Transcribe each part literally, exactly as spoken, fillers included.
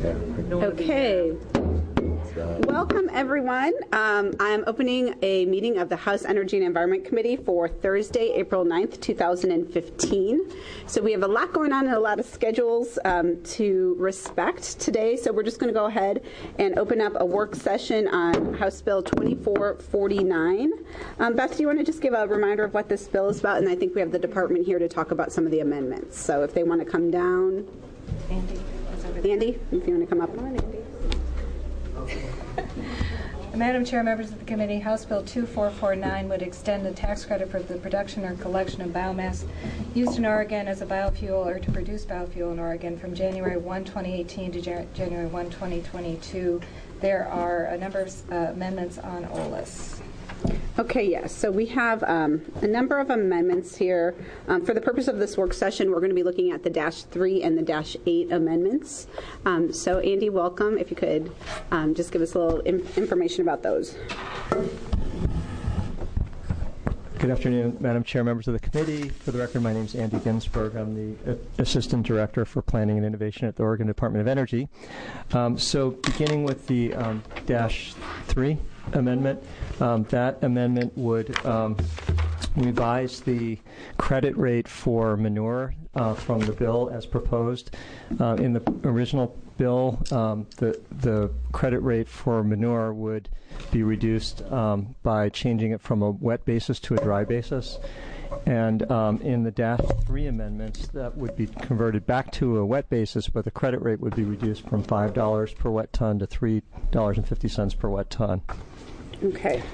Okay. Welcome, everyone. Um, I'm opening a meeting of the House Energy and Environment Committee for Thursday, April ninth, two thousand fifteen. So we have a lot going on and a lot of schedules um, to respect today. So we're just going to go ahead and open up a work session on House Bill twenty-four forty-nine. Um, Beth, do you want to just give a reminder of what this bill is about? And I think we have the department here to talk about some of the amendments. So if they want to come down. Andy. Andy, if you want to come up. Come on, Andy. Madam Chair, members of the committee, House Bill twenty-four forty-nine would extend the tax credit for the production or collection of biomass used in Oregon as a biofuel or to produce biofuel in Oregon from January first, twenty eighteen to January first, twenty twenty-two. There are a number of uh, amendments on O L I S. Okay, yes. So we have um, a number of amendments here. Um, for the purpose of this work session, we're going to be looking at the dash three and the dash eight amendments. Um, so, Andy, welcome. If you could um, just give us a little in- information about those. Good afternoon, Madam Chair, members of the committee. For the record, my name is Andy Ginsberg. I'm the Assistant Director for Planning and Innovation at the Oregon Department of Energy. Um, so beginning with the um, dash three amendment, um, that amendment would um, revise the credit rate for manure uh, from the bill as proposed. Uh, in the original bill, um, the the credit rate for manure would be reduced um, by changing it from a wet basis to a dry basis. And um, in the dash three amendments, that would be converted back to a wet basis, but the credit rate would be reduced from five dollars per wet ton to three dollars and fifty cents per wet ton. Okay.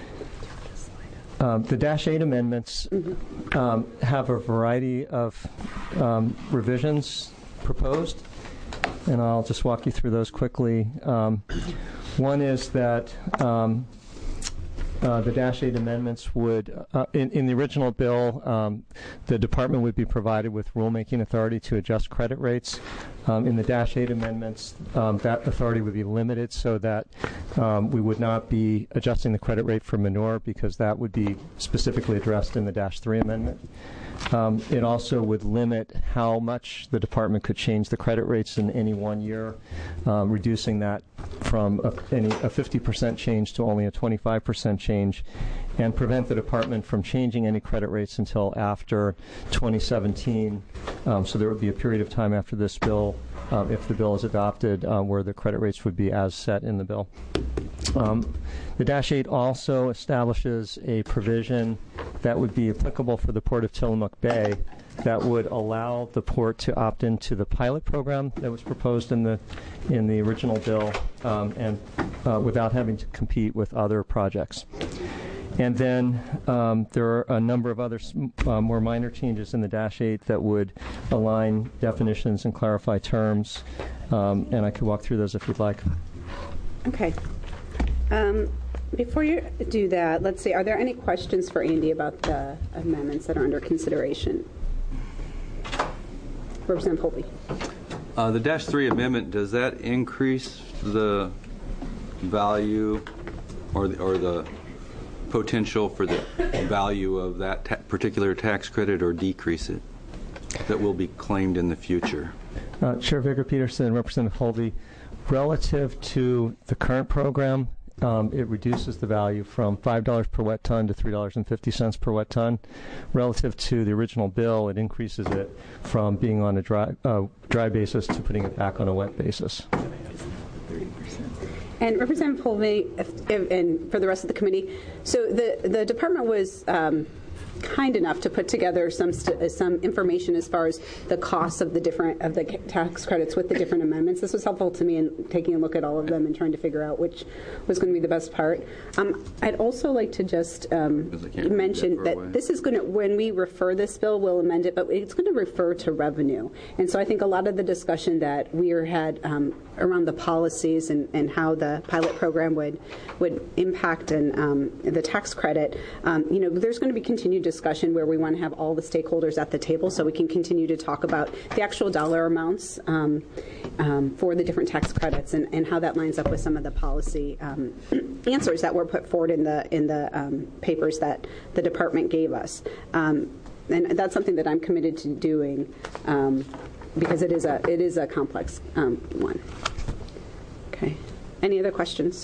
Um, the dash eight amendments mm-hmm. um, have a variety of um, revisions proposed, and I'll just walk you through those quickly. Um, one is that um, uh, the dash eight amendments would, uh, in, in the original bill, um, the department would be provided with rulemaking authority to adjust credit rates. Um, in the dash eight amendments, um, that authority would be limited so that um, we would not be adjusting the credit rate for manure because that would be specifically addressed in the dash three amendment. Um, it also would limit how much the department could change the credit rates in any one year, um, reducing that from a, any, a fifty percent change to only a twenty-five percent change, and prevent the department from changing any credit rates until after twenty seventeen. Um, so there would be a period of time after this bill, um, if the bill is adopted, uh, where the credit rates would be as set in the bill. Um, the dash eight also establishes a provision that would be applicable for the Port of Tillamook Bay that would allow the port to opt into the pilot program that was proposed in the in the original bill, um, and uh, without having to compete with other projects. And then um, there are a number of other uh, more minor changes in the dash eight that would align definitions and clarify terms, um, and I could walk through those if you'd like. Okay. Um, before you do that, let's see, are there any questions for Andy about the amendments that are under consideration? Representative Colby. Uh, the dash three amendment, does that increase the value or the, or the potential for the value of that ta- particular tax credit, or decrease it that will be claimed in the future? Uh, Chair Vigor Peterson, Representative Holvey, relative to the current program, Um, it reduces the value from five dollars per wet ton to three dollars and fifty cents per wet ton. Relative to the original bill, it increases it from being on a dry, uh, dry basis to putting it back on a wet basis. And Representative Holvey, if, if, and for the rest of the committee, so the, the department was um, kind enough to put together some st- some information as far as the costs of the different of the tax credits with the different amendments. This was helpful to me in taking a look at all of them and trying to figure out which was going to be the best part. Um, I'd also like to just um, mention that, that this is going to, when we refer this bill, we'll amend it, but it's going to refer to revenue. And so I think a lot of the discussion that we had um, around the policies and, and how the pilot program would would impact and um, the tax credit, um, you know, there's going to be continued discussion where we want to have all the stakeholders at the table so we can continue to talk about the actual dollar amounts um, um, for the different tax credits and, and how that lines up with some of the policy um, answers that were put forward in the in the um, papers that the department gave us. Um, and that's something that I'm committed to doing um, because it is a it is a complex um, one. Okay. Any other questions?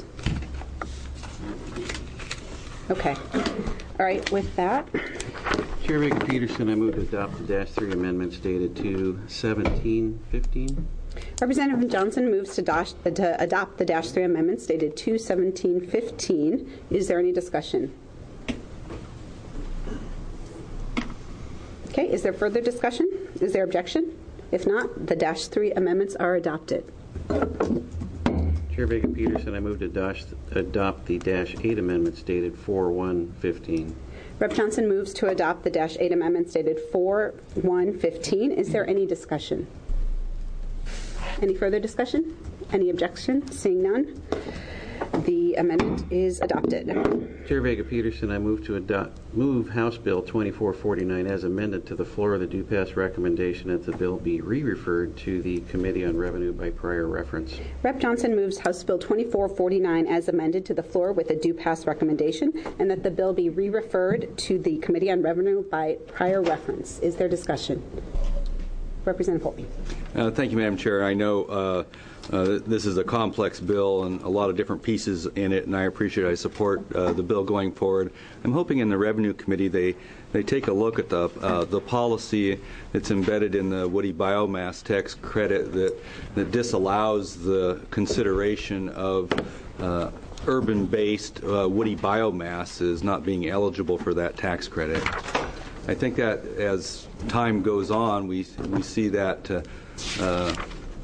Okay. All right. With that, Chair Baker Peterson, I move to adopt the Dash three amendments dated two seventeen fifteen. Representative Johnson moves to, dash, to adopt the Dash three amendments dated two seventeen fifteen. Is there any discussion? Okay. Is there further discussion? Is there objection? If not, the Dash three amendments are adopted. Chair Baker Peterson, I move to dash, adopt the Dash eight amendments dated four one fifteen. Rep Johnson moves to adopt the Dash eight amendments dated four one fifteen. Is there any discussion? Any further discussion? Any objection? Seeing none, the amendment is adopted. Chair Baker Peterson, I move to adopt, move House Bill twenty-four forty-nine as amended to the floor of the due pass recommendation that the bill be re-referred to the Committee on Revenue by prior reference. Rep Johnson moves House Bill twenty-four forty-nine as amended to the floor with a due pass recommendation and that the bill be re-referred to the Committee on Revenue by prior reference. Is there discussion? Representative Holtby. Uh, thank you, Madam Chair. I know uh, uh, this is a complex bill and a lot of different pieces in it, and I appreciate I support uh, the bill going forward. I'm hoping in the Revenue Committee they, they take a look at the uh, the policy that's embedded in the woody biomass tax credit that, that disallows the consideration of uh, urban-based uh, woody biomass as not being eligible for that tax credit. I think that as time goes on, we we see that uh, uh,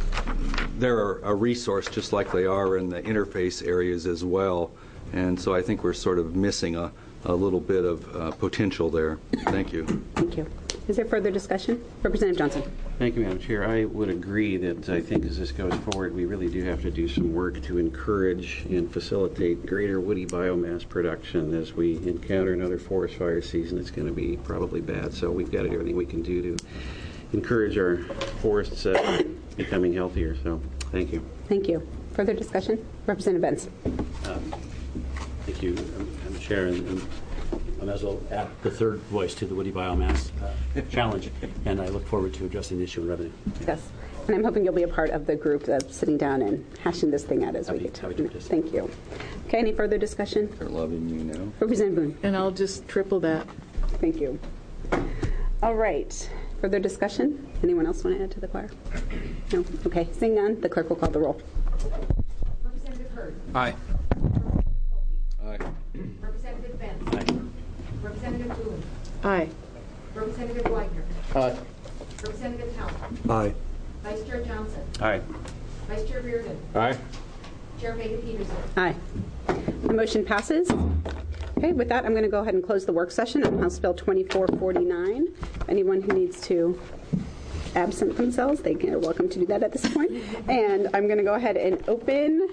they're a resource just like they are in the interface areas as well. And so I think we're sort of missing a, a little bit of uh, potential there. Thank you. Thank you. Is there further discussion? Representative Johnson. Thank you, Madam Chair. I would agree that I think as this goes forward, we really do have to do some work to encourage and facilitate greater woody biomass production. As we encounter another forest fire season, it's going to be probably bad. So we've got to do everything we can do to encourage our forests uh, becoming healthier. So thank you. Thank you. Further discussion? Representative Benson. Um, thank you, Madam Chair. And, and I might as well add the third voice to the woody biomass uh, challenge, and I look forward to addressing the issue in revenue. Yes. And I'm hoping you'll be a part of the group that's sitting down and hashing this thing out as Happy, we get to happy to it. Thank you. Okay, any further discussion? They're loving you now. Representative Boone. And I'll just triple that. Thank you. All right. Further discussion? Anyone else want to add to the choir? No? Okay. Seeing none, the clerk will call the roll. Representative Hurd. Aye. Representative Colby. Aye. Representative Benz. Aye. Representative Boone. Aye. Representative Wagner. Aye. Representative Helm. Aye. Vice Chair Johnson. Aye. Vice Chair Reardon. Aye. Chair Baker Peterson. Aye. The motion passes. Okay, with that, I'm going to go ahead and close the work session on House Bill twenty-four forty-nine. Anyone who needs to absent themselves, they are welcome to do that at this point. And I'm going to go ahead and open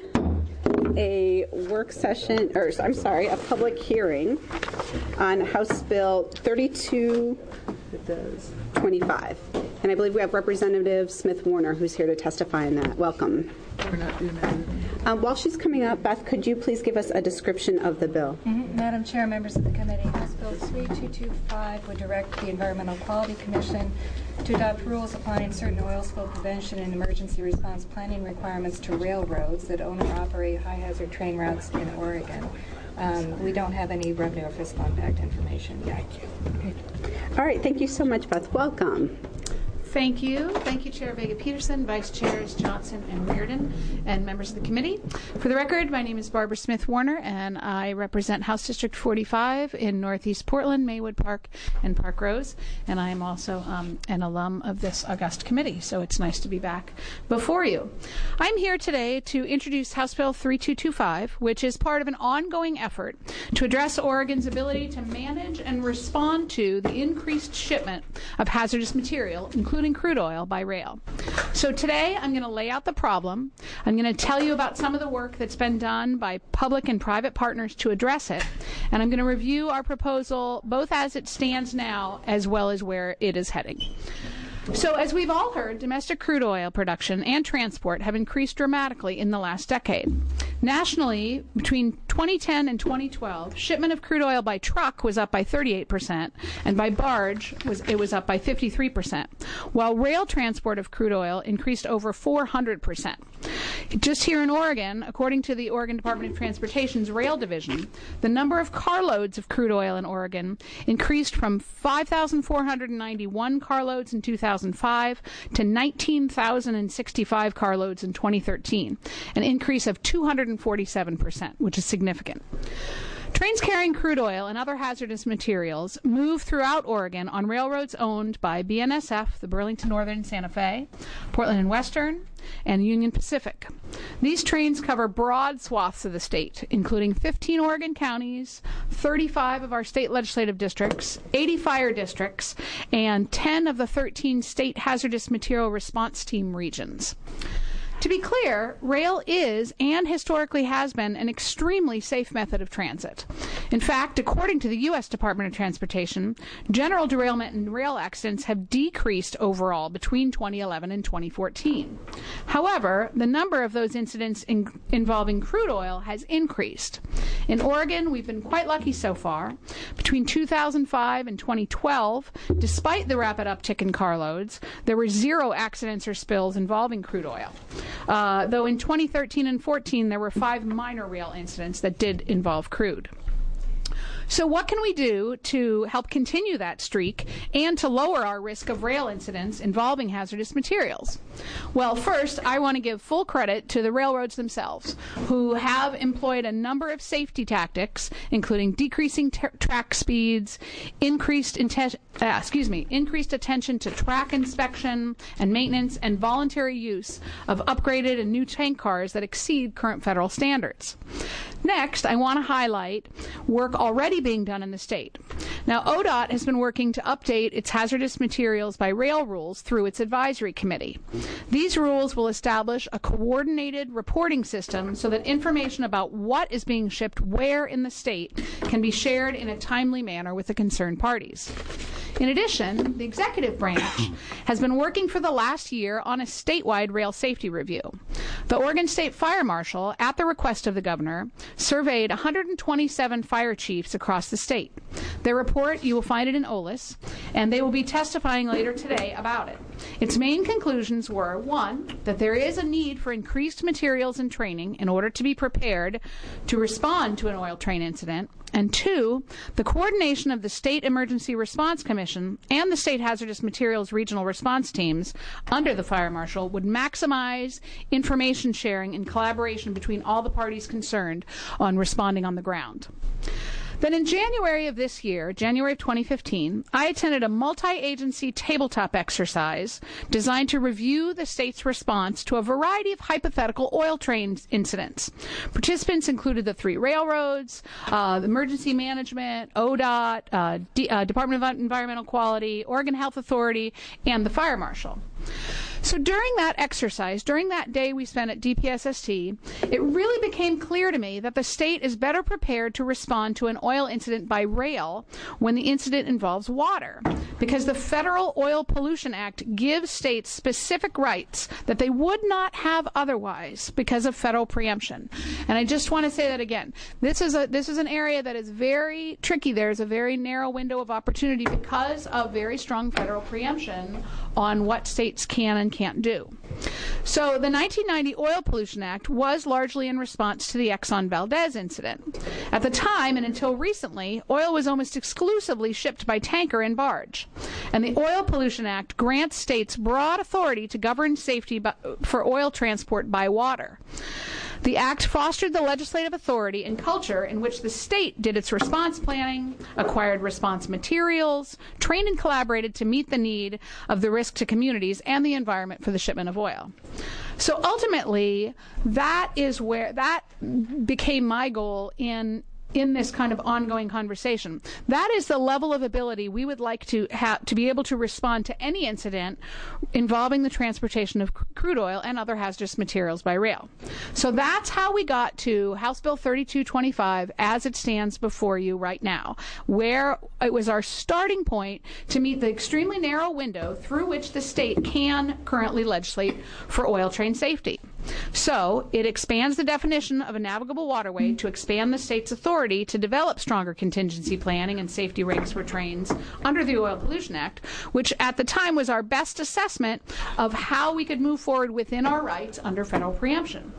a work session, or I'm sorry, a public hearing on House Bill thirty-two twenty-five. And I believe we have Representative Smith Warner who's here to testify on that. Welcome. We're not doing that. Um, while she's coming up, Beth, could you please give us a description of the bill? Mm-hmm. Madam Chair, members of the committee, House Bill three two two five would direct the Environmental Quality Commission to adopt rules applying certain oil spill prevention and emergency response planning requirements to railroads that own or operate high-hazard train routes in Oregon. Um, we don't have any revenue or fiscal impact information yet. Okay. All right. Thank you so much, Beth. Welcome. Thank you. Thank you, Chair Vega Peterson, Vice Chairs Johnson and Reardon, and members of the committee. For the record, my name is Barbara Smith Warner, and I represent House District forty-five in Northeast Portland, Maywood Park, and Park Rose. And I am also um, an alum of this august committee, so it's nice to be back before you. I'm here today to introduce House Bill three two two five, which is part of an ongoing effort to address Oregon's ability to manage and respond to the increased shipment of hazardous material, including crude oil, by rail. So today I'm going to lay out the problem. I'm going to tell you about some of the work that's been done by public and private partners to address it. And I'm going to review our proposal both as it stands now as well as where it is heading. So as we've all heard, domestic crude oil production and transport have increased dramatically in the last decade. Nationally, between twenty ten and twenty twelve, shipment of crude oil by truck was up by thirty-eight percent, and by barge, was it was up by fifty-three percent, while rail transport of crude oil increased over four hundred percent. Just here in Oregon, according to the Oregon Department of Transportation's Rail Division, the number of carloads of crude oil in Oregon increased from five thousand four hundred ninety-one carloads in two thousand five to nineteen thousand sixty-five carloads in twenty thirteen, an increase of two hundred forty-seven percent, which is significant. Trains carrying crude oil and other hazardous materials move throughout Oregon on railroads owned by B N S F, the Burlington Northern Santa Fe, Portland and Western, and Union Pacific. These trains cover broad swaths of the state, including fifteen Oregon counties, thirty-five of our state legislative districts, eighty fire districts, and ten of the thirteen state hazardous material response team regions. To be clear, rail is and historically has been an extremely safe method of transit. In fact, according to the U S Department of Transportation, general derailment and rail accidents have decreased overall between twenty eleven and twenty fourteen. However, the number of those incidents in, involving crude oil has increased. In Oregon, we've been quite lucky so far. Between two thousand five and twenty twelve, despite the rapid uptick in carloads, there were zero accidents or spills involving crude oil. Uh, though in twenty thirteen and fourteen, there were five minor rail incidents that did involve crude. So what can we do to help continue that streak and to lower our risk of rail incidents involving hazardous materials? Well, first, I want to give full credit to the railroads themselves, who have employed a number of safety tactics, including decreasing t- track speeds, increased inten- uh, excuse me, increased attention to track inspection and maintenance, and voluntary use of upgraded and new tank cars that exceed current federal standards. Next, I want to highlight work already being done in the state. Now, O D O T has been working to update its hazardous materials by rail rules through its advisory committee. These rules will establish a coordinated reporting system so that information about what is being shipped where in the state can be shared in a timely manner with the concerned parties. In addition, the executive branch has been working for the last year on a statewide rail safety review. The Oregon State Fire Marshal, at the request of the governor, surveyed one hundred twenty-seven fire chiefs across the state. Their report, you will find it in O L I S, and they will be testifying later today about it. Its main conclusions were, one, that there is a need for increased materials and training in order to be prepared to respond to an oil train incident, and two, the coordination of the State Emergency Response Commission and the State Hazardous Materials Regional Response Teams under the Fire Marshal would maximize information sharing and collaboration between all the parties concerned on responding on the ground. Then in January of this year, January of twenty fifteen, I attended a multi-agency tabletop exercise designed to review the state's response to a variety of hypothetical oil train incidents. Participants included the three railroads, uh, emergency management, O D O T, uh, D- uh, Department of Environmental Quality, Oregon Health Authority, and the Fire Marshal. So during that exercise, during that day we spent at D P S S T, it really became clear to me that the state is better prepared to respond to an oil incident by rail when the incident involves water, because the Federal Oil Pollution Act gives states specific rights that they would not have otherwise because of federal preemption. And I just want to say that again. This is a this is an area that is very tricky. There's a very narrow window of opportunity because of very strong federal preemption on what states can and can't do. So the nineteen ninety Oil Pollution Act was largely in response to the Exxon Valdez incident. At the time, and until recently, oil was almost exclusively shipped by tanker and barge. And the Oil Pollution Act grants states broad authority to govern safety for oil transport by water. The act fostered the legislative authority and culture in which the state did its response planning, acquired response materials, trained and collaborated to meet the need of the risk to communities and the environment for the shipment of oil. So ultimately, that is where that became my goal in in this kind of ongoing conversation. That is the level of ability we would like to have to be able to respond to any incident involving the transportation of crude oil and other hazardous materials by rail. So that's how we got to House Bill thirty-two twenty-five as it stands before you right now, where it was our starting point to meet the extremely narrow window through which the state can currently legislate for oil train safety. So it expands the definition of a navigable waterway to expand the state's authority to develop stronger contingency planning and safety regs for trains under the Oil Pollution Act, which at the time was our best assessment of how we could move forward within our rights under federal preemption.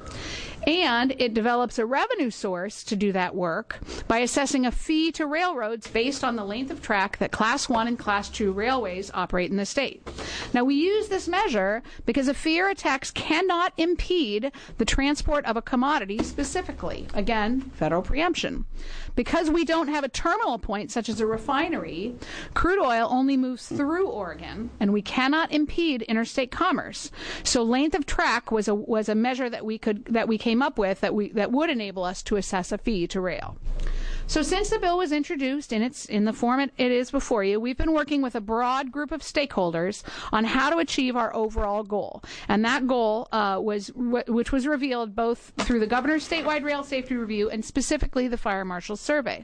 And it develops a revenue source to do that work by assessing a fee to railroads based on the length of track that Class one and Class two railways operate in the state. Now, we use this measure because a fee or a tax cannot impede the transport of a commodity specifically. Again, federal preemption. Because we don't have a terminal point, such as a refinery, crude oil only moves through Oregon, and we cannot impede interstate commerce. So length of track was a was a measure that we could that we came up with that we that would enable us to assess a fee to rail. So since the bill was introduced in its in the form it, it is before you, we've been working with a broad group of stakeholders on how to achieve our overall goal. And that goal uh, was which was revealed both through the governor's statewide rail safety review and specifically the fire marshal's survey,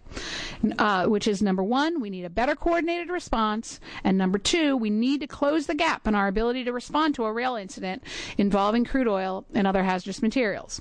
uh, which is number one, we need a better coordinated response, and number two, we need to close the gap in our ability to respond to a rail incident involving crude oil and other hazardous materials.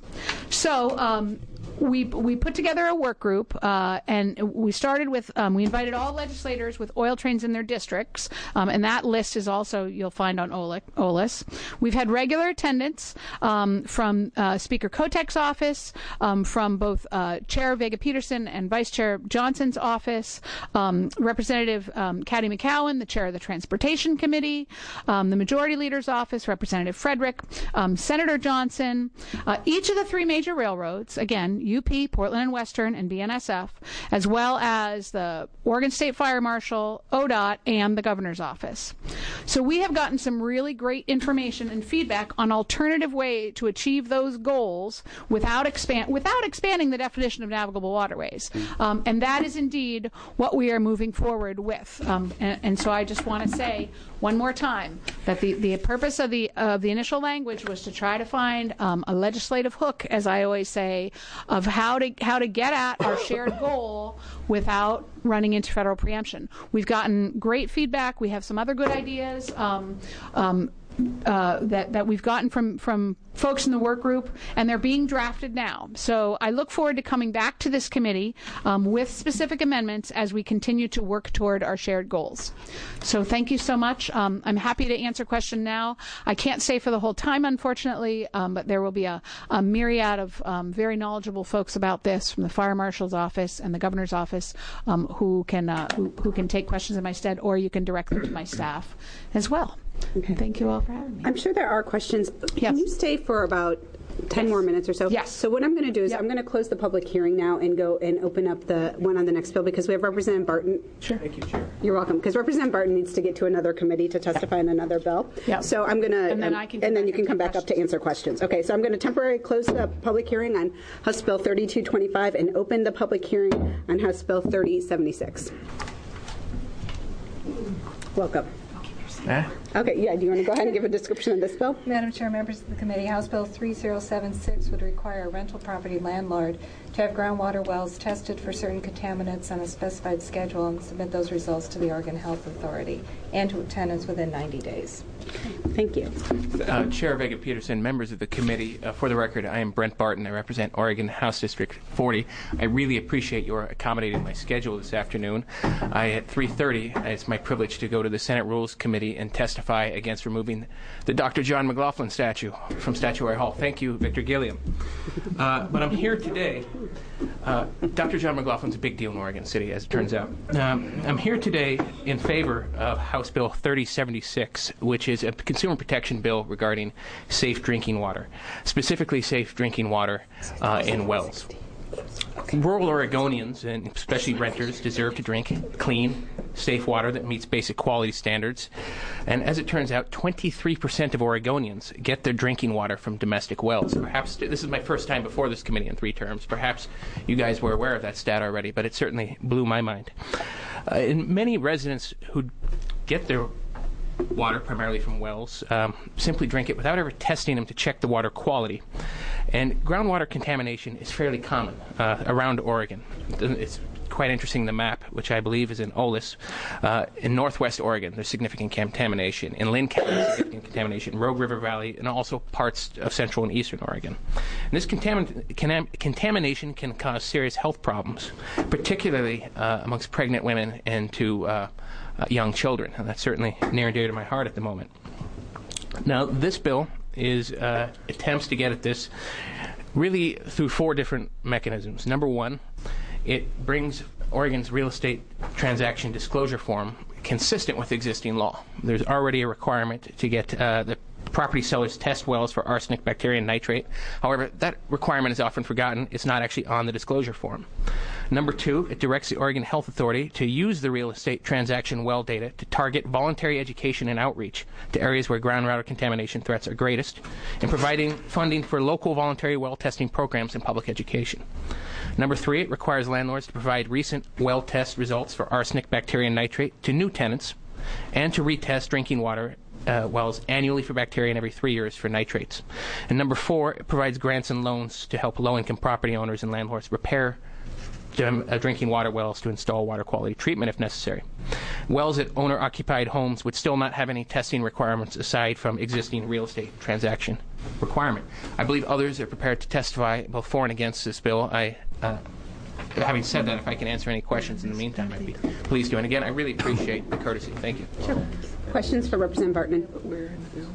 So um, we we put together a work group, uh, and we started with, um, we invited all legislators with oil trains in their districts, um, and that list is also, you'll find on O L I S. We've had regular attendance um, from uh, Speaker Kotek's office, um, from both uh, Chair Vega-Peterson and Vice Chair Johnson's office, um, Representative um, Caddy McCowan, the Chair of the Transportation Committee, um, the Majority Leader's office, Representative Frederick, um, Senator Johnson, uh, each of the three major railroads, again, U P, Portland and Western, and B N S F, as well as the Oregon State Fire Marshal, O D O T, and the Governor's Office. So we have gotten some really great information and feedback on alternative way to achieve those goals without expand without expanding the definition of navigable waterways. Um, and that is indeed what we are moving forward with. Um, and, and so I just want to say one more time that the, the purpose of the of the initial language was to try to find um, a legislative hook, as I always say, of how to how to get at our shared goal without running into federal preemption. We've gotten great feedback. We have some other good ideas um, um, uh, that that we've gotten from from folks in the work group, and they're being drafted now. So I look forward to coming back to this committee um, with specific amendments as we continue to work toward our shared goals. So thank you so much. Um, I'm happy to answer questions now. I can't stay for the whole time, unfortunately, um, but there will be a, a myriad of um, very knowledgeable folks about this from the Fire Marshal's office and the Governor's office um, who can uh, who, who can take questions in my stead, or you can direct them to my staff as well. Okay. Thank you all for having me. I'm sure there are questions. Yes. Can you stay for about ten yes. more minutes or so? Yes. So what I'm going to do is yep. I'm going to close the public hearing now and go and open up the one on the next bill because we have Representative Barton. Sure. Thank you, Chair. You're welcome. Because Representative Barton needs to get to another committee to testify on another bill. Yeah. So I'm going to, and then, I can and then you can come back questions. up to answer questions. Okay. So I'm going to temporarily close the public hearing on House Bill thirty-two twenty-five and open the public hearing on House Bill thirty seventy-six. Welcome. Eh? Okay, yeah, do you want to go ahead and give a description of this bill? Madam Chair, members of the committee, House Bill three zero seven six would require a rental property landlord to have groundwater wells tested for certain contaminants on a specified schedule and submit those results to the Oregon Health Authority and to tenants within ninety days. Thank you. Uh, Chair Vega-Peterson, members of the committee, uh, for the record, I am Brent Barton. I represent Oregon House District forty. I really appreciate your accommodating my schedule this afternoon. I, at three thirty, it's my privilege to go to the Senate Rules Committee and testify against removing the Doctor John McLaughlin statue from Statuary Hall. Thank you, Victor Gilliam. Uh, but I'm here today. Uh, Doctor John McLaughlin's a big deal in Oregon City, as it turns out. Um, I'm here today in favor of House Bill thirty seventy-six, which is a consumer protection bill regarding safe drinking water, specifically safe drinking water uh, in wells. Rural Oregonians, and especially renters, deserve to drink clean, safe water that meets basic quality standards. And as it turns out, twenty-three percent of Oregonians get their drinking water from domestic wells. Perhaps this is my first time before this committee in three terms. Perhaps you guys were aware of that stat already, but it certainly blew my mind. Uh, and many residents who get their water primarily from wells um, simply drink it without ever testing them to check the water quality. And groundwater contamination is fairly common uh, around Oregon. It's quite interesting, the map, which I believe is in OLIS. Uh, in northwest Oregon, there's significant contamination. In Lynn County, there's significant contamination. Rogue River Valley, and also parts of central and eastern Oregon. And this contamin- conam- contamination can cause serious health problems, particularly uh, amongst pregnant women and to uh, uh, young children. And that's certainly near and dear to my heart at the moment. Now, this bill is uh, attempts to get at this really through four different mechanisms. Number one, it brings Oregon's real estate transaction disclosure form consistent with existing law. There's already a requirement to get uh, the property sellers test wells for arsenic, bacteria, and nitrate. However, that requirement is often forgotten. It's not actually on the disclosure form. Number two, it directs the Oregon Health Authority to use the real estate transaction well data to target voluntary education and outreach to areas where groundwater contamination threats are greatest, and providing funding for local voluntary well testing programs and public education. Number three, it requires landlords to provide recent well test results for arsenic, bacteria, and nitrate to new tenants, and to retest drinking water Uh, wells annually for bacteria and every three years for nitrates. And number four, it provides grants and loans to help low-income property owners and landlords repair um, uh, drinking water wells to install water quality treatment if necessary. Wells at owner-occupied homes would still not have any testing requirements aside from existing real estate transaction requirement. I believe others are prepared to testify both for and against this bill. I uh, Having said that, if I can answer any questions in the meantime, I'd be pleased to. And again, I really appreciate the courtesy. Thank you. Sure. Questions for Representative Barton? Where in the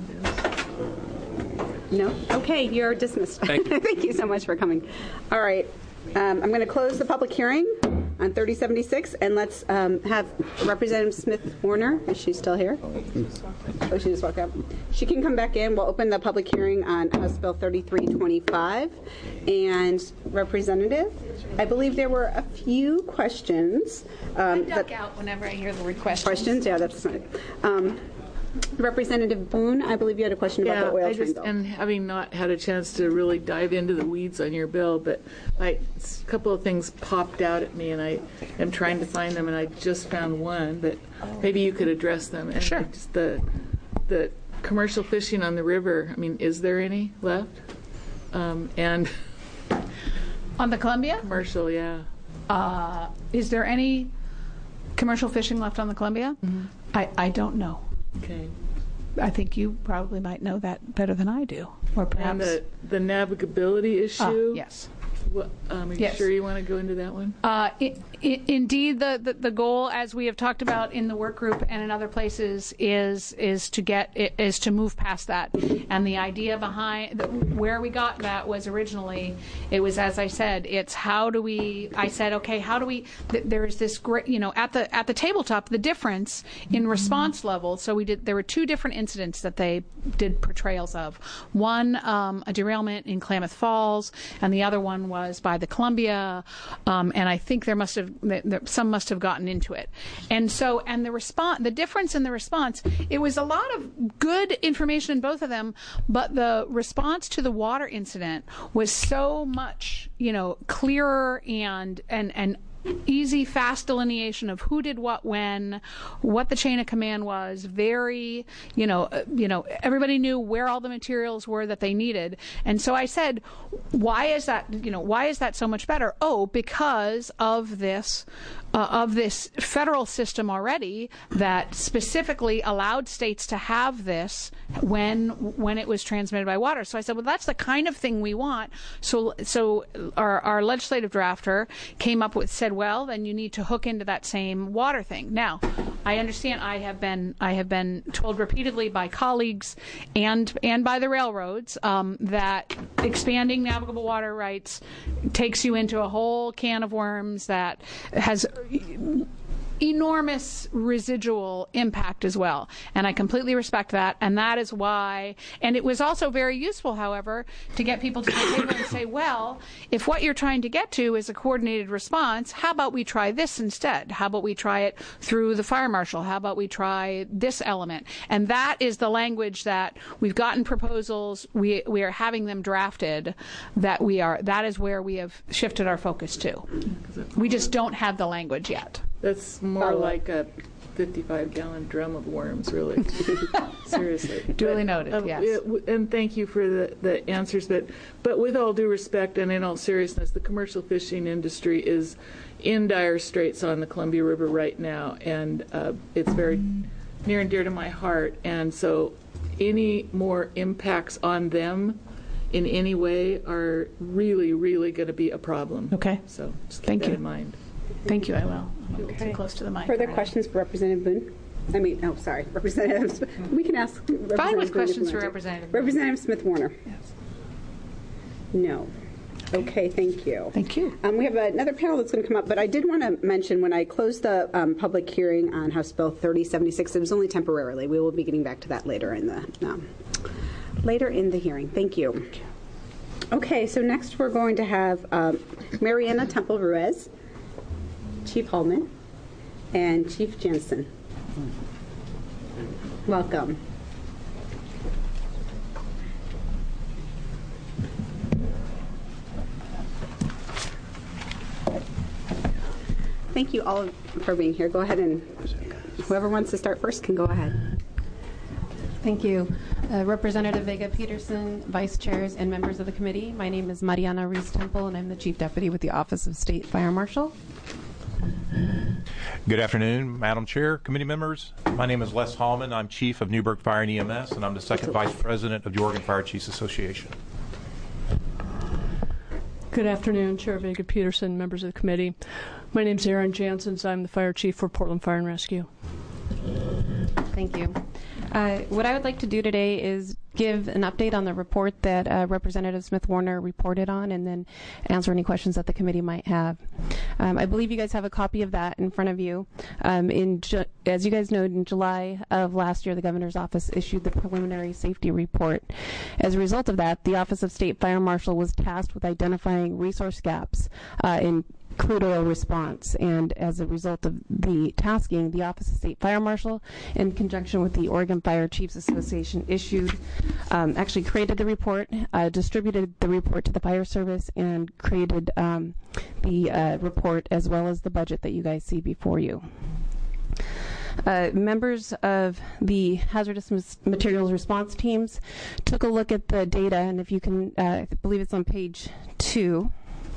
bill is? No? Okay, you're dismissed. Thank you. Thank you so much for coming. All right. Um, I'm going to close the public hearing on thirty seventy-six, and let's um, have Representative Smith Warner. Is she still here? Oh, she just walked out. She can come back in. We'll open the public hearing on House Bill thirty-three twenty-five. And Representative, I believe there were a few questions. Um, I duck out whenever I hear the word questions. Questions? Yeah, that's right. Um, Representative Boone, I believe you had a question Yeah, about the oil I just, train bill. and having not had a chance to really dive into the weeds on your bill, but I, a couple of things popped out at me, and I am trying to find them, and I just found one, but maybe you could address them. And Sure. Just the, the commercial fishing on the river, I mean, is there any left? Um, and On the Columbia? commercial, yeah. Uh, is there any commercial fishing left on the Columbia? Mm-hmm. I, I don't know. Okay. I think you probably might know that better than I do. Or perhaps. And the, the navigability Ah, issue? yes. What, um, are you Yes. sure you want to go into that one? Uh, i i indeed, the, the, the goal, as we have talked about in the work group and in other places, is is to get is to move past that. And the idea behind the, where we got that was originally, it was, as I said, it's how do we? I said, okay, how do we? Th there is this great, you know, at the at the tabletop, the difference in response level. So we did. There were two different incidents that they did portrayals of. One, um, a derailment in Klamath Falls, and the other one was by the Columbia, um, and I think there must have there, some must have gotten into it, and so and the response, the difference in the response, it was a lot of good information in both of them, but the response to the water incident was so much, you know, clearer and and and easy, fast delineation of who did what when, what the chain of command was. Very, you know, uh, you know, everybody knew where all the materials were that they needed. And so I said, why is that? You know, why is that so much better? Oh, because of this. Uh, of this federal system already that specifically allowed states to have this when when it was transmitted by water. So I said, well, that's the kind of thing we want. So so our, our legislative drafter came up with said, well, then you need to hook into that same water thing. Now, I understand. I have been I have been told repeatedly by colleagues and and by the railroads um, that expanding navigable water rights takes you into a whole can of worms that has enormous residual impact as well. And I completely respect that. And that is why, and it was also very useful, however, to get people to the table and say, well, if what you're trying to get to is a coordinated response, how about we try this instead? How about we try it through the fire marshal? How about we try this element? And that is the language that we've gotten proposals, we, we are having them drafted, that we are, that is where we have shifted our focus to. We just don't have the language yet. That's more Oh, like a fifty-five gallon drum of worms, really. Seriously. Duly But, noted, um, yes. it w- and thank you for the, the answers. But, but with all due respect and in all seriousness, the commercial fishing industry is in dire straits on the Columbia River right now, and uh, it's very near and dear to my heart. And so any more impacts on them in any way are really, really going to be a problem. Okay. So just keep Thank that you. in mind. Thank you, I will. I'm a little Okay. too close to the mic. Further Right. questions for Representative Boone? I mean, oh, sorry, Representative. We can ask. Fine with Representative Boone if questions you for want to. Representative Boone. Representative Smith Warner. Yes. No. Okay, thank you. Thank you. Um, we have another panel that's going to come up, but I did want to mention when I closed the um, public hearing on House Bill thirty seventy-six, it was only temporarily. We will be getting back to that later in the um, later in the hearing. Thank you. Okay, so next we're going to have um, Mariana Temple Ruiz, Chief Hallman, and Chief Jensen. Welcome. Thank you all for being here. Go ahead and whoever wants to start first can go ahead. Thank you. Uh, Representative Vega Peterson, Vice Chairs, and members of the committee. My name is Mariana Ruiz Temple, and I'm the Chief Deputy with the Office of State Fire Marshal. Good afternoon, Madam Chair, committee members. My name is Les Hallman. I'm Chief of Newburgh Fire and E M S, and I'm the second Vice President of the Oregon Fire Chiefs Association. Good afternoon, Chair Vega Peterson, members of the committee. My name is Aaron Jansen. I'm the Fire Chief for Portland Fire and Rescue. Thank you. Uh, what I would like to do today is give an update on the report that uh, Representative Smith Warner reported on, and then answer any questions that the committee might have. Um, I believe you guys have a copy of that in front of you. Um, in ju- as you guys know, in July of last year, the governor's office issued the preliminary safety report. As a result of that, the Office of State Fire Marshal was tasked with identifying resource gaps uh, in crude oil response, and as a result of the tasking, the Office of State Fire Marshal, in conjunction with the Oregon Fire Chiefs Association, issued, um, actually created the report, uh, distributed the report to the fire service, and created um, the uh, report as well as the budget that you guys see before you. Uh, members of the hazardous materials response teams took a look at the data, and if you can, uh, I believe it's on page two,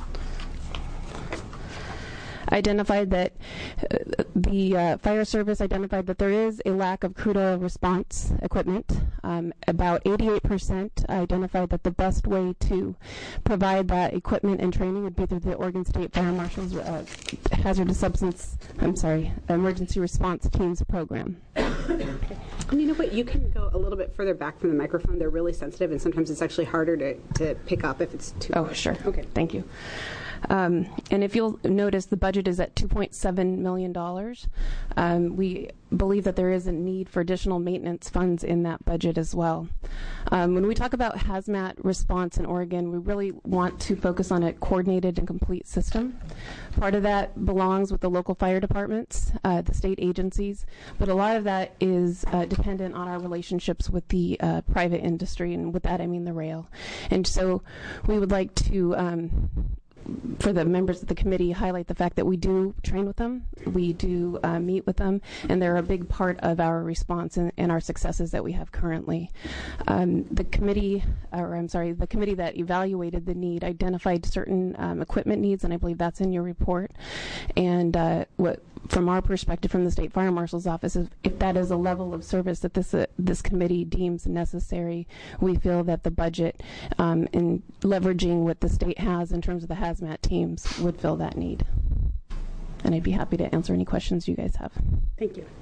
identified that uh, the uh, fire service identified that there is a lack of crude oil response equipment. Um, about eighty-eight percent identified that the best way to provide that equipment and training would be through the Oregon State Fire Marshal's uh, hazardous substance, I'm sorry, emergency response teams program. Okay. And you know what? You can go a little bit further back from the microphone. They're really sensitive, and sometimes it's actually harder to, to pick up if it's too. Oh, sure. Okay. Thank you. Um, and if you'll notice, the budget is at two point seven million dollars. Um, we believe that there is a need for additional maintenance funds in that budget as well. Um, when we talk about hazmat response in Oregon, we really want to focus on a coordinated and complete system. Part of that belongs with the local fire departments, uh, the state agencies, but a lot of that is uh, dependent on our relationships with the uh, private industry, and with that I mean the rail. And so we would like to um, for the members of the committee, highlight the fact that we do train with them, we do uh, meet with them, and they're a big part of our response and, and our successes that we have currently. Um, the committee, or I'm sorry, the committee that evaluated the need identified certain um, equipment needs, and I believe that's in your report. And uh, what, from our perspective, from the State Fire Marshal's office, if, if that is a level of service that this uh, this committee deems necessary, we feel that the budget, um, in leveraging what the state has in terms of the hazmat teams, would fill that need. And I'd be happy to answer any questions you guys have. Thank you.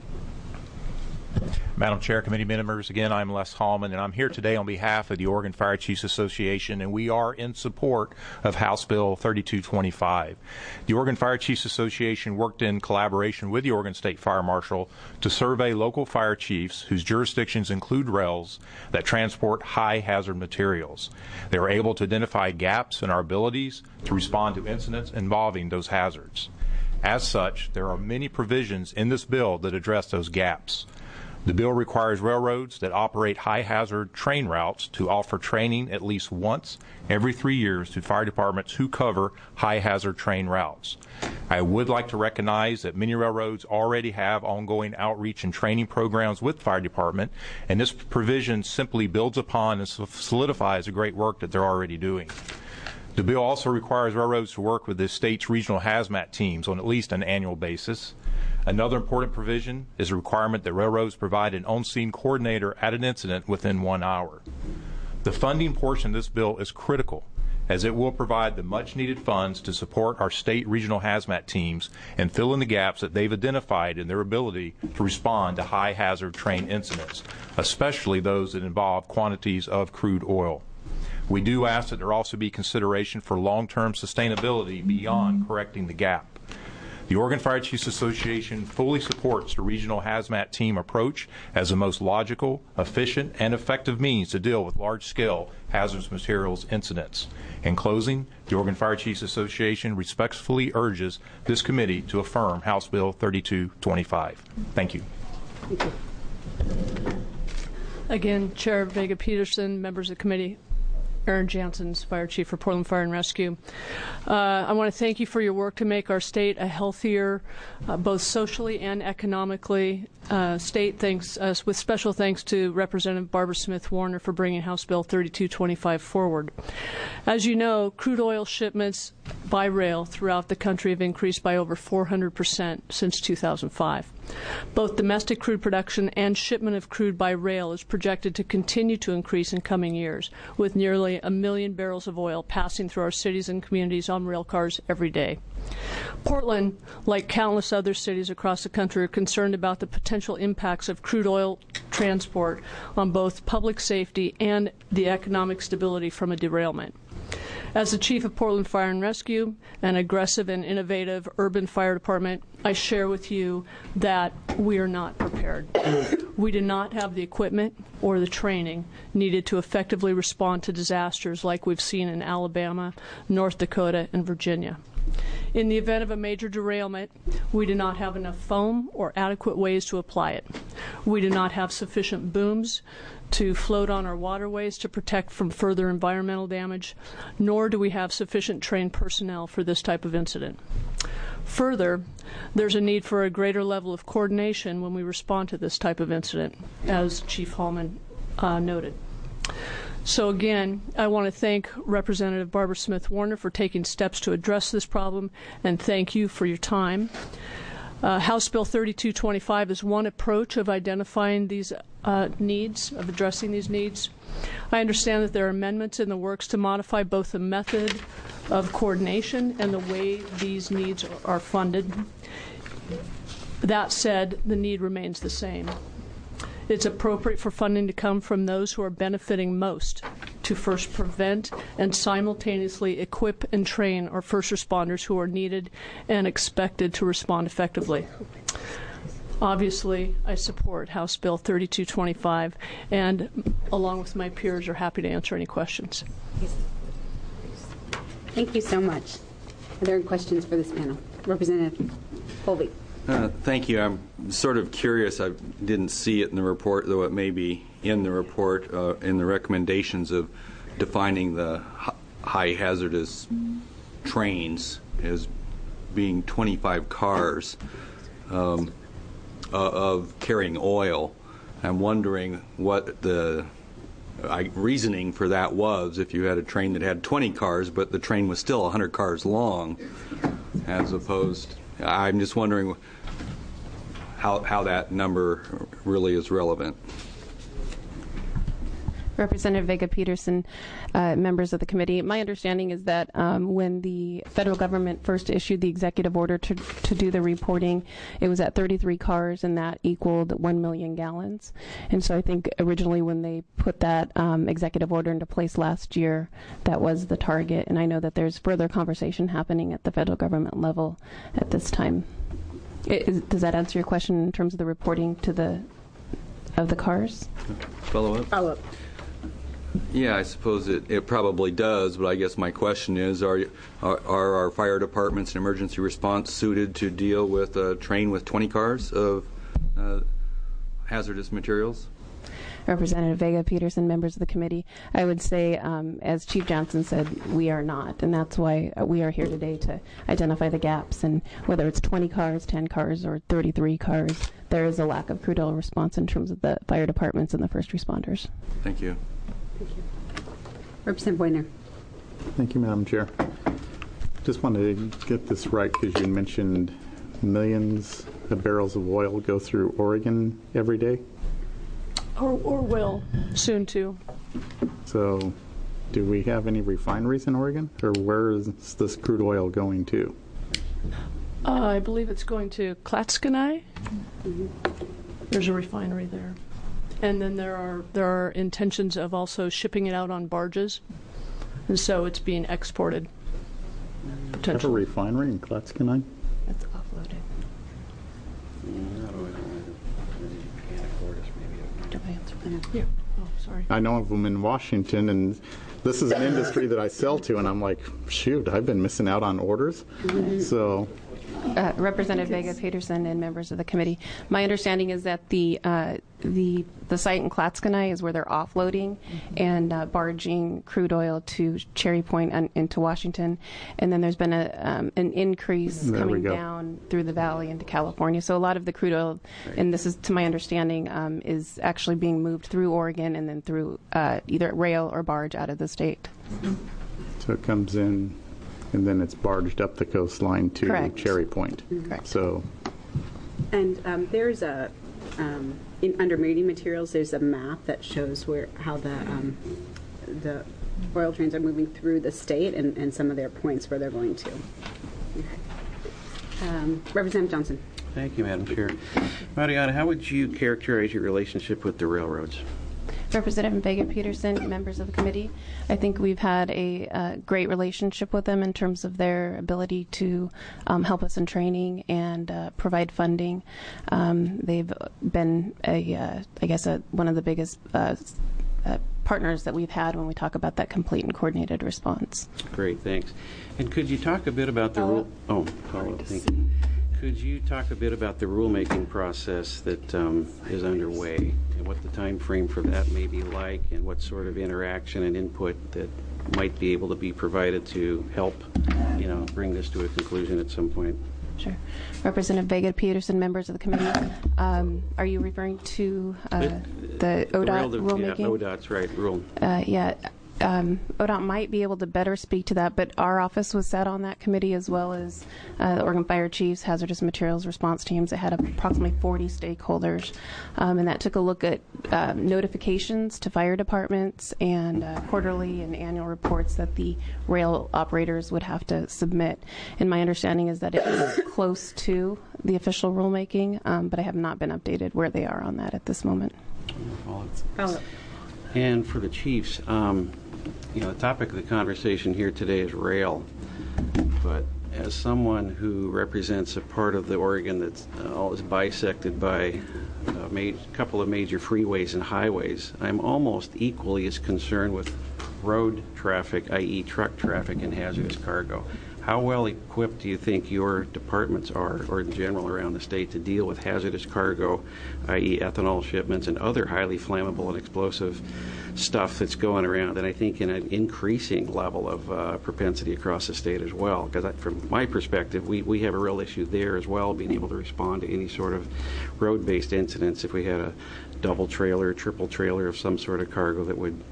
Madam Chair, committee members, again, I'm Les Hallman, and I'm here today on behalf of the Oregon Fire Chiefs Association, and we are in support of House Bill thirty-two twenty-five. The Oregon Fire Chiefs Association worked in collaboration with the Oregon State Fire Marshal to survey local fire chiefs whose jurisdictions include rails that transport high hazard materials. They were able to identify gaps in our abilities to respond to incidents involving those hazards. As such, there are many provisions in this bill that address those gaps. The bill requires railroads that operate high-hazard train routes to offer training at least once every three years to fire departments who cover high-hazard train routes. I would like to recognize that many railroads already have ongoing outreach and training programs with fire department, and this provision simply builds upon and solidifies the great work that they're already doing. The bill also requires railroads to work with the state's regional hazmat teams on at least an annual basis. Another important provision is a requirement that railroads provide an on-scene coordinator at an incident within one hour. The funding portion of this bill is critical, as it will provide the much-needed funds to support our state regional hazmat teams and fill in the gaps that they've identified in their ability to respond to high-hazard train incidents, especially those that involve quantities of crude oil. We do ask that there also be consideration for long-term sustainability beyond correcting the gap. The Oregon Fire Chiefs Association fully supports the regional hazmat team approach as the most logical, efficient, and effective means to deal with large-scale hazardous materials incidents. In closing, the Oregon Fire Chiefs Association respectfully urges this committee to affirm House Bill thirty-two twenty-five. Thank you. Thank you. Again, Chair Vega Peterson, members of the committee, Aaron Janssens, Fire Chief for Portland Fire and Rescue. Uh, I want to thank you for your work to make our state a healthier, uh, both socially and economically, uh, state. Thanks, uh, with special thanks to Representative Barbara Smith Warner for bringing House Bill thirty-two twenty-five forward. As you know, crude oil shipments by rail throughout the country have increased by over four hundred percent since two thousand five. Both domestic crude production and shipment of crude by rail is projected to continue to increase in coming years, with nearly a million barrels of oil passing through our cities and communities on rail cars every day. Portland, like countless other cities across the country, are concerned about the potential impacts of crude oil transport on both public safety and the economic stability from a derailment. As the Chief of Portland Fire and Rescue, an aggressive and innovative urban fire department, I share with you that we are not prepared. We do not have the equipment or the training needed to effectively respond to disasters like we've seen in Alabama, North Dakota, and Virginia. In the event of a major derailment, we do not have enough foam or adequate ways to apply it. We do not have sufficient booms to float on our waterways to protect from further environmental damage, nor do we have sufficient trained personnel for this type of incident. Further, there's a need for a greater level of coordination when we respond to this type of incident, as Chief Hallman uh, noted. So again, I want to thank Representative Barbara Smith Warner for taking steps to address this problem, and thank you for your time. Uh, House Bill thirty-two twenty-five is one approach of identifying these uh, needs, of addressing these needs. I understand that there are amendments in the works to modify both the method of coordination and the way these needs are funded. That said, the need remains the same. It's appropriate for funding to come from those who are benefiting most to first prevent and simultaneously equip and train our first responders who are needed and expected to respond effectively. Obviously, I support House Bill thirty-two twenty-five, and along with my peers are happy to answer any questions. Thank you so much. Are there any questions for this panel? Representative Colby. Uh, thank you. I'm sort of curious. I didn't see it in the report, though it may be in the report, uh, in the recommendations of defining the high hazardous trains as being twenty-five cars um, uh, of carrying oil. I'm wondering what the uh, reasoning for that was if you had a train that had twenty cars, but the train was still one hundred cars long, as opposed. I'm just wondering how how that number really is relevant. Representative Vega Peterson, uh, members of the committee, my understanding is that um, when the federal government first issued the executive order to, to do the reporting, it was at thirty-three cars, and that equaled one million gallons. And so I think originally when they put that um, executive order into place last year, that was the target. And I know that there's further conversation happening at the federal government level at this time. It, is, does that answer your question in terms of the reporting to the of the cars? Follow up? Follow up. Yeah, I suppose it, it probably does, but I guess my question is, are, are are our fire departments and emergency response suited to deal with a train with twenty cars of uh, hazardous materials? Representative Vega Peterson, members of the committee, I would say, um, as Chief Johnson said, we are not, and that's why we are here today to identify the gaps. And whether it's twenty cars, ten cars, or thirty-three cars, there is a lack of crude oil response in terms of the fire departments and the first responders. Thank you. Thank you. Representative Boyner. Thank you, Madam Chair. Just wanted to get this right because you mentioned millions of barrels of oil go through Oregon every day. Or, or will soon too. So, do we have any refineries in Oregon, or where is this crude oil going to? Uh, I believe it's going to Clatskanie. Mm-hmm. There's a refinery there, and then there are there are intentions of also shipping it out on barges, and so it's being exported. Have a refinery in Clatskanie? That's offloaded. Yeah. Oh, sorry. I know of them in Washington, and this is an industry that I sell to, and I'm like, shoot, I've been missing out on orders. Mm-hmm. So, uh, Representative Vega Peterson and members of the committee, my understanding is that the uh, the the site in Clatskanie is where they're offloading mm-hmm. and uh, barging crude oil to Cherry Point and into Washington, and then there's been a um, an increase there coming down through the valley into California. So a lot of the crude oil, and this is to my understanding, um, is actually being moved through Oregon and then through uh, either rail or barge out of the state. So it comes in, and then it's barged up the coastline to Correct. Cherry Point. Correct. So, and um, there's a um, in under meeting materials. There's a map that shows where how the um, the oil trains are moving through the state and, and some of their points where they're going to. Um, Representative Johnson. Thank you, Madam Chair. Mariana, how would you characterize your relationship with the railroads? Representative Vega Peterson, members of the committee, I think we've had a uh, great relationship with them in terms of their ability to um, help us in training and uh, provide funding. Um, they've been, a, uh, I guess, a, one of the biggest uh, uh, partners that we've had when we talk about that complete and coordinated response. Great, thanks. And could you talk a bit about the rule? Oh, follow up, thank you. Could you talk a bit about the rulemaking process that um, is underway and what the time frame for that may be like and what sort of interaction and input that might be able to be provided to help, you know, bring this to a conclusion at some point? Sure. Representative Vega Peterson, members of the committee, um, are you referring to uh, the O D O T the rulemaking? Yeah, O D O T's right, rule. Uh, yeah. Um, O D O T might be able to better speak to that, but our office was sat on that committee as well as uh, the Oregon Fire Chiefs, Hazardous Materials Response Teams. It had approximately forty stakeholders, um, and that took a look at uh, notifications to fire departments and uh, quarterly and annual reports that the rail operators would have to submit. And my understanding is that it is close to the official rulemaking, um, but I have not been updated where they are on that at this moment. Follow up. And for the chiefs, um, you know, the topic of the conversation here today is rail, but as someone who represents a part of the Oregon that's uh, always bisected by a ma- couple of major freeways and highways, I'm almost equally as concerned with road traffic, that is truck traffic and hazardous cargo. How well equipped do you think your departments are, or in general around the state, to deal with hazardous cargo, that is ethanol shipments and other highly flammable and explosive stuff that's going around, and I think in an increasing level of uh, propensity across the state as well? Because from my perspective, we, we have a real issue there as well, being able to respond to any sort of road-based incidents if we had a double trailer, triple trailer of some sort of cargo that would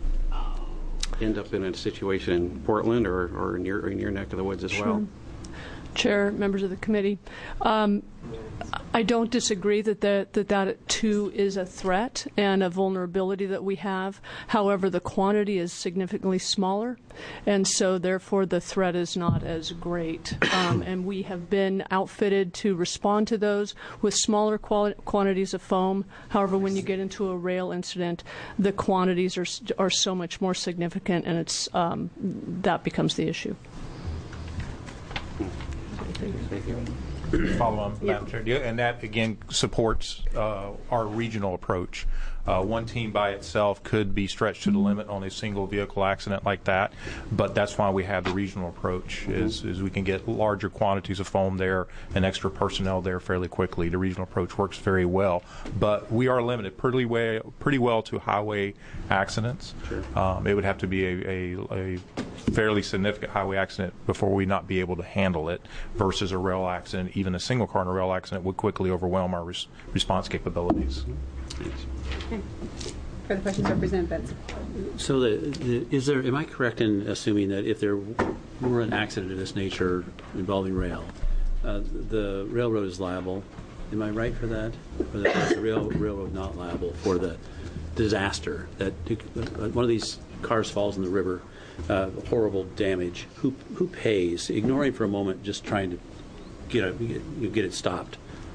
end up in a situation in Portland or, or in, your, in your neck of the woods as Sure. well. Chair, members of the committee, um, I don't disagree that that, that that too is a threat and a vulnerability that we have. However, the quantity is significantly smaller, and so therefore the threat is not as great. Um, and we have been outfitted to respond to those with smaller quali- quantities of foam. However, when you get into a rail incident, the quantities are are so much more significant, and it's um, that becomes the issue. Thank you. Follow on, Madam Chair. Yeah, and that, again, supports uh, our regional approach. Uh, one team by itself could be stretched to the limit on a single vehicle accident like that, but that's why we have the regional approach, is, is we can get larger quantities of foam there and extra personnel there fairly quickly. The regional approach works very well, but we are limited pretty, way, pretty well to highway accidents. Sure. Um, it would have to be a, a, a fairly significant highway accident before we not be able to handle it, versus a rail accident. Even a single car in a rail accident would quickly overwhelm our res- response capabilities. Yes. Okay. Further questions, Representative Benson? So, the, the, is there? Am I correct in assuming that if there were an accident of this nature involving rail, uh, the railroad is liable? Am I right for that? Or that the rail, railroad not liable for the disaster that uh, one of these cars falls in the river, uh, horrible damage? Who who pays? Ignoring for a moment, just trying to get a, get, get it stopped.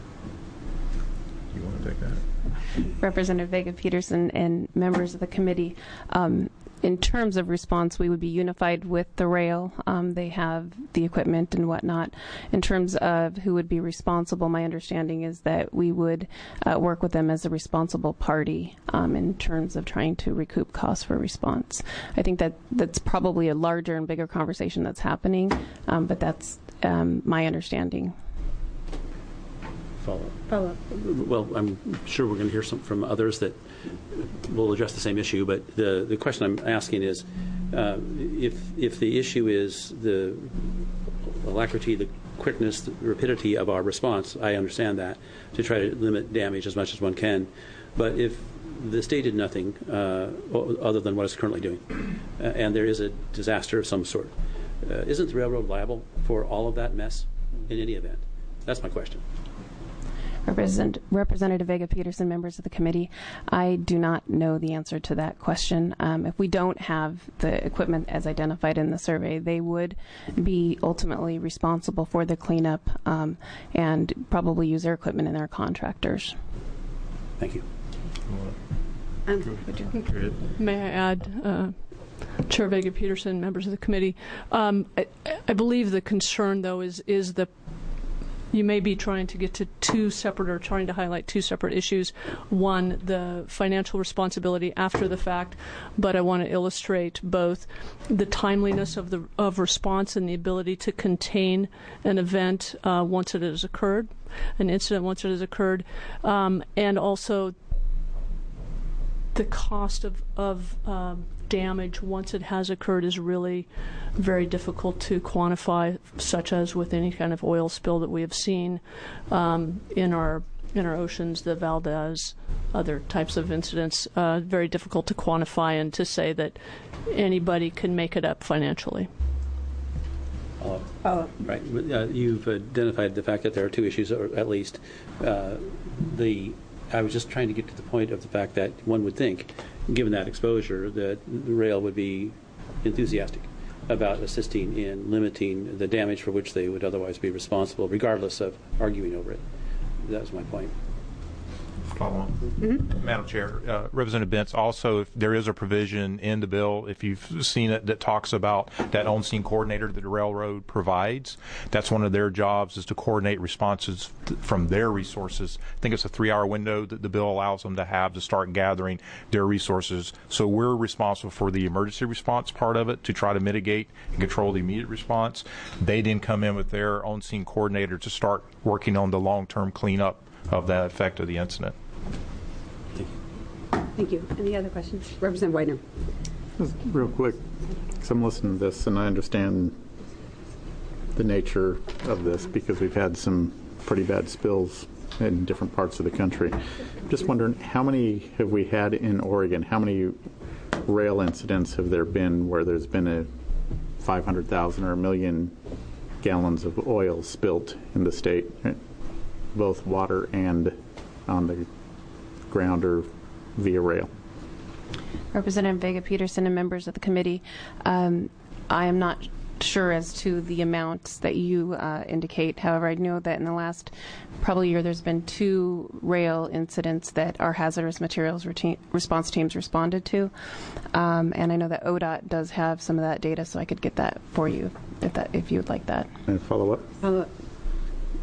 You want to take that? Representative Vega-Peterson and members of the committee, um, in terms of response, we would be unified with the rail. Um, they have the equipment and whatnot. In terms of who would be responsible, my understanding is that we would uh, work with them as a responsible party um, in terms of trying to recoup costs for response. I think that that's probably a larger and bigger conversation that's happening, um, but that's um, my understanding. Follow up. Follow up. Well, I'm sure we're going to hear some from others that will address the same issue, but the, the question I'm asking is, uh, if if the issue is the alacrity, the quickness, the rapidity of our response, I understand that, to try to limit damage as much as one can. But if the state did nothing uh, other than what it's currently doing, uh, and there is a disaster of some sort, uh, isn't the railroad liable for all of that mess in any event? That's my question. Represent, Representative Vega-Peterson, members of the committee, I do not know the answer to that question. Um, if we don't have the equipment as identified in the survey, they would be ultimately responsible for the cleanup um, and probably use their equipment and their contractors. Thank you. Um, May I add, uh, Chair Vega-Peterson, members of the committee, um, I, I believe the concern, though, is is the you may be trying to get to two separate or trying to highlight two separate issues. One, the financial responsibility after the fact, but I want to illustrate both the timeliness of the of response and the ability to contain an event uh, once it has occurred, an incident once it has occurred, um, and also the cost of, of um, damage once it has occurred is really very difficult to quantify, such as with any kind of oil spill that we have seen um, in our in our oceans, the Valdez, other types of incidents. Uh, very difficult to quantify and to say that anybody can make it up financially. Uh, oh. Right. Uh, you've identified the fact that there are two issues, or at least uh, the. I was just trying to get to the point of the fact that one would think, given that exposure, that the rail would be enthusiastic about assisting in limiting the damage for which they would otherwise be responsible, regardless of arguing over it. That was my point. Follow on. Mm-hmm. Madam Chair, uh, Representative Bentz, also, if there is a provision in the bill, if you've seen it, that talks about that on-scene coordinator that the railroad provides. That's one of their jobs, is to coordinate responses th- from their resources. I think it's a three-hour window that the bill allows them to have to start gathering their resources. So we're responsible for the emergency response part of it to try to mitigate and control the immediate response. They then come in with their on-scene coordinator to start working on the long-term cleanup of that effect of the incident. Thank you. Thank you. Any other questions? Representative Widener. Just real quick, because I'm listening to this and I understand the nature of this because we've had some pretty bad spills in different parts of the country. Just wondering, how many have we had in Oregon? How many rail incidents have there been where there's been a five hundred thousand or a million gallons of oil spilt in the state, both water and on the ground or via rail? Representative Vega-Peterson and members of the committee, um, I am not sure as to the amounts that you uh, indicate. However, I know that in the last probably year there's been two rail incidents that our hazardous materials routine, response teams responded to. Um, and I know that O D O T does have some of that data, so I could get that for you if that if you would like that. And follow up? Follow up.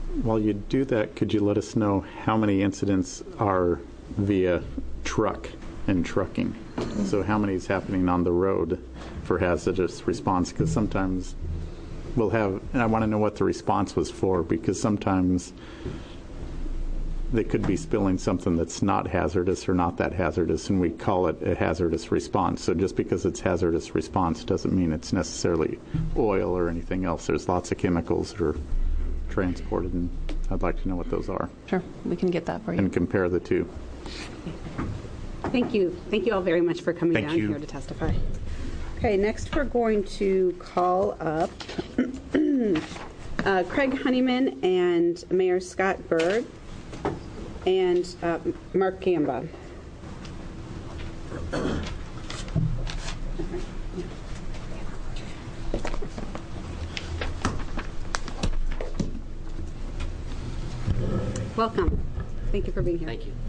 while you do that, could you let us know how many incidents are via truck and trucking? So how many is happening on the road for hazardous response? Because sometimes we'll have, and I want to know what the response was for, because sometimes they could be spilling something that's not hazardous or not that hazardous, and we call it a hazardous response. So just because it's hazardous response doesn't mean it's necessarily oil or anything else. There's lots of chemicals that are transported, and I'd like to know what those are. Sure, we can get that for you. And compare the two. Thank you. Thank you all very much for coming Thank down you. here to testify. Okay, next we're going to call up uh, Craig Honeyman and Mayor Scott Berg and uh, Mark Gamba. Welcome. Thank you for being here. Thank you.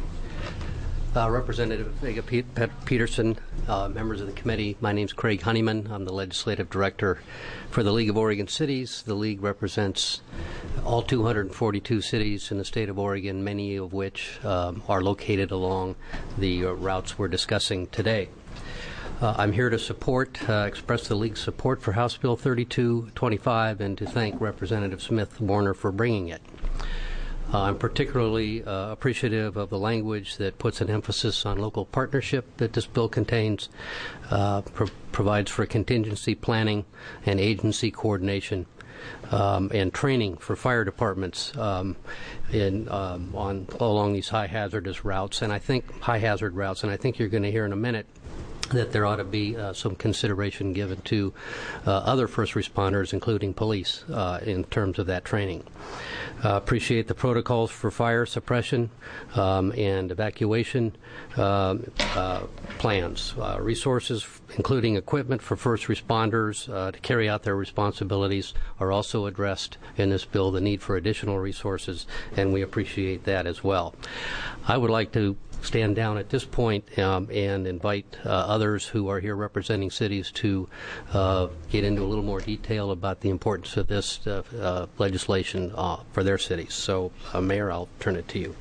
Uh, Representative Vega Pe- Peterson, uh, members of the committee, my name is Craig Honeyman. I'm the legislative director for the League of Oregon Cities. The League represents all two hundred forty-two cities in the state of Oregon, many of which um, are located along the uh, routes we're discussing today. Uh, I'm here to support, uh, express the League's support for House Bill thirty-two twenty-five and to thank Representative Smith Warner for bringing it. Uh, I'm particularly uh, appreciative of the language that puts an emphasis on local partnership that this bill contains, uh, pro- provides for contingency planning and agency coordination um, and training for fire departments um, in um, on along these high hazardous routes, and I think high hazard routes, and I think you're going to hear in a minute that there ought to be uh, some consideration given to uh, other first responders, including police, uh, in terms of that training. Uh, appreciate the protocols for fire suppression um, and evacuation um, uh, plans, uh, resources, including equipment for first responders uh, to carry out their responsibilities, are also addressed in this bill. The need for additional resources, and we appreciate that as well. I would like to stand down at this point um, and invite uh, others who are here representing cities to uh, get into a little more detail about the importance of this uh, uh, legislation uh, for their cities. So, uh, Mayor, I'll turn it to you.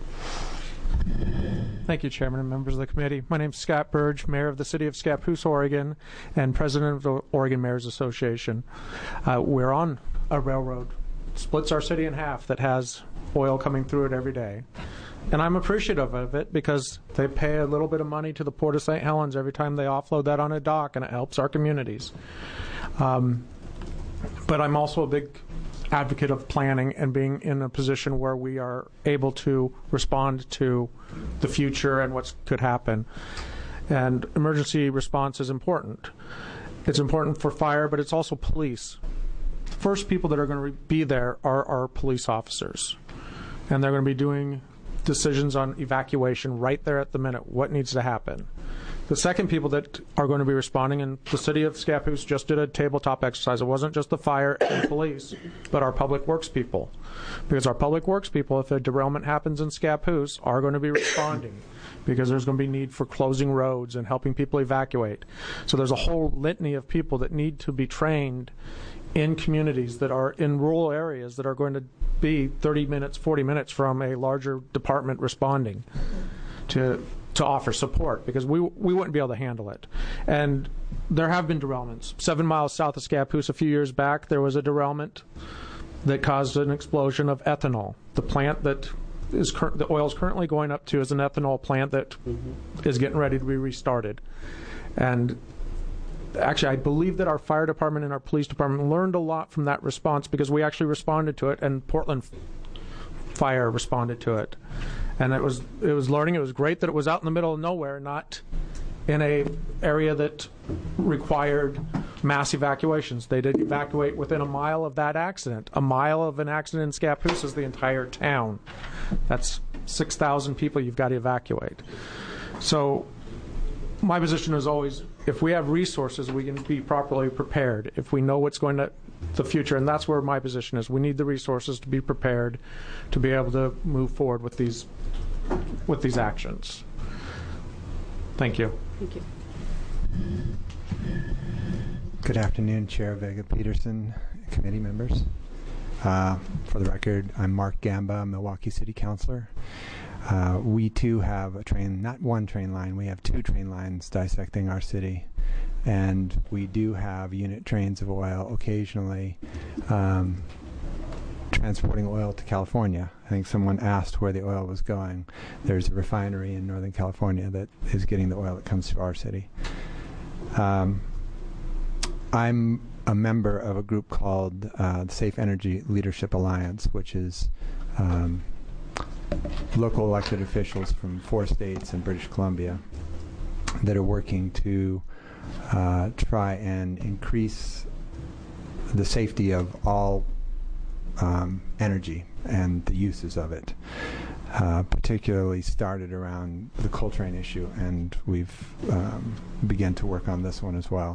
Thank you, Chairman and members of the committee. My name is Scott Burge, Mayor of the City of Scappoose, Oregon, and President of the Oregon Mayors Association. Uh, we're on a railroad, splits our city in half, that has oil coming through it every day. And I'm appreciative of it because they pay a little bit of money to the Port of Saint Helens every time they offload that on a dock, and it helps our communities. Um, but I'm also a big advocate of planning and being in a position where we are able to respond to the future and what could happen. And emergency response is important. It's important for fire, but it's also police. The first people that are going to be there are our police officers. And they're going to be doing decisions on evacuation right there at the minute, what needs to happen. The second people that are going to be responding, and the city of Scappoose just did a tabletop exercise. It wasn't just the fire and police, but our public works people. Because our public works people, if a derailment happens in Scappoose, are going to be responding because there's going to be need for closing roads and helping people evacuate. So there's a whole litany of people that need to be trained in communities that are in rural areas that are going to be thirty minutes, forty minutes from a larger department responding to to offer support, because we we wouldn't be able to handle it. And there have been derailments. Seven miles south of Scappoose a few years back, there was a derailment that caused an explosion of ethanol. The plant that is cur- the oil is currently going up to is an ethanol plant that mm-hmm. is getting ready to be restarted. And actually, I believe that our fire department and our police department learned a lot from that response, because we actually responded to it, and Portland Fire responded to it. And it was it was learning. It was great that it was out in the middle of nowhere, not in a area that required mass evacuations. They did evacuate within a mile of that accident. A mile of an accident in Scappoose is the entire town. That's six thousand people you've got to evacuate. So my position is always, if we have resources, we can be properly prepared. If we know what's going to the future, and that's where my position is. We need the resources to be prepared to be able to move forward with these with these actions. Thank you. Thank you. Good afternoon, Chair Vega Peterson, committee members. Uh, for the record, I'm Mark Gamba, Milwaukee City Councilor. Uh, we too have a train, not one train line, we have two train lines dissecting our city. And we do have unit trains of oil occasionally um, transporting oil to California. I think someone asked where the oil was going. There's a refinery in Northern California that is getting the oil that comes to our city. Um, I'm a member of a group called uh, the Safe Energy Leadership Alliance, which is um, local elected officials from four states and British Columbia that are working to uh, try and increase the safety of all um, energy and the uses of it. Uh, particularly started around the coal train issue, and we've um, begun to work on this one as well.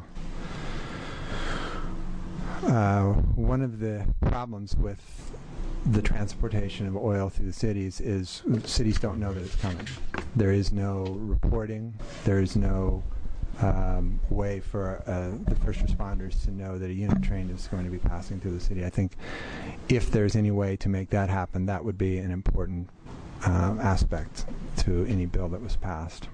Uh, one of the problems with the transportation of oil through the cities is cities don't know that it's coming. There is no reporting. There is no um, way for uh, the first responders to know that a unit train is going to be passing through the city. I think if there's any way to make that happen, that would be an important uh, aspect to any bill that was passed.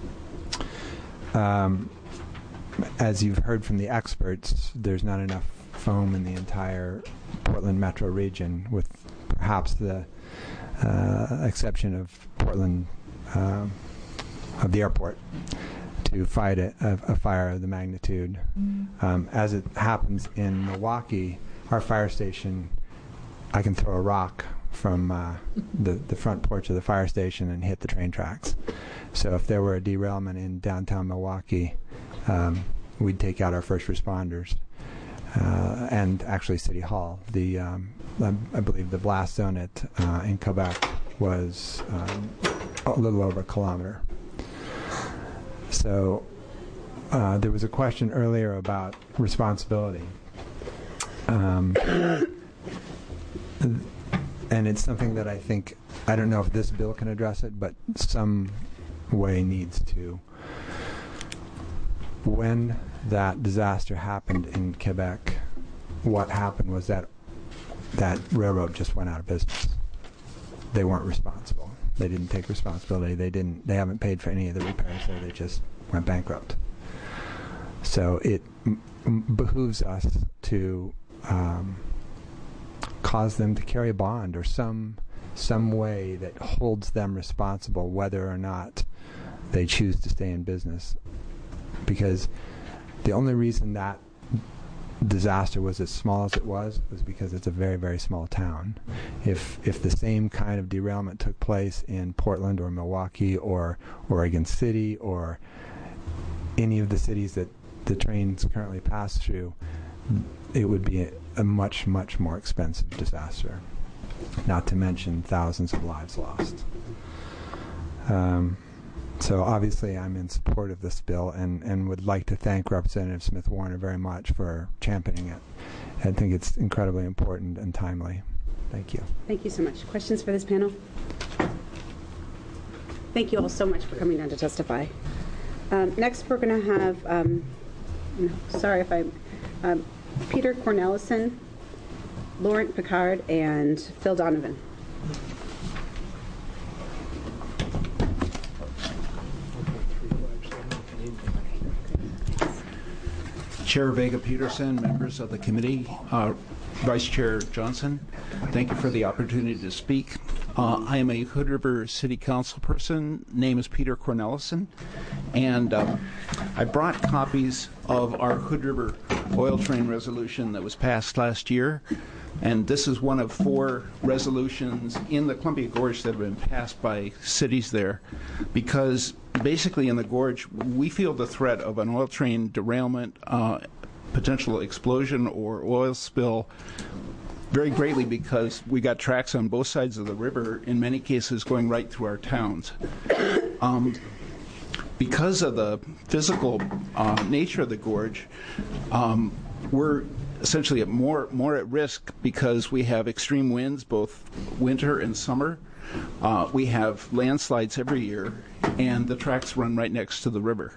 Um, as you've heard from the experts, there's not enough foam in the entire Portland metro region, with perhaps the uh, exception of Portland, uh, of the airport, to fight a, a, a fire of the magnitude. Mm-hmm. Um, as it happens in Milwaukee, our fire station, I can throw a rock from uh, the, the front porch of the fire station and hit the train tracks. So if there were a derailment in downtown Milwaukee, um, we'd take out our first responders. Uh, and actually City Hall. The um, I, I believe the blast zone at uh, in Quebec was um, a little over a kilometer. So uh, there was a question earlier about responsibility, um, and it's something that I think, I don't know if this bill can address it, but some way needs to. When that disaster happened in Quebec, what happened was that that railroad just went out of business. They weren't responsible. They didn't take responsibility. They didn't. They haven't paid for any of the repairs there. They just went bankrupt. So it m- behooves us to um, cause them to carry a bond or some some way that holds them responsible, whether or not they choose to stay in business. Because the only reason that disaster was as small as it was was because it's a very, very small town. If if the same kind of derailment took place in Portland or Milwaukee or Oregon City or any of the cities that the trains currently pass through, it would be a, a much, much more expensive disaster, not to mention thousands of lives lost. Um, So obviously I'm in support of this bill and, and would like to thank Representative Smith Warner very much for championing it. I think it's incredibly important and timely. Thank you. Thank you so much. Questions for this panel? Thank you all so much for coming down to testify. Um, next we're going to have, um, sorry if I, um, Peter Cornelison, Laurent Picard, and Phil Donovan. Chair Vega Peterson, members of the committee, uh, Vice Chair Johnson, thank you for the opportunity to speak. Uh, I am a Hood River City Council person. Name is Peter Cornelison, and uh, I brought copies of our Hood River oil train resolution that was passed last year, and this is one of four resolutions in the Columbia Gorge that have been passed by cities there, because basically in the gorge we feel the threat of an oil train derailment, uh, potential explosion or oil spill very greatly, because we got tracks on both sides of the river, in many cases going right through our towns. Um, because of the physical uh, nature of the gorge, um, we're essentially at more more at risk because we have extreme winds both winter and summer. Uh, we have landslides every year, and the tracks run right next to the river.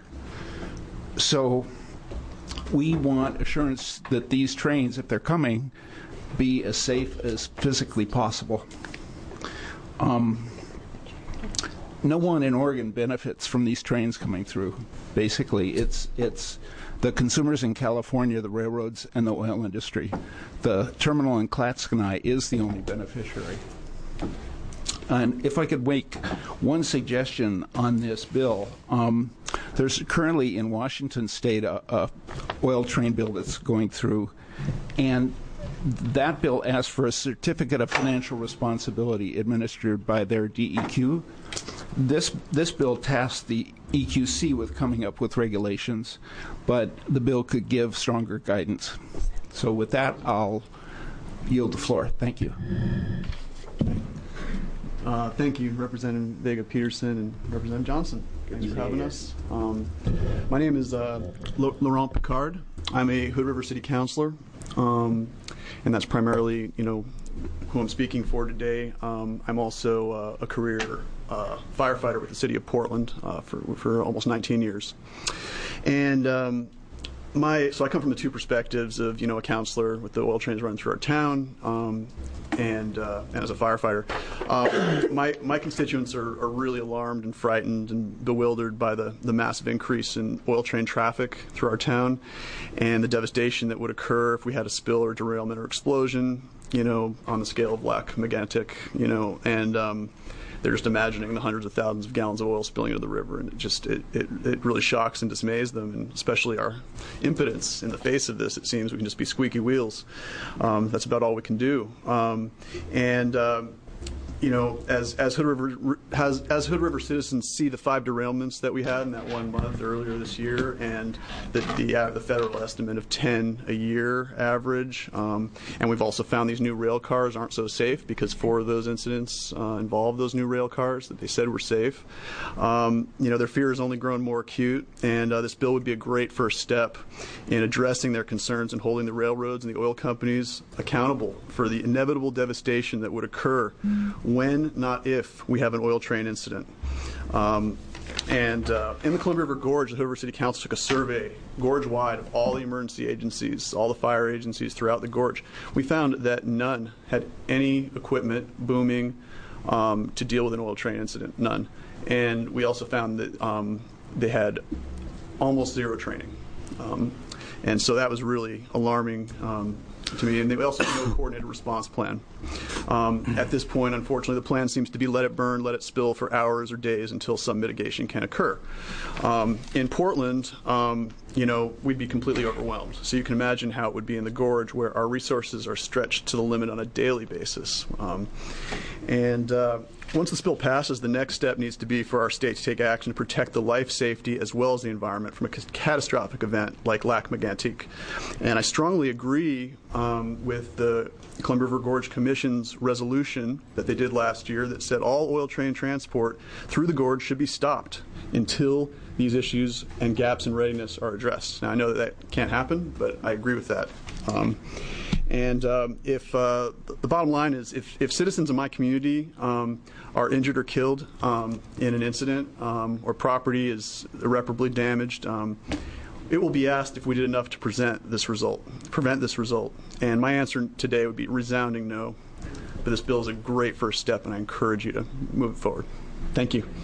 So we want assurance that these trains, if they're coming, be as safe as physically possible. Um, no one in Oregon benefits from these trains coming through. Basically, it's it's the consumers in California, the railroads, and the oil industry. The terminal in Clatskanie is the only beneficiary. And if I could make one suggestion on this bill, um, there's currently in Washington State a, a oil train bill that's going through, and that bill asks for a certificate of financial responsibility administered by their D E Q. This this bill tasks the E Q C with coming up with regulations, but the bill could give stronger guidance. So with that, I'll yield the floor. Thank you. Uh, thank you, Representative Vega Peterson and Representative Johnson. Thanks for having us. Um, my name is uh, Laurent Picard. I'm a Hood River City Councilor, um, and that's primarily, you know, who I'm speaking for today. Um, I'm also uh, a career uh, firefighter with the City of Portland uh, for for almost nineteen years, and. Um, My, so I come from the two perspectives of, you know, a counselor with the oil trains running through our town, um, and uh, and as a firefighter. Uh, my my constituents are, are really alarmed and frightened and bewildered by the, the massive increase in oil train traffic through our town, and the devastation that would occur if we had a spill or derailment or explosion, you know, on the scale of Lac Megantic, you know, and um, they're just imagining the hundreds of thousands of gallons of oil spilling into the river, and it just it, it, it really shocks and dismays them, and especially our impotence in the face of this. It seems we can just be squeaky wheels. Um, that's about all we can do. Um, and uh, you know, as as Hood River has as Hood River citizens see the five derailments that we had in that one month earlier this year, and the the, uh, the federal estimate of ten a year average, um, and we've also found these new rail cars aren't so safe because four of those incidents uh, involved those new rail cars that they said were safe. Um, you know, their fear has only grown more acute, and uh, this bill would be a great first step in addressing their concerns and holding the railroads and the oil companies accountable for the inevitable devastation that would occur when, not if, we have an oil train incident. Um, and uh, in the Columbia River Gorge, the Hood River City Council took a survey gorge-wide of all the emergency agencies, all the fire agencies throughout the gorge. We found that none had any equipment booming um, to deal with an oil train incident, none. And we also found that um, they had almost zero training. Um, and so that was really alarming um, to me, and they also have no coordinated response plan. Um, at this point, unfortunately, the plan seems to be let it burn, let it spill for hours or days until some mitigation can occur. Um, in Portland, um, you know, we'd be completely overwhelmed. So you can imagine how it would be in the gorge, where our resources are stretched to the limit on a daily basis. Um, and uh, once the spill passes, the next step needs to be for our state to take action to protect the life safety as well as the environment from a catastrophic event like Lac Megantic. And I strongly agree um, with the Columbia River Gorge Commission's resolution that they did last year that said all oil train transport through the gorge should be stopped until these issues and gaps in readiness are addressed. Now, I know that that can't happen, but I agree with that. Um, and um, if uh, the bottom line is, if, if citizens in my community um, are injured or killed um, in an incident, um, or property is irreparably damaged, um, it will be asked if we did enough to present this result, prevent this result. And my answer today would be resounding no. But this bill is a great first step, and I encourage you to move it forward. Thank you.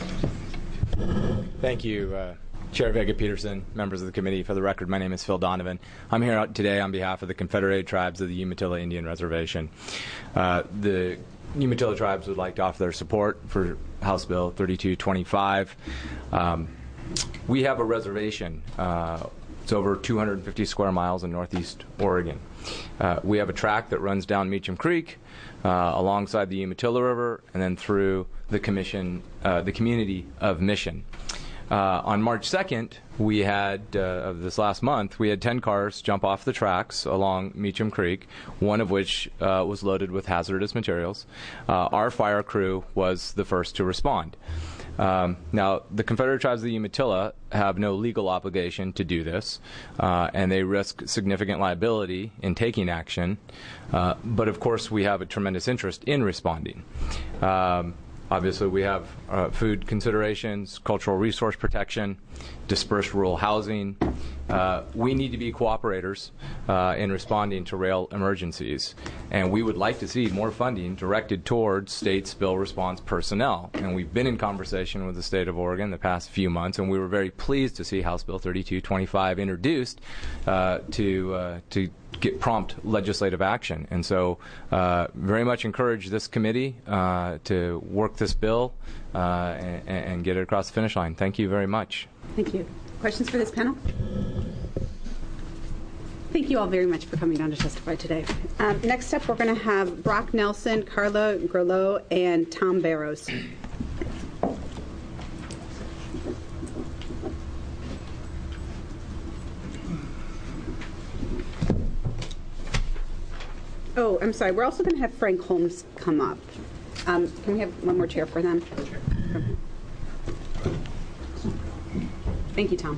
Thank you, uh, Chair Vega Peterson, members of the committee. For the record, my name is Phil Donovan. I'm here today on behalf of the Confederated Tribes of the Umatilla Indian Reservation. Uh, the Umatilla Tribes would like to offer their support for House Bill thirty-two twenty-five. Um, we have a reservation. Uh, it's over two hundred fifty square miles in northeast Oregon. Uh, we have a track that runs down Meacham Creek, uh, alongside the Umatilla River, and then through the commission, uh, the community of Mission. Uh, on March second, we had, uh, of this last month, we had ten cars jump off the tracks along Meacham Creek, one of which uh, was loaded with hazardous materials. Uh, our fire crew was the first to respond. Um, now, the Confederate Tribes of the Umatilla have no legal obligation to do this, uh, and they risk significant liability in taking action. Uh, but, of course, we have a tremendous interest in responding. Um, Obviously, we have uh, food considerations, cultural resource protection, dispersed rural housing. Uh, we need to be cooperators uh, in responding to rail emergencies, and we would like to see more funding directed towards state spill response personnel. And we've been in conversation with the state of Oregon the past few months, and we were very pleased to see House Bill thirty-two twenty-five introduced uh, to uh, to get prompt legislative action. And so uh, very much encourage this committee uh, to work this bill uh, and, and get it across the finish line. Thank you very much. Thank you. Questions for this panel? Thank you all very much for coming down to testify today. Um, next up, we're going to have Brock Nelson, Carla Grelot, and Tom Barrows. Oh, I'm sorry. We're also going to have Frank Holmes come up. Um, can we have one more chair for them? Thank you, Tom.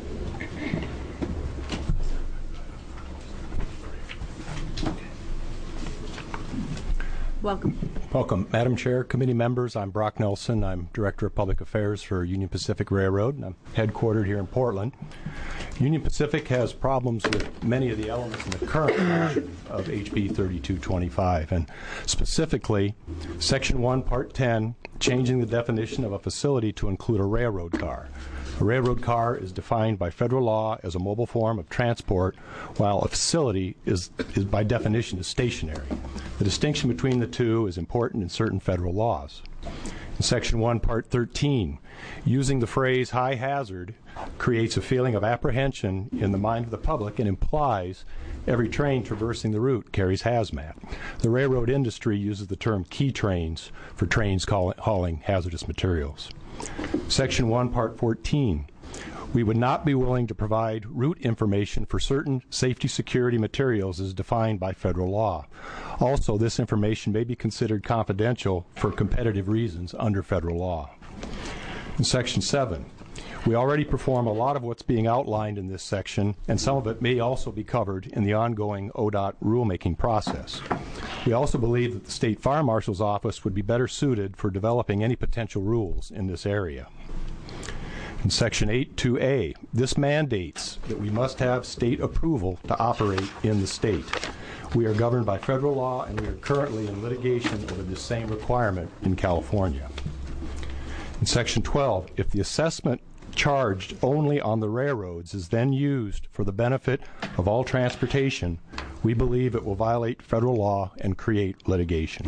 Welcome. Welcome. Madam Chair, committee members, I'm Brock Nelson. I'm Director of Public Affairs for Union Pacific Railroad, and I'm headquartered here in Portland. Union Pacific has problems with many of the elements in the current version of H B thirty-two twenty-five, and specifically Section one, Part ten, changing the definition of a facility to include a railroad car. A railroad car is defined by federal law as a mobile form of transport, while a facility is, is by definition is stationary. The distinction between the two is important in certain federal laws. In Section one, Part thirteen, using the phrase high hazard creates a feeling of apprehension in the mind of the public and implies every train traversing the route carries hazmat. The railroad industry uses the term key trains for trains call, hauling hazardous materials. Section one, Part fourteen. We would not be willing to provide route information for certain safety security materials as defined by federal law. Also, this information may be considered confidential for competitive reasons under federal law. In Section seven, we already perform a lot of what's being outlined in this section, and some of it may also be covered in the ongoing O D O T rulemaking process. We also believe that the State Fire Marshal's Office would be better suited for developing any potential rules in this area. In Section eight two A, this mandates that we must have state approval to operate in the state. We are governed by federal law, and we are currently in litigation over this same requirement in California. In Section twelve, if the assessment charged only on the railroads is then used for the benefit of all transportation, we believe it will violate federal law and create litigation.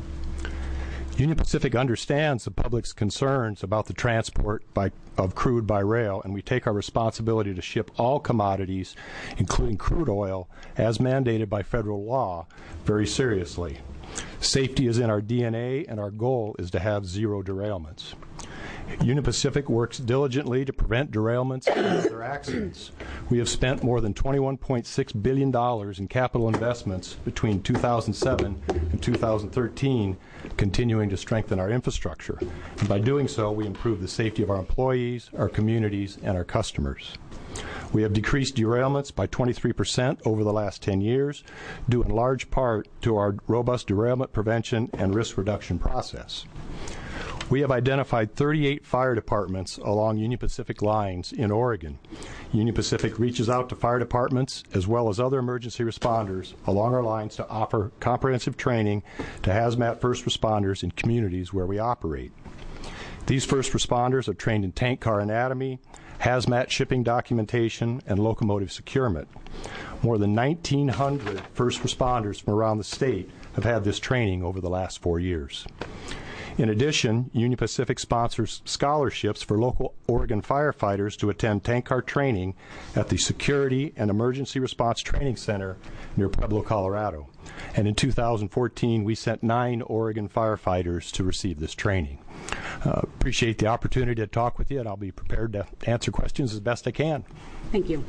Union Pacific understands the public's concerns about the transport by, of crude by rail, and we take our responsibility to ship all commodities, including crude oil, as mandated by federal law, very seriously. Safety is in our D N A, and our goal is to have zero derailments. Union Pacific works diligently to prevent derailments and other accidents. We have spent more than twenty-one point six billion dollars in capital investments between two thousand seven and two thousand thirteen, continuing to strengthen our infrastructure. And by doing so, we improve the safety of our employees, our communities, and our customers. We have decreased derailments by twenty-three percent over the last ten years, due in large part to our robust derailment prevention and risk reduction process. We have identified thirty-eight fire departments along Union Pacific lines in Oregon. Union Pacific reaches out to fire departments as well as other emergency responders along our lines to offer comprehensive training to hazmat first responders in communities where we operate. These first responders are trained in tank car anatomy, hazmat shipping documentation, and locomotive securement. More than nineteen hundred first responders from around the state have had this training over the last four years. In addition, Union Pacific sponsors scholarships for local Oregon firefighters to attend tank car training at the Security and Emergency Response Training Center near Pueblo, Colorado. And in two thousand fourteen, we sent nine Oregon firefighters to receive this training. Uh, appreciate the opportunity to talk with you, and I'll be prepared to answer questions as best I can. Thank you.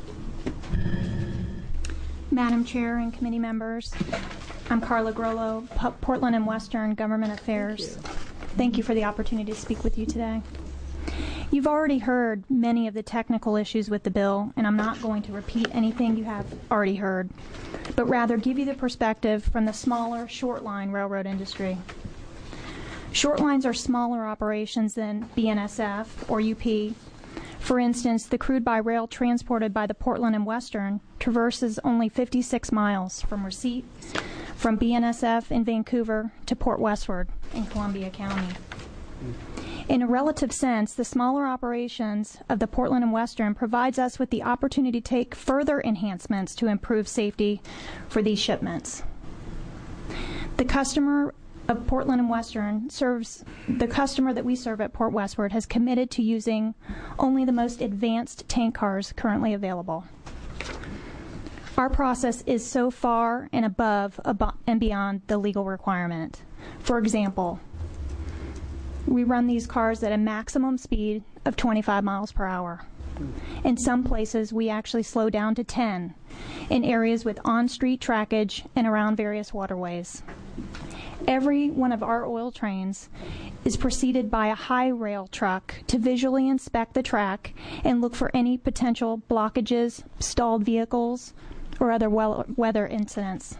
Madam Chair and committee members, I'm Carla Grelot, P- Portland and Western Government Affairs. Thank you. Thank you for the opportunity to speak with you today. You've already heard many of the technical issues with the bill, and I'm not going to repeat anything you have already heard, but rather give you the perspective from the smaller, short-line railroad industry. Short lines are smaller operations than B N S F or U P. For instance, the crude by rail transported by the Portland and Western traverses only fifty-six miles from receipt from B N S F in Vancouver to Port Westward in Columbia County. In a relative sense, the smaller operations of the Portland and Western provides us with the opportunity to take further enhancements to improve safety for these shipments. The customer of Portland and Western serves, the customer that we serve at Port Westward has committed to using only the most advanced tank cars currently available. Our process is so far and above and beyond the legal requirement. For example, we run these cars at a maximum speed of twenty-five miles per hour. In some places, we actually slow down to ten in areas with on-street trackage and around various waterways. Every one of our oil trains is preceded by a high rail truck to visually inspect the track and look for any potential blockages, stalled vehicles, or other weather incidents.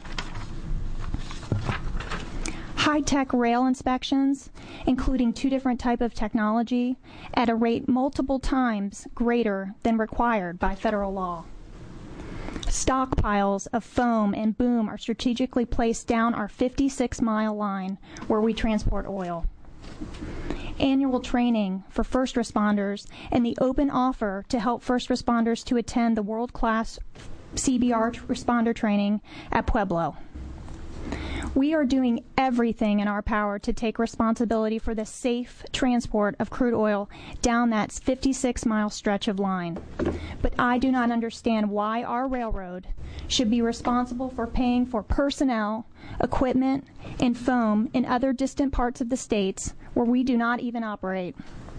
High-tech rail inspections, including two different types of technology, at a rate multiple times greater than required by federal law. Stockpiles of foam and boom are strategically placed down our fifty-six mile line where we transport oil. Annual training for first responders and the open offer to help first responders to attend the world-class C B R responder training at Pueblo. We are doing everything in our power to take responsibility for the safe transport of crude oil down that fifty-six mile stretch of line. But I do not understand why our railroad should be responsible for paying for personnel, equipment, and foam in other distant parts of the states where we do not even operate.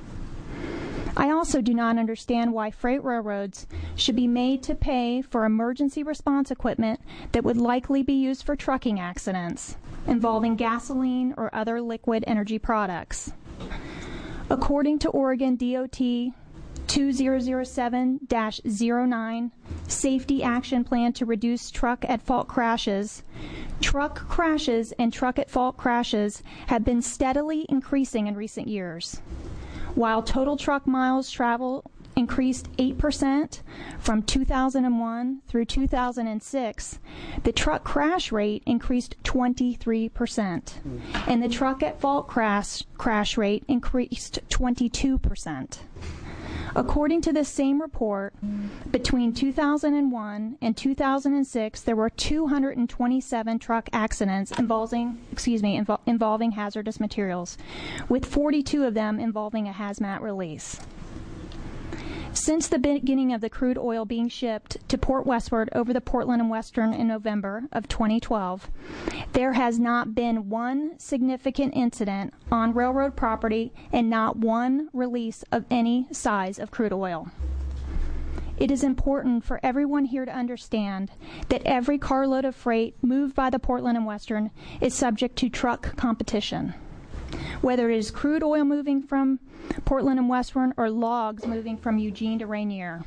I also do not understand why freight railroads should be made to pay for emergency response equipment that would likely be used for trucking accidents involving gasoline or other liquid energy products. According to Oregon D O T two thousand seven dash oh nine Safety Action Plan to Reduce Truck at Fault Crashes, truck crashes and truck at fault crashes have been steadily increasing in recent years. While total truck miles traveled increased eight percent from two thousand one through two thousand six, the truck crash rate increased twenty-three percent, and the truck at fault crash, crash rate increased twenty-two percent. According to this same report, between two thousand one and two thousand six, there were two hundred twenty-seven truck accidents involving, excuse me, invol- involving hazardous materials, with forty-two of them involving a hazmat release. Since the beginning of the crude oil being shipped to Port Westward over the Portland and Western in November of twenty twelve, there has not been one significant incident on railroad property and not one release of any size of crude oil. It is important for everyone here to understand that every carload of freight moved by the Portland and Western is subject to truck competition, whether it is crude oil moving from Portland and Western or logs moving from Eugene to Rainier.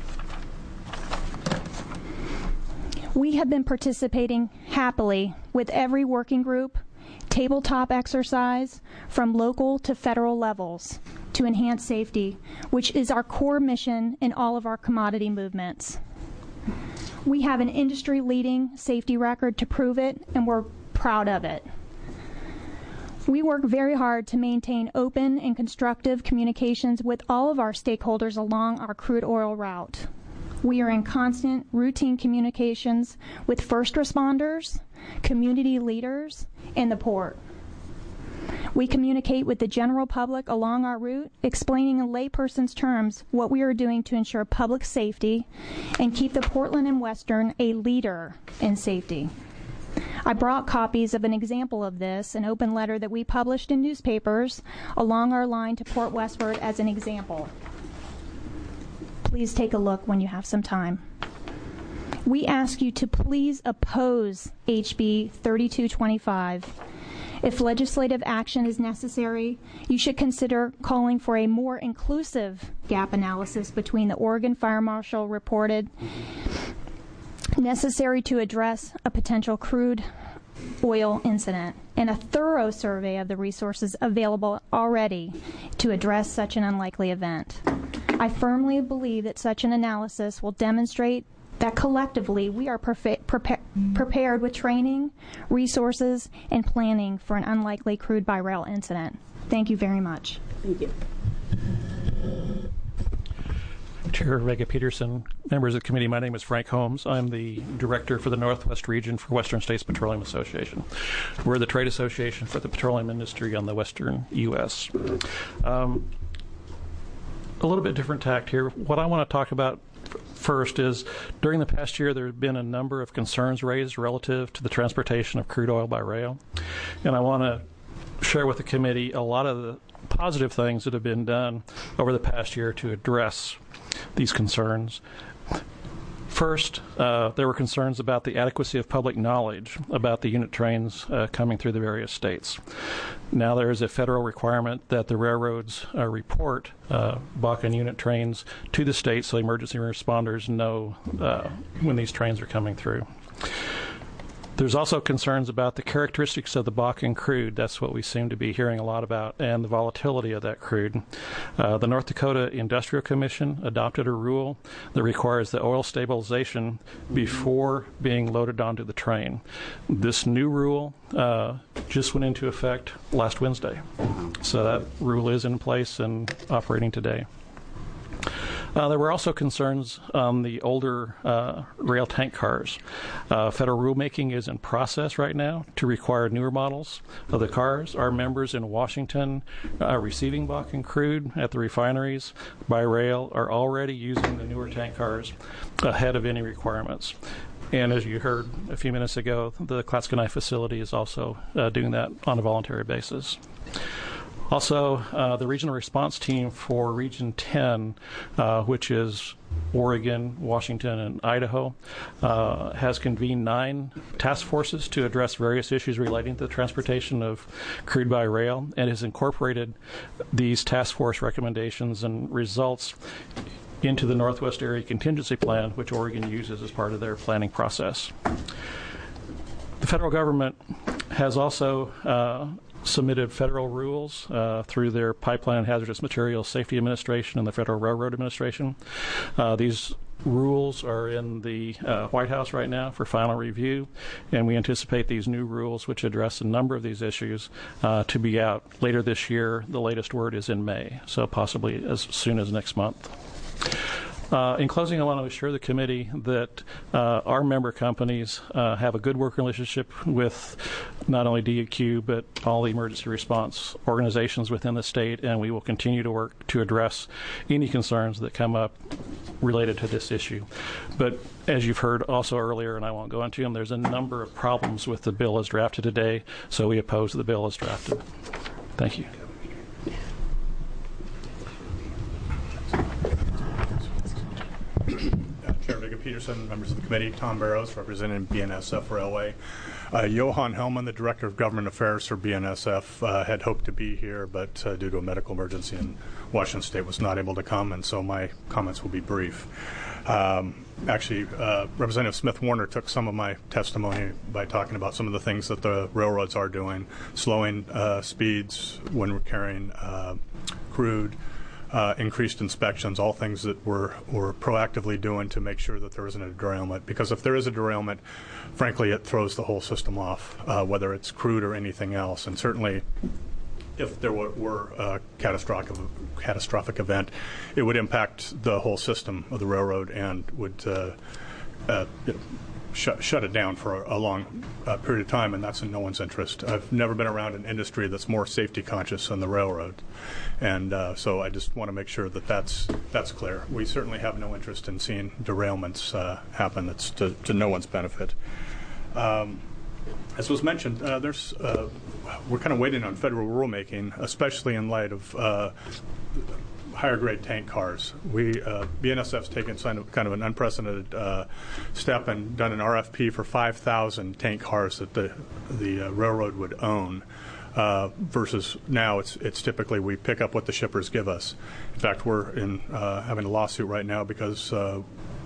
We have been participating happily with every working group, tabletop exercise from local to federal levels to enhance safety, which is our core mission in all of our commodity movements. We have an industry-leading safety record to prove it, and we're proud of it. We work very hard to maintain open and constructive communications with all of our stakeholders along our crude oil route. We are in constant, routine communications with first responders, community leaders, and the port. We communicate with the general public along our route, explaining in layperson's terms what we are doing to ensure public safety and keep the Portland and Western a leader in safety. I brought copies of an example of this, an open letter that we published in newspapers along our line to Port Westward as an example. Please take a look when you have some time. We ask you to please oppose H B thirty-two twenty-five. If legislative action is necessary, you should consider calling for a more inclusive gap analysis between the Oregon Fire Marshal reported necessary to address a potential crude oil incident and a thorough survey of the resources available already to address such an unlikely event. I firmly believe that such an analysis will demonstrate that collectively we are prefa- prepa- prepared with training, resources, and planning for an unlikely crude by rail incident. Thank you very much. Thank you. Chair Vega Peterson, members of the committee, my name is Frank Holmes. I'm the director for the Northwest region for Western States Petroleum Association. We're the trade association for the petroleum industry on the western U S Um, a little bit different tact here. What I want to talk about first is during the past year there have been a number of concerns raised relative to the transportation of crude oil by rail. And I want to share with the committee a lot of the positive things that have been done over the past year to address these concerns. First, uh, there were concerns about the adequacy of public knowledge about the unit trains uh, coming through the various states. Now there is a federal requirement that the railroads uh, report uh, Bakken unit trains to the state so emergency responders know uh, when these trains are coming through. There's also concerns about the characteristics of the Bakken crude. That's what we seem to be hearing a lot about, and the volatility of that crude. Uh, the North Dakota Industrial Commission adopted a rule that requires the oil stabilization before being loaded onto the train. This new rule uh, just went into effect last Wednesday. So that rule is in place and operating today. Uh, there were also concerns on the older uh, rail tank cars. Uh, federal rulemaking is in process right now to require newer models of the cars. Our members in Washington uh, receiving Bakken crude at the refineries by rail are already using the newer tank cars ahead of any requirements. And as you heard a few minutes ago, the Clatskanie facility is also uh, doing that on a voluntary basis. Also, uh, the regional response team for Region ten, uh, which is Oregon, Washington, and Idaho, uh, has convened nine task forces to address various issues relating to the transportation of crude by rail, and has incorporated these task force recommendations and results into the Northwest Area Contingency Plan, which Oregon uses as part of their planning process. The federal government has also uh, submitted federal rules uh, through their Pipeline and Hazardous Materials Safety Administration and the Federal Railroad Administration. Uh, these rules are in the uh, White House right now for final review, and we anticipate these new rules, which address a number of these issues, uh, to be out later this year. The latest word is in May, so possibly as soon as next month. Uh, in closing, I want to assure the committee that uh, our member companies uh, have a good working relationship with not only D E Q but all the emergency response organizations within the state, and we will continue to work to address any concerns that come up related to this issue. But as you've heard also earlier, and I won't go into them, there's a number of problems with the bill as drafted today, so we oppose the bill as drafted. Thank you. Chair Vega Peterson, members of the committee, Tom Barrows, representing B N S F Railway. Uh, Johan Hellman, the Director of Government Affairs for B N S F, uh, had hoped to be here, but uh, due to a medical emergency in Washington State was not able to come, and so my comments will be brief. Um, actually, uh, Representative Smith Warner took some of my testimony by talking about some of the things that the railroads are doing, slowing uh, speeds when we're carrying uh, crude, Uh, increased inspections, all things that we're, we're proactively doing to make sure that there isn't a derailment. Because if there is a derailment, frankly, it throws the whole system off, uh, whether it's crude or anything else. And certainly, if there were, were a catastrophic, catastrophic event, it would impact the whole system of the railroad and would uh, uh, you know, Shut, shut it down for a, a long uh, period of time, and that's in no one's interest. I've never been around an industry that's more safety conscious than the railroad, and uh, so I just want to make sure that that's that's clear. We certainly have no interest in seeing derailments uh, happen. That's to, to no one's benefit. Um, as was mentioned, uh, there's uh, we're kind of waiting on federal rulemaking, especially in light of uh, higher grade tank cars. We uh, B N S F's taken kind of, kind of an unprecedented uh, step and done an R F P for five thousand tank cars that the the uh, railroad would own. Uh, versus now, it's it's typically we pick up what the shippers give us. In fact, we're in uh, having a lawsuit right now because uh,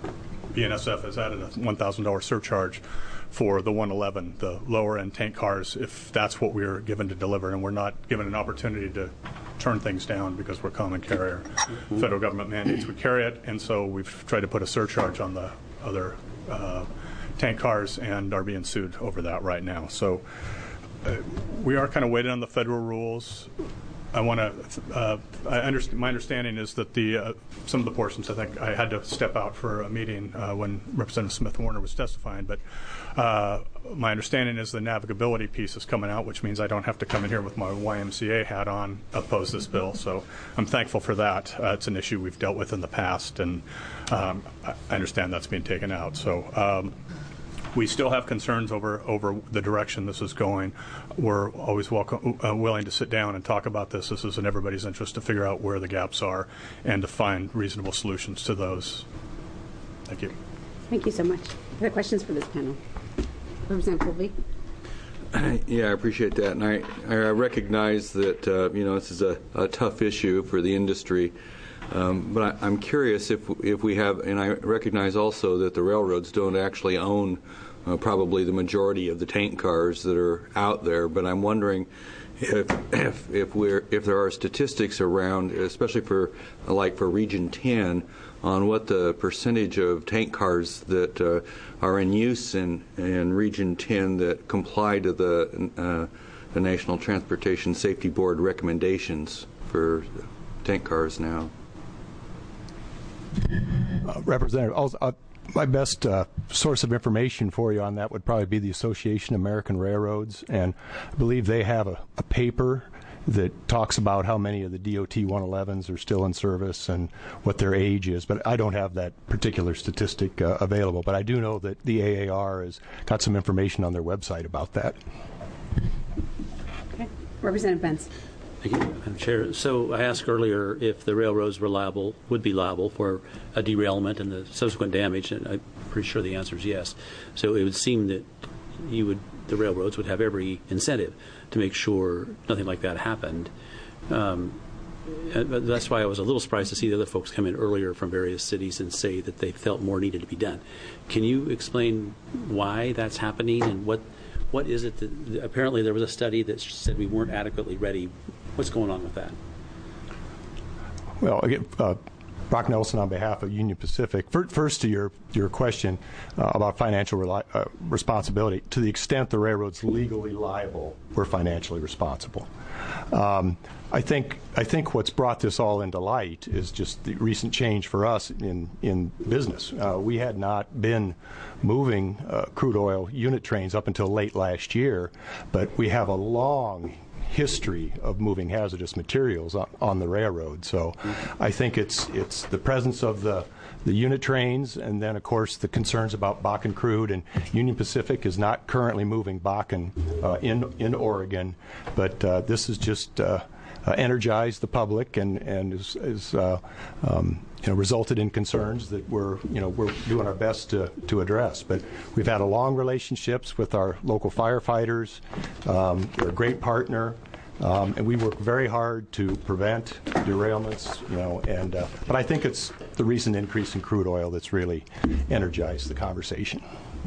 B N S F has added a one thousand dollars surcharge for the one eleven, the lower-end tank cars, if that's what we're given to deliver, and we're not given an opportunity to turn things down because we're common carrier. Mm-hmm. Federal government mandates we carry it, and so we've tried to put a surcharge on the other uh, tank cars and are being sued over that right now. So uh, we are kind of waiting on the federal rules. I want to. Uh, I understand. My understanding is that the uh, some of the portions. I think I had to step out for a meeting uh, when Representative Smith Warner was testifying. But uh, my understanding is the navigability piece is coming out, which means I don't have to come in here with my Y M C A hat on, oppose this bill. So I'm thankful for that. Uh, it's an issue we've dealt with in the past, and um, I understand that's being taken out. So. Um, We still have concerns over, over the direction this is going. We're always welcome, uh, willing to sit down and talk about this. This is in everybody's interest to figure out where the gaps are and to find reasonable solutions to those. Thank you. Thank you so much. Other questions for this panel? Representative Colby. Yeah, I appreciate that, and I, I recognize that uh, you know this is a, a tough issue for the industry. Um, but I, I'm curious if if we have, and I recognize also that the railroads don't actually own uh, probably the majority of the tank cars that are out there. But I'm wondering if if if we're if there are statistics around, especially for like for Region ten, on what the percentage of tank cars that uh, are in use in in Region ten that comply to the uh, the National Transportation Safety Board recommendations for tank cars now. Uh, Representative, also, uh, my best uh, source of information for you on that would probably be the Association of American Railroads, and I believe they have a, a paper that talks about how many of the D O T one elevens are still in service and what their age is, but I don't have that particular statistic uh, available. But I do know that the A A R has got some information on their website about that. Okay. Representative Benz. Thank you, Madam Chair. So I asked earlier if the railroads were liable, would be liable for a derailment and the subsequent damage, and I'm pretty sure the answer is yes. So it would seem that you would, the railroads would have every incentive to make sure nothing like that happened. Um, and that's why I was a little surprised to see the other folks come in earlier from various cities and say that they felt more needed to be done. Can you explain why that's happening and what what is it that, apparently there was a study that said we weren't adequately ready. What's going on with that? Well, again, uh, Brock Nelson on behalf of Union Pacific. First, to your your question uh, about financial reli- uh, responsibility. To the extent the railroad's legally liable, we're financially responsible. Um, I think I think what's brought this all into light is just the recent change for us in in business. Uh, we had not been moving uh, crude oil unit trains up until late last year, but we have a long history of moving hazardous materials on, on the railroad. So I think it's it's the presence of the the unit trains, and then of course the concerns about Bakken crude, and Union Pacific is not currently moving Bakken uh, in in Oregon, but uh, this has just uh, uh, energized the public and and is, is uh, um, you know, resulted in concerns that we're you know we're doing our best to to address. But we've had a long relationships with our local firefighters. Um, they're a great partner. Um, and we work very hard to prevent derailments, you know, and uh, but I think it's the recent increase in crude oil that's really energized the conversation.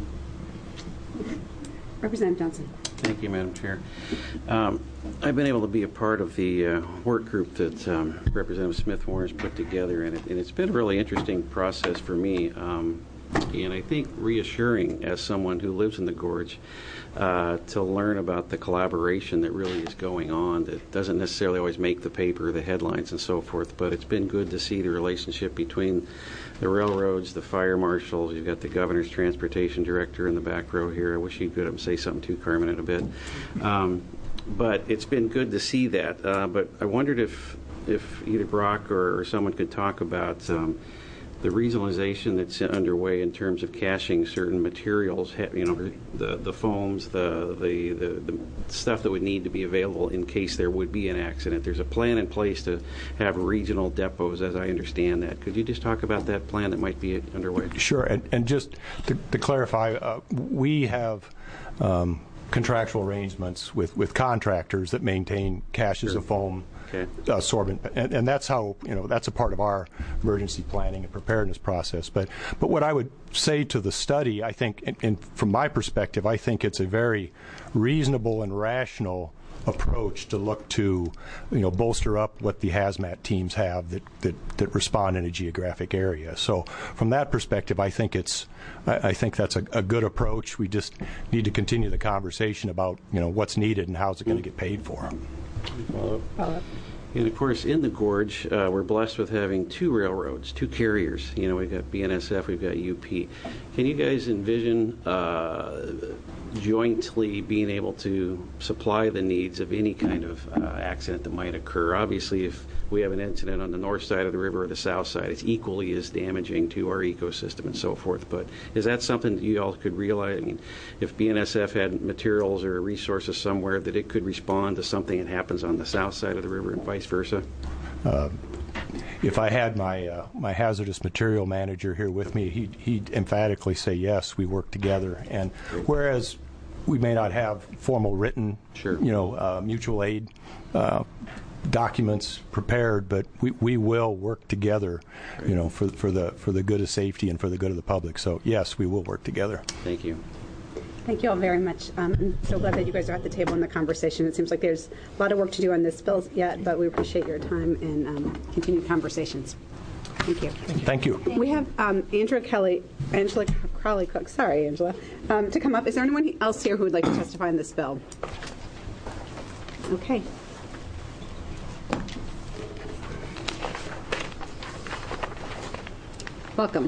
Representative Johnson. Thank you, Madam Chair. Um, I've been able to be a part of the uh, work group that um, Representative Smith Warner has put together, and, it, and it's been a really interesting process for me, um, and I think reassuring as someone who lives in the Gorge uh, to learn about the collaboration that really is going on that doesn't necessarily always make the paper, the headlines, and so forth, but it's been good to see the relationship between the railroads, the fire marshals. You've got the governor's transportation director in the back row here. I wish you'd get up and say something too, Carmen, in a bit. Um, but it's been good to see that. Uh, but I wondered if if either Brock or, or someone could talk about um, the regionalization that's underway in terms of caching certain materials, you know, the the foams, the, the the the stuff that would need to be available in case there would be an accident. There's a plan in place to have regional depots, as I understand that. Could you just talk about that plan that might be underway? Sure, and, and just to, to clarify, uh, we have um, contractual arrangements with, with contractors that maintain caches sure. of foam Okay. Uh, sorbent, and, and that's how, you know, that's a part of our emergency planning and preparedness process. But, but what I would say to the study, I think, and, and from my perspective, I think it's a very reasonable and rational approach to look to, you know, bolster up what the hazmat teams have that, that, that respond in a geographic area. So from that perspective, I think it's, I, I think that's a, a good approach. We just need to continue the conversation about, you know, what's needed and how's it going to get paid for. Follow up. And of course, in the gorge, uh, we're blessed with having two railroads, two carriers. You know, we've got B N S F, we've got U P. Can you guys envision uh, jointly being able to supply the needs of any kind of uh, accident that might occur? Obviously, if we have an incident on the north side of the river or the south side, it's equally as damaging to our ecosystem and so forth. But is that something that you all could realize? I mean, if B N S F had materials or resources somewhere that it could respond to something that happens on the south side of the river and vice versa? Uh, if I had my uh, my hazardous material manager here with me, he'd, he'd emphatically say yes, we work together. And whereas we may not have formal written, sure. you know, uh, mutual aid uh, documents prepared, but we, we will work together, you know, for for the for the good of safety and for the good of the public. So yes, we will work together. Thank you. Thank you all very much. Um, I'm so glad that you guys are at the table in the conversation. It seems like there's a lot of work to do on this bill yet, but we appreciate your time and um, continued conversations. Thank you. Thank you. We have um, Angela Kelly, Angela Crowley Cook, sorry, Angela, um, to come up. Is there anyone else here who would like to testify on this bill? Okay. Welcome.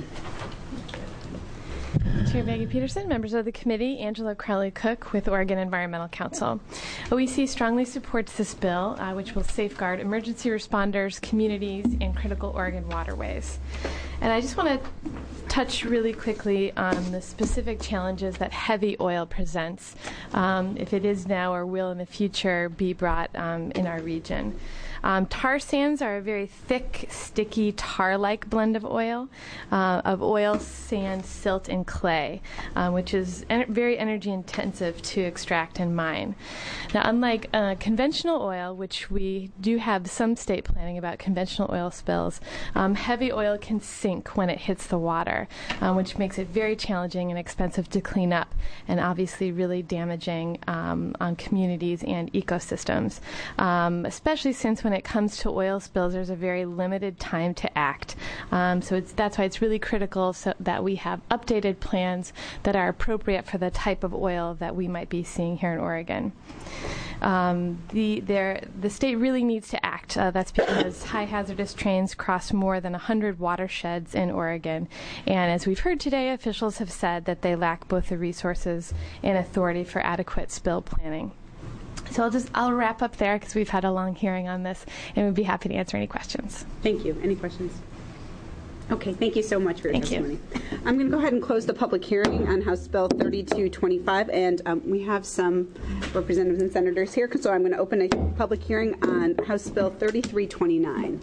Chair Vega-Peterson, members of the committee, Angela Crowley Cook with Oregon Environmental Council. O E C strongly supports this bill, uh, which will safeguard emergency responders, communities, and critical Oregon waterways. And I just want to touch really quickly on the specific challenges that heavy oil presents, um, if it is now or will in the future be brought um, in our region. Um, tar sands are a very thick, sticky, tar-like blend of oil, uh, of oil, sand, silt, and clay, uh, which is en- very energy-intensive to extract and mine. Now, unlike uh, conventional oil, which we do have some state planning about conventional oil spills, um, heavy oil can sink when it hits the water, um, which makes it very challenging and expensive to clean up, and obviously really damaging um, on communities and ecosystems, um, especially since when it comes to oil spills, there's a very limited time to act. Um, so it's, that's why it's really critical so that we have updated plans that are appropriate for the type of oil that we might be seeing here in Oregon. Um, the, there, the state really needs to act. Uh, that's because high hazardous trains cross more than one hundred watersheds in Oregon. And as we've heard today, officials have said that they lack both the resources and authority for adequate spill planning. So I'll just I'll wrap up there because we've had a long hearing on this, and we'd be happy to answer any questions. Thank you. Any questions? Okay, thank you so much for your thank testimony. You. I'm going to go ahead and close the public hearing on House Bill thirty-two twenty-five, and um, we have some representatives and senators here, so I'm going to open a public hearing on House Bill thirty-three twenty-nine.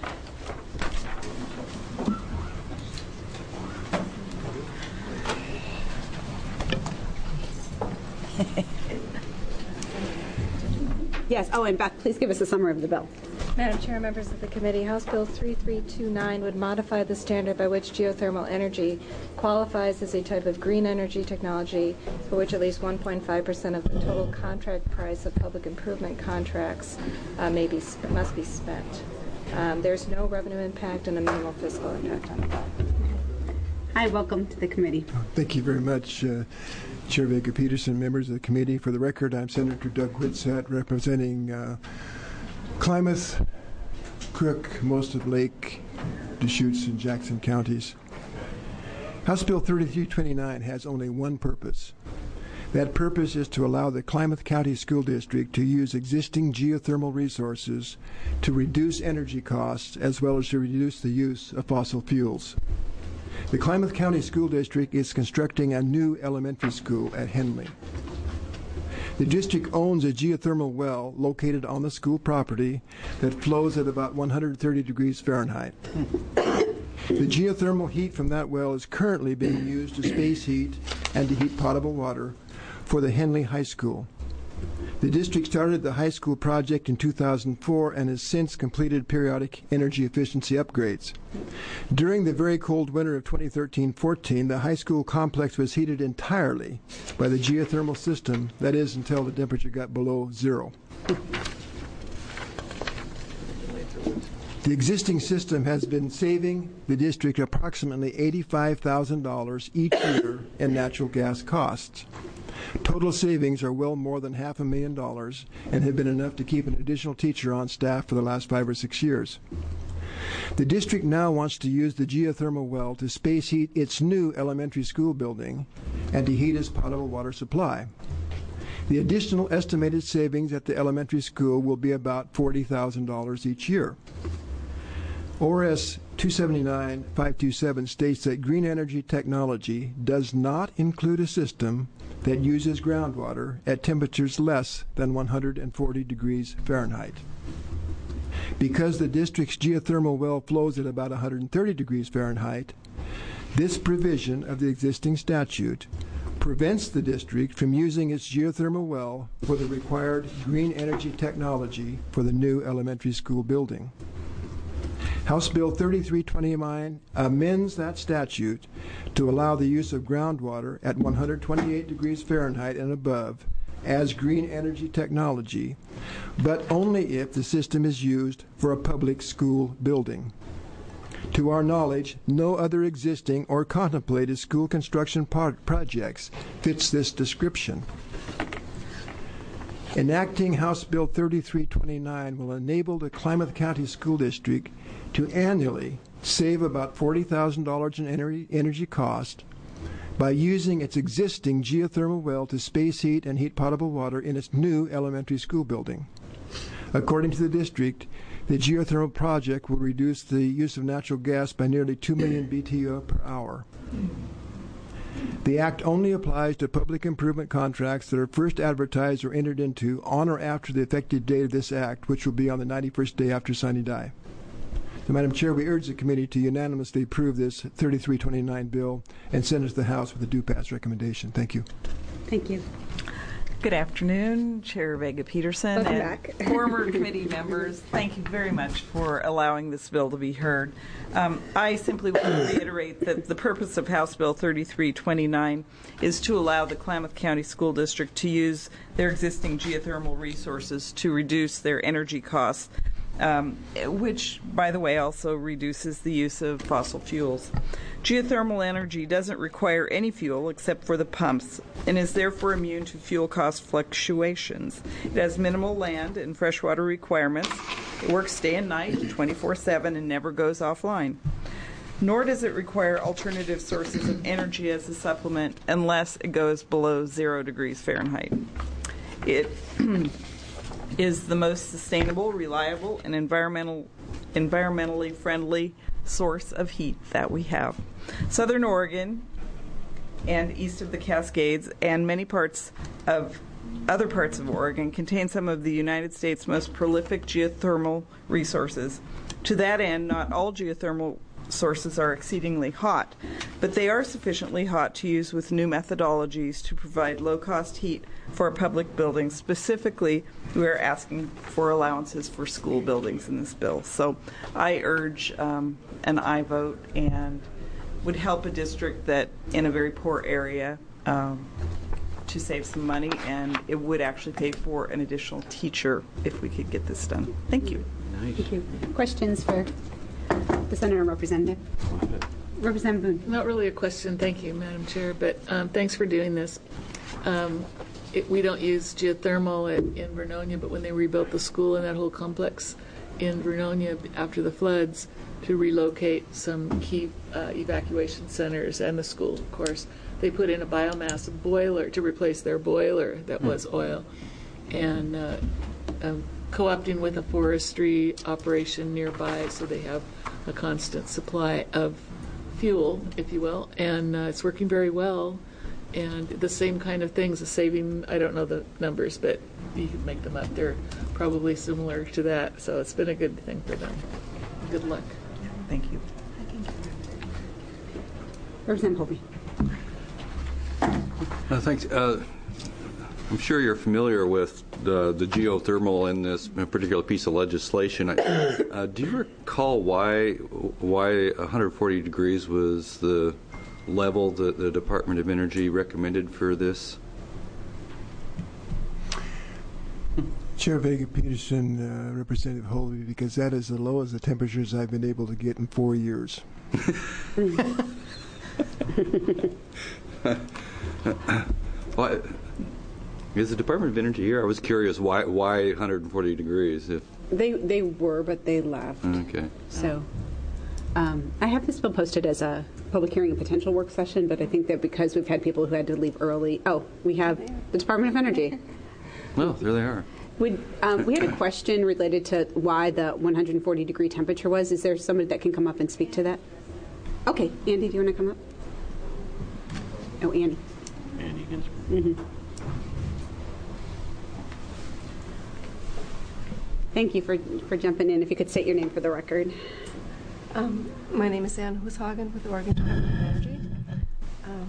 Yes. Oh, and Beth, please give us a summary of the bill. Madam Chair, members of the committee, House Bill thirty-three twenty-nine would modify the standard by which geothermal energy qualifies as a type of green energy technology for which at least one point five percent of the total contract price of public improvement contracts uh, may be sp- must be spent. Um, there's no revenue impact and a minimal fiscal impact on the bill. Hi, welcome to the committee. Thank you very much, uh, Chair Vega-Peterson, members of the committee. For the record, I'm Senator Doug Whitsett, representing uh, Klamath, Cook, most of Lake, Deschutes, and Jackson counties. House Bill thirty-three twenty-nine has only one purpose. That purpose is to allow the Klamath County School District to use existing geothermal resources to reduce energy costs as well as to reduce the use of fossil fuels. The Klamath County School District is constructing a new elementary school at Henley. The district owns a geothermal well located on the school property that flows at about one hundred thirty degrees Fahrenheit. The geothermal heat from that well is currently being used to space heat and to heat potable water for the Henley High School. The district started the high school project in two thousand four and has since completed periodic energy efficiency upgrades. During the very cold winter of twenty thirteen fourteen, the high school complex was heated entirely by the geothermal system, that is, until the temperature got below zero. The existing system has been saving the district approximately eighty-five thousand dollars each year in natural gas costs. Total savings are well more than half a million dollars and have been enough to keep an additional teacher on staff for the last five or six years. The district now wants to use the geothermal well to space heat its new elementary school building and to heat its potable water supply. The additional estimated savings at the elementary school will be about forty thousand dollars each year. O R S two seventy-nine dash five twenty-seven states that green energy technology does not include a system that uses groundwater at temperatures less than one hundred forty degrees Fahrenheit. Because the district's geothermal well flows at about one hundred thirty degrees Fahrenheit, this provision of the existing statute prevents the district from using its geothermal well for the required green energy technology for the new elementary school building. House Bill thirty-three twenty-nine amends that statute to allow the use of groundwater at one hundred twenty-eight degrees Fahrenheit and above as green energy technology, but only if the system is used for a public school building. To our knowledge, no other existing or contemplated school construction pro- projects fits this description. Enacting House Bill thirty-three twenty-nine will enable the Klamath County School District to annually save about forty thousand dollars in energy, energy cost by using its existing geothermal well to space heat and heat potable water in its new elementary school building. According to the district, the geothermal project will reduce the use of natural gas by nearly two million B T U per hour. The Act only applies to public improvement contracts that are first advertised or entered into on or after the effective date of this Act, which will be on the ninety-first day after sine die. So, Madam Chair, we urge the committee to unanimously approve this thirty-three twenty-nine bill and send it to the House with a due pass recommendation. Thank you. Thank you. Good afternoon, Chair Vega Peterson Welcome and back. former committee members. Thank you very much for allowing this bill to be heard. Um, I simply want to reiterate that the purpose of House Bill thirty-three twenty-nine is to allow the Klamath County School District to use their existing geothermal resources to reduce their energy costs, um, which, by the way, also reduces the use of fossil fuels. Geothermal energy doesn't require any fuel except for the pumps and is therefore immune to fuel cost fluctuations. It has minimal land and freshwater requirements. It works day and night, twenty-four seven, and never goes offline. Nor does it require alternative sources of energy as a supplement unless it goes below zero degrees Fahrenheit. It is the most sustainable, reliable, and environmental, environmentally friendly source of heat that we have. Southern Oregon and east of the Cascades and many parts of other parts of Oregon contain some of the United States' most prolific geothermal resources. To that end, not all geothermal sources are exceedingly hot, but they are sufficiently hot to use with new methodologies to provide low-cost heat for public buildings. Specifically, we are asking for allowances for school buildings in this bill. So I urge um, an aye vote and would help a district that in a very poor area um, to save some money, and it would actually pay for an additional teacher if we could get this done. Thank you. Nice. Thank you. Questions for the Senator and Representative? Representative Boone. Not really a question, thank you, Madam Chair, but um, thanks for doing this. Um, it, we don't use geothermal at, in Vernonia, but when they rebuilt the school and that whole complex in Vernonia after the floods to relocate some key uh, evacuation centers and the school, of course, they put in a biomass boiler to replace their boiler that mm. was oil. And uh, um, co-opting with a forestry operation nearby so they have a constant supply of fuel, if you will, and uh, it's working very well. And the same kind of things, the saving, I don't know the numbers, but you can make them up. They're probably similar to that, so it's been a good thing for them. Good luck. Thank you. Representative Holby. Uh, thanks. Uh, I'm sure you're familiar with the, the geothermal in this particular piece of legislation. Uh, do you recall why why one hundred forty degrees was the level that the Department of Energy recommended for this? Chair Vega Peterson, uh, Representative Holby, because that is the lowest the temperatures I've been able to get in four years. Why? Is the Department of Energy here? I was curious why why one hundred forty degrees. If They they were, but they left. okay. So um, I have this bill posted as a public hearing and potential work session, but I think that because we've had people who had to leave early. Oh, we have the Department of Energy. Well, there they are. Would, um, we had a question related to why the one hundred forty degree temperature was. Is there somebody that can come up and speak to that? Okay, Andy, do you want to come up? Oh, Andy. Andy Ginsberg. Mm-hmm. Thank you for, for jumping in. If you could state your name for the record. Um, my name is Ann Hooshagen with the Oregon Department of Energy. Um,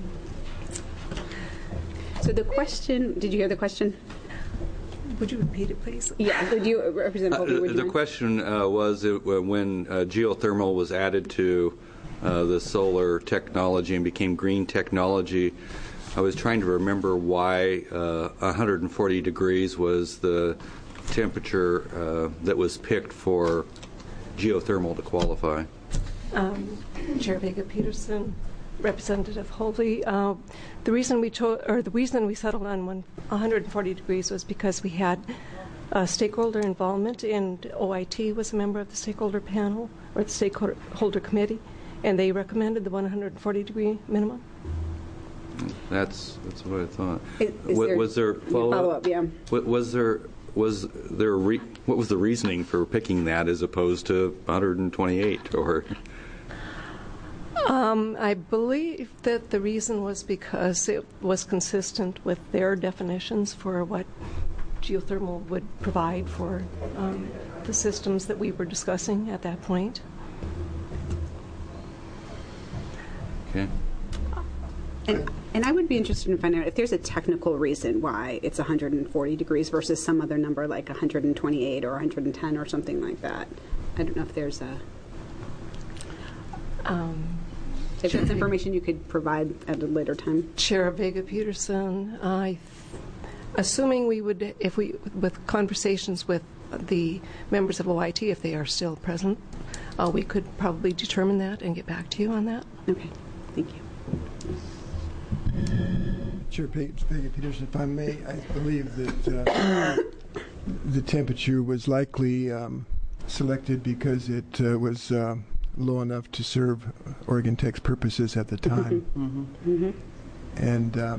so the question, did you hear the question? Would you repeat it, please? Yeah, would you, Representative Holby, Uh, would you the mind? question uh, was it, uh, when uh, geothermal was added to uh, the solar technology and became green technology, I was trying to remember why uh, one hundred forty degrees was the temperature uh, that was picked for geothermal to qualify. Um, Chair Vega Peterson, Representative Holby, uh, the reason we chose, or the reason we settled on one, one hundred forty degrees was because we had uh, stakeholder involvement, and O I T was a member of the stakeholder panel or the stakeholder committee, and they recommended the one hundred forty degree minimum. That's that's what I thought. Is, is was, there, was there follow, follow up? Yeah. Was, was there was there a re, what was the reasoning for picking that as opposed to one hundred twenty-eight or? Um, I believe that the reason was because it was consistent with their definitions for what geothermal would provide for um, the systems that we were discussing at that point. Okay. And, and I would be interested in finding out if there's a technical reason why it's one hundred forty degrees versus some other number like one hundred twenty-eight or one hundred ten or something like that. I don't know if there's a... Um, if that's information you could provide at a later time. Chair Vega Peterson, I, assuming we would, if we, with conversations with the members of O I T, if they are still present, uh, we could probably determine that and get back to you on that. Okay, thank you. Chair Vega Peterson, if I may, I believe that uh, the temperature was likely um, selected because it uh, was uh, low enough to serve Oregon Tech's purposes at the time. Mm-hmm. Mm-hmm. And um,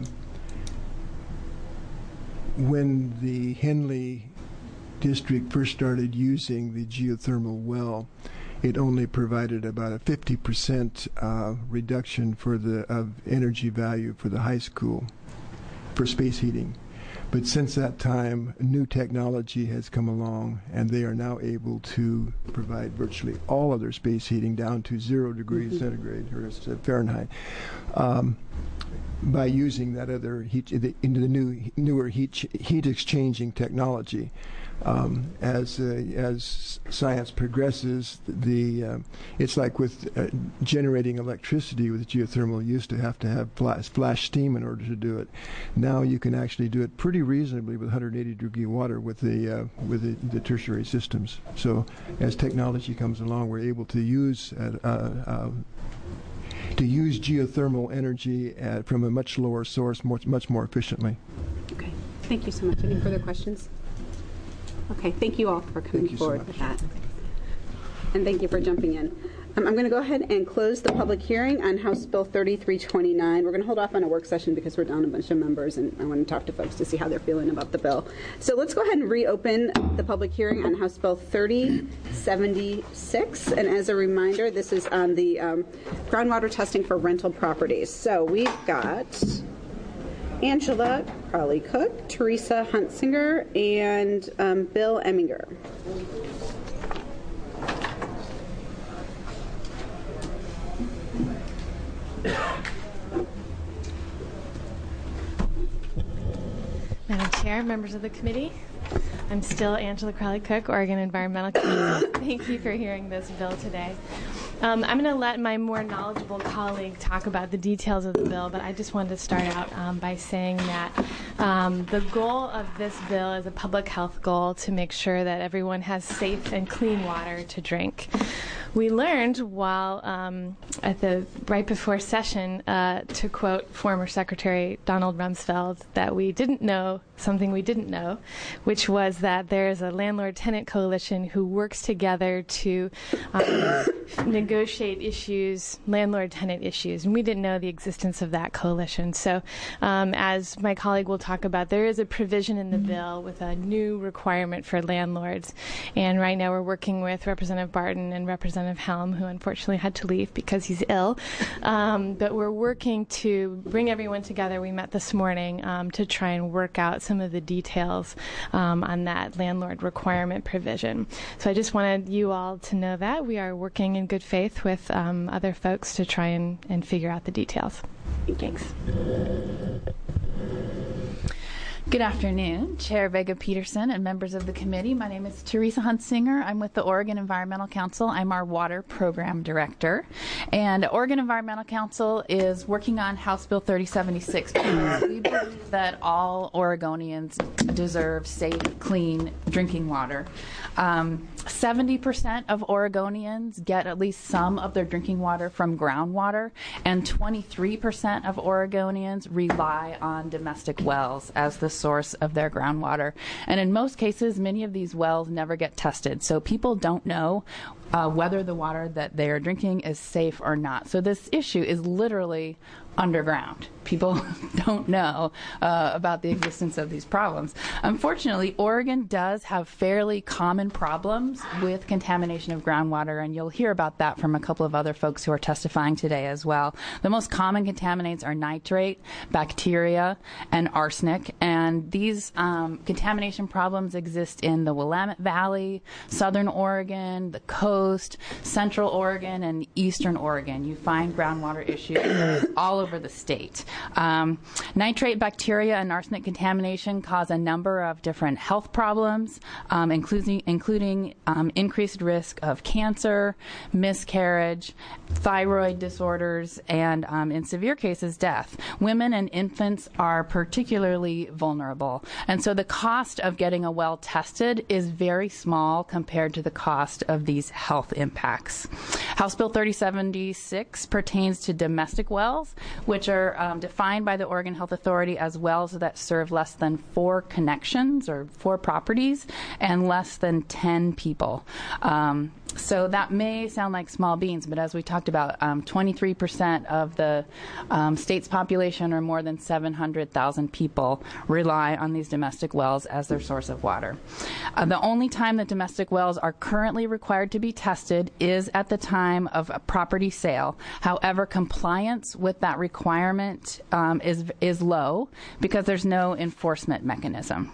when the Henley district first started using the geothermal well, it only provided about a fifty percent uh, reduction for the of energy value for the high school for space heating. But since that time, new technology has come along, and they are now able to provide virtually all of their space heating down to zero degrees mm-hmm. centigrade or Fahrenheit um, by using that other heat into the new newer heat heat exchanging technology. Um, as uh, as science progresses, the uh, it's like with uh, generating electricity with geothermal. You used to have to have flash, flash steam in order to do it. Now you can actually do it pretty reasonably with one hundred eighty degree water with the uh, with the, the tertiary systems. So as technology comes along, we're able to use uh, uh, to use geothermal energy at, from a much lower source, more, much more efficiently. Okay, thank you so much. Any further questions? Okay, thank you all for coming forward so with that. And thank you for jumping in. Um, I'm going to go ahead and close the public hearing on House Bill thirty-three twenty-nine. We're going to hold off on a work session because we're down a bunch of members, and I want to talk to folks to see how they're feeling about the bill. So let's go ahead and reopen the public hearing on House Bill thirty seventy-six. And as a reminder, this is on the um, groundwater testing for rental properties. So we've got Angela Crowley Cook, Teresa Huntsinger, and um, Bill Eminger. Madam Chair, members of the committee, I'm still Angela Crowley Cook, Oregon Environmental Committee. Thank you for hearing this bill today. Um, I'm going to let my more knowledgeable colleague talk about the details of the bill, but I just wanted to start out um, by saying that um, the goal of this bill is a public health goal to make sure that everyone has safe and clean water to drink. We learned while um, at the right before session, uh, to quote former Secretary Donald Rumsfeld, that we didn't know something we didn't know, which was that there's a landlord-tenant coalition who works together to um, negotiate issues, landlord-tenant issues, and we didn't know the existence of that coalition. So um, as my colleague will talk about, there is a provision in the bill with a new requirement for landlords, and right now we're working with Representative Barton and Representative Helm, who unfortunately had to leave because he's ill, um, but we're working to bring everyone together. We met this morning um, to try and work out some of the details um, on that landlord requirement provision. So I just wanted you all to know that we are working in good faith with um, other folks to try and, and figure out the details. Thanks. Good afternoon, Chair Vega-Peterson and members of the committee. My name is Teresa Huntsinger. I'm with the Oregon Environmental Council. I'm our Water Program Director. And Oregon Environmental Council is working on House Bill thirty seventy-six because we believe that all Oregonians deserve safe, clean drinking water. Um, seventy percent of Oregonians get at least some of their drinking water from groundwater, and twenty-three percent of Oregonians rely on domestic wells as the source of their groundwater. And in most cases, many of these wells never get tested, so people don't know uh, whether the water that they are drinking is safe or not. So this issue is literally underground. People don't know uh, about the existence of these problems. Unfortunately, Oregon does have fairly common problems with contamination of groundwater, and you'll hear about that from a couple of other folks who are testifying today as well. The most common contaminants are nitrate, bacteria, and arsenic, and these um, contamination problems exist in the Willamette Valley, southern Oregon, the coast, central Oregon, and eastern Oregon. You find groundwater issues all over the state. Um, nitrate, bacteria, and arsenic contamination cause a number of different health problems, um, including, including um, increased risk of cancer, miscarriage, thyroid disorders, and um, in severe cases, death. Women and infants are particularly vulnerable. And so the cost of getting a well tested is very small compared to the cost of these health impacts. House Bill thirty seventy-six pertains to domestic wells, which are um, defined by the Oregon Health Authority as wells that serve less than four connections or four properties and less than ten people. Um, so that may sound like small beans, but as we talked about, um, twenty-three percent of the um, state's population, or more than seven hundred thousand people, rely on these domestic wells as their source of water. Uh, the only time that domestic wells are currently required to be tested is at the time of a property sale. However, compliance with that requirement um, is is low because there's no enforcement mechanism.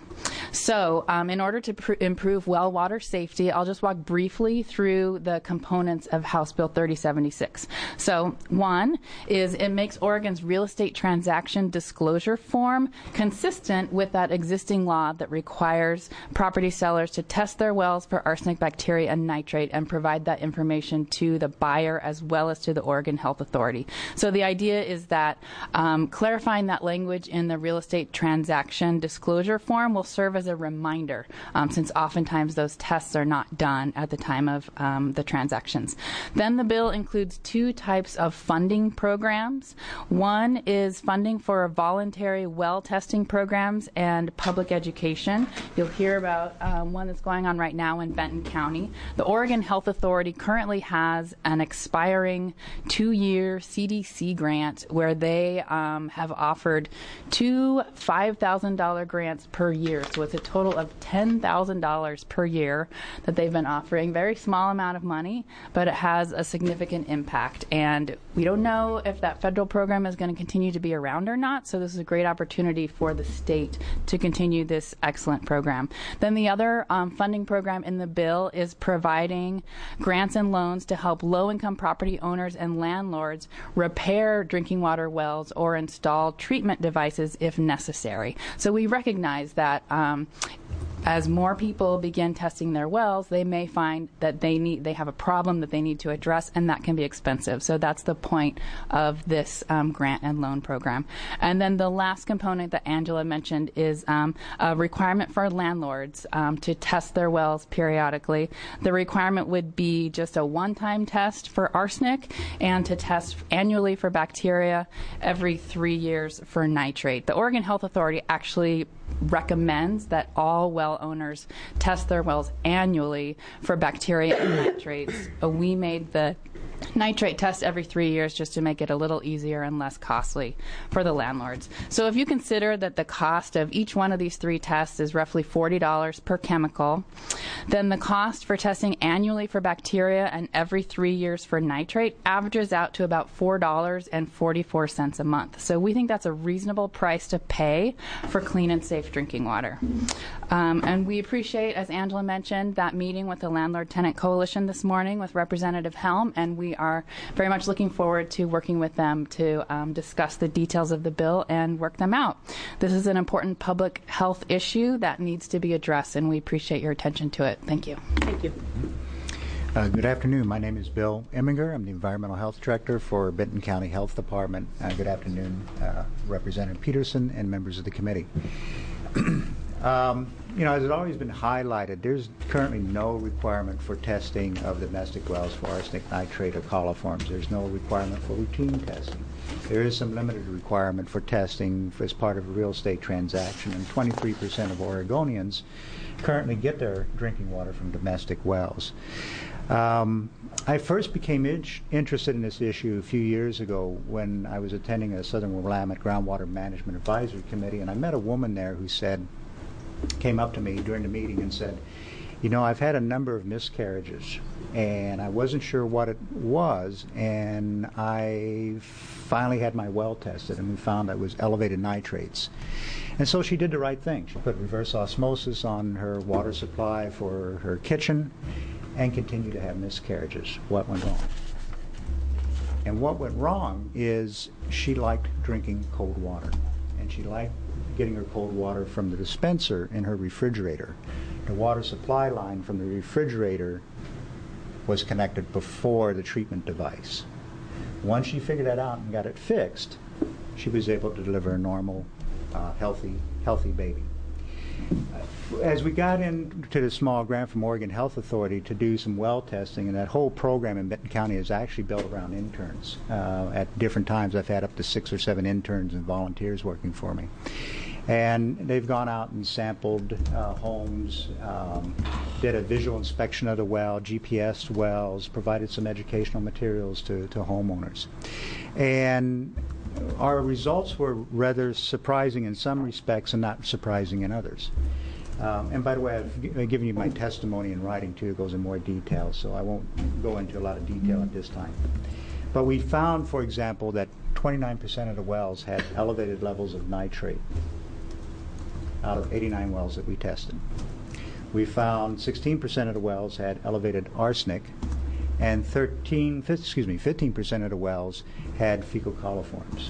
So um, in order to pr- improve well water safety, I'll just walk briefly through the components of House Bill thirty seventy-six. So one is it makes Oregon's real estate transaction disclosure form consistent with that existing law that requires property sellers to test their wells for arsenic, bacteria, and nitrate and provide that information to the buyer as well as to the Oregon Health Authority. So the idea is that um, clarifying that language in the real estate transaction disclosure form will serve as a reminder, um, since oftentimes those tests are not done at the time of um, the transactions. Then the bill includes two types of funding programs. One is funding for voluntary well testing programs and public education. You'll hear about um, one that's going on right now in Benton County. The Oregon Health Authority currently has an expiring two-year C D C grant where they um, have offered two five thousand dollars grants per year. So it's a total of ten thousand dollars per year that they've been offering. Very small amount of money, but it has a significant impact. And we don't know if that federal program is going to continue to be around or not, so this is a great opportunity for the state to continue this excellent program. Then the other um, funding program in the bill is providing grants and loans to help low-income property owners and landlords repair drinking water wells or install treatment devices if necessary. So we recognize that um, as more people begin testing their wells, they may find that they need they have a problem that they need to address, and that can be expensive. So that's the point of this um, grant and loan program. And then the last component that Angela mentioned is um, a requirement for landlords um, to test their wells periodically. The requirement would be just a one-time test for arsenic and to test annually for bacteria, every three years for nitrate. The Oregon Health Authority actually recommends that all well owners test their wells annually for bacteria and nitrates. Uh, we made the nitrate test every three years just to make it a little easier and less costly for the landlords. So if you consider that the cost of each one of these three tests is roughly forty dollars per chemical, then the cost for testing annually for bacteria and every three years for nitrate averages out to about four dollars and forty-four cents a month. So we think that's a reasonable price to pay for clean and safe drinking water. Um, and we appreciate, as Angela mentioned, that meeting with the Landlord-Tenant Coalition this morning with Representative Helm, and we are very much looking forward to working with them to um, discuss the details of the bill and work them out. This is an important public health issue that needs to be addressed, and we appreciate your attention to it. Thank you. Thank you. Uh, good afternoon. My name is Bill Eminger. I'm the Environmental Health Director for Benton County Health Department. Uh, good afternoon, uh, Representative Peterson and members of the committee. Um, you know, as it's always been highlighted, there's currently no requirement for testing of domestic wells for arsenic, nitrate, or coliforms. There's no requirement for routine testing. There is some limited requirement for testing as part of a real estate transaction, and twenty-three percent of Oregonians currently get their drinking water from domestic wells. Um, I first became in- interested in this issue a few years ago when I was attending a Southern Willamette Groundwater Management Advisory Committee, and I met a woman there who said, came up to me during the meeting and said, you know, I've had a number of miscarriages, and I wasn't sure what it was, and I finally had my well tested, and we found that it was elevated nitrates. And so she did the right thing. She put reverse osmosis on her water supply for her kitchen and continued to have miscarriages. What went wrong? And what went wrong is she liked drinking cold water, and she liked getting her cold water from the dispenser in her refrigerator. The water supply line from the refrigerator was connected before the treatment device. Once she figured that out and got it fixed, she was able to deliver a normal, uh, healthy, healthy baby. As we got into the small grant from Oregon Health Authority to do some well testing, and that whole program in Benton County is actually built around interns. Uh, at different times, I've had up to six or seven interns and volunteers working for me. And they've gone out and sampled uh, homes, um, did a visual inspection of the well, G P S wells, provided some educational materials to, to homeowners. And our results were rather surprising in some respects and not surprising in others. Um, and by the way, I've, g- I've given you my testimony in writing too. It goes in more detail, so I won't go into a lot of detail at this time. But we found, for example, that twenty-nine percent of the wells had elevated levels of nitrate out of eighty-nine wells that we tested. We found sixteen percent of the wells had elevated arsenic, and thirteen, excuse me, fifteen percent of the wells had fecal coliforms.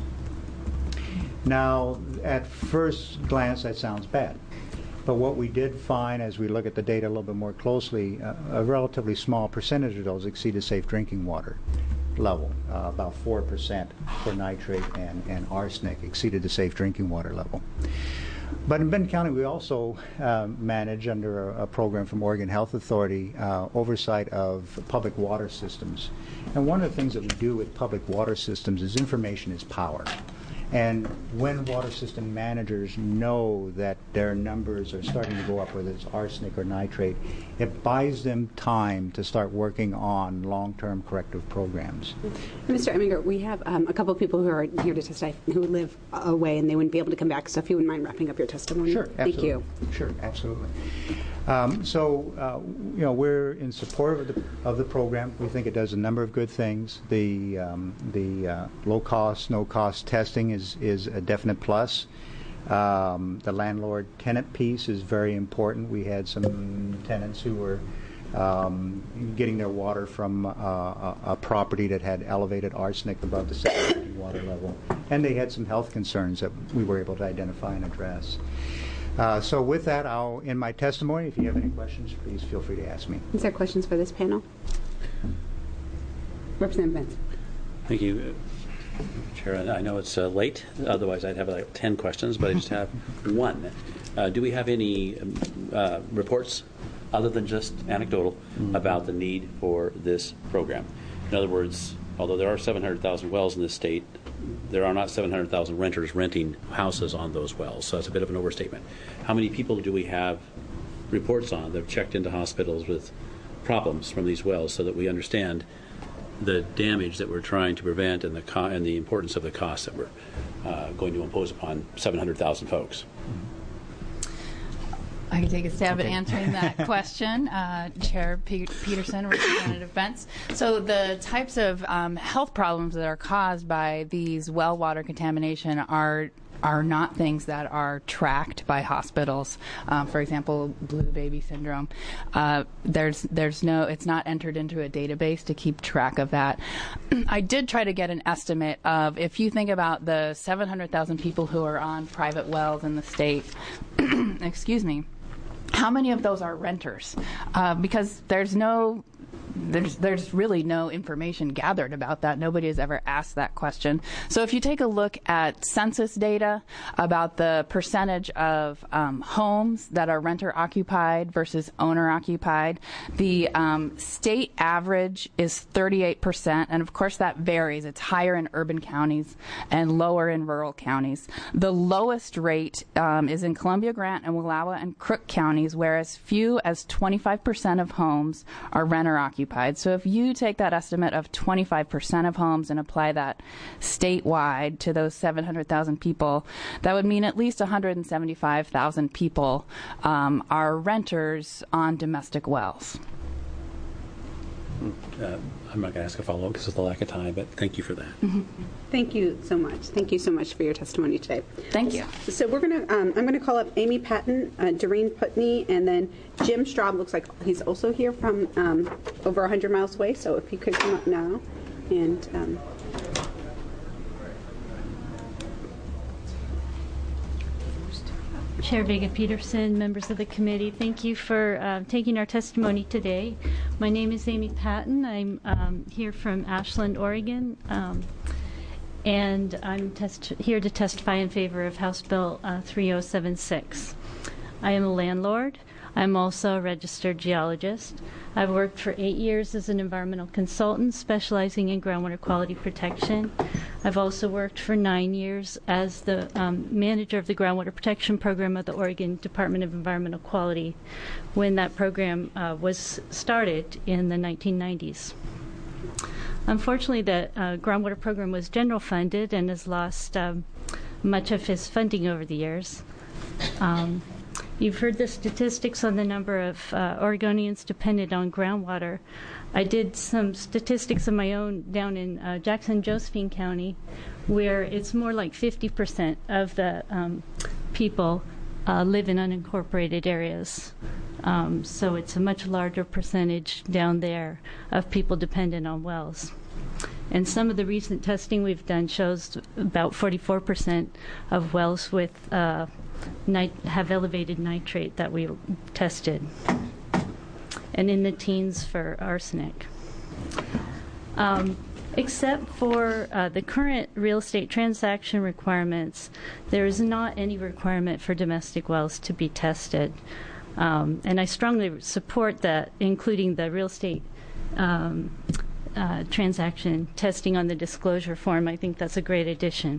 Now, at first glance, that sounds bad. But what we did find as we look at the data a little bit more closely, uh, a relatively small percentage of those exceeded safe drinking water level. Uh, about four percent for nitrate and, and arsenic exceeded the safe drinking water level. But in Benton County, we also uh, manage, under a, a program from Oregon Health Authority, uh, oversight of public water systems. And one of the things that we do with public water systems is information is power. And when water system managers know that their numbers are starting to go up, whether it's arsenic or nitrate, it buys them time to start working on long-term corrective programs. Mister Eminger, we have um, a couple of people who are here to testify who live away and they wouldn't be able to come back. So if you wouldn't mind wrapping up your testimony. Sure, absolutely. Thank you. Sure, absolutely. Um, so, uh, you know, we're in support of the of the program. We think it does a number of good things. The um, the uh, low cost, no cost testing is is a definite plus. Um, the landlord tenant piece is very important. We had some tenants who were um, getting their water from uh, a, a property that had elevated arsenic above the safe water level, and they had some health concerns that we were able to identify and address. Uh, so with that, I'll end my testimony. If you have any questions, please feel free to ask me. Is there questions for this panel? Representative Benz. Thank you, uh, Chair. I know it's uh, late. Otherwise, I'd have like ten questions, but I just have one. Uh, do we have any um, uh, reports, other than just anecdotal, mm-hmm. about the need for this program? In other words, although there are seven hundred thousand wells in this state, there are not seven hundred thousand renters renting houses on those wells, so that's a bit of an overstatement. How many people do we have reports on that have checked into hospitals with problems from these wells, so that we understand the damage that we're trying to prevent and the co- and the importance of the costs that we're uh, going to impose upon seven hundred thousand folks? I can take a stab okay. at answering that question, uh, Chair P- Peterson, Representative Bentz. So the types of um, health problems that are caused by these well water contamination are are not things that are tracked by hospitals. Um, for example, blue baby syndrome. Uh, there's there's no, it's not entered into a database to keep track of that. I did try to get an estimate of, if you think about the seven hundred thousand people who are on private wells in the state, excuse me, how many of those are renters? Uh, because there's no There's there's really no information gathered about that. Nobody has ever asked that question. So if you take a look at census data about the percentage of um, homes that are renter occupied versus owner occupied, the um, state average is thirty-eight percent, and of course that varies. It's higher in urban counties and lower in rural counties. The lowest rate um, is in Columbia, Grant, and Wallowa and Crook counties, where as few as twenty-five percent of homes are renter occupied. So if you take that estimate of twenty-five percent of homes and apply that statewide to those seven hundred thousand people, that would mean at least one hundred seventy-five thousand people um, are renters on domestic wells. Uh, I'm not going to ask a follow-up because of the lack of time, but thank you for that. Mm-hmm. Thank you so much. Thank you so much for your testimony today. Thank you. So we're going to, um, I'm going to call up Amy Patton, uh, Doreen Putney, and then Jim Straub. Looks like he's also here from um, over one hundred miles away. So if you could come up now. And um, Chair Vega Peterson, members of the committee, thank you for uh, taking our testimony today. My name is Amy Patton. I'm um, here from Ashland, Oregon, um, and I'm test- here to testify in favor of House Bill uh, three oh seven six. I am a landlord. I'm also a registered geologist. I've worked for eight years as an environmental consultant specializing in groundwater quality protection. I've also worked for nine years as the um, manager of the groundwater protection program of the Oregon Department of Environmental Quality when that program uh, was started in the nineteen nineties. Unfortunately, the uh, groundwater program was general funded and has lost um, much of his funding over the years. Um, You've heard the statistics on the number of uh, Oregonians dependent on groundwater. I did some statistics of my own down in uh, Jackson-Josephine County, where it's more like fifty percent of the um, people uh, live in unincorporated areas. Um, so it's a much larger percentage down there of people dependent on wells. And some of the recent testing we've done shows about forty-four percent of wells with uh, nit- have elevated nitrate that we tested, and in the teens for arsenic. Um, except for uh, the current real estate transaction requirements, there is not any requirement for domestic wells to be tested. Um, and I strongly support that, including the real estate um, Uh, transaction testing on the disclosure form. I think that's a great addition.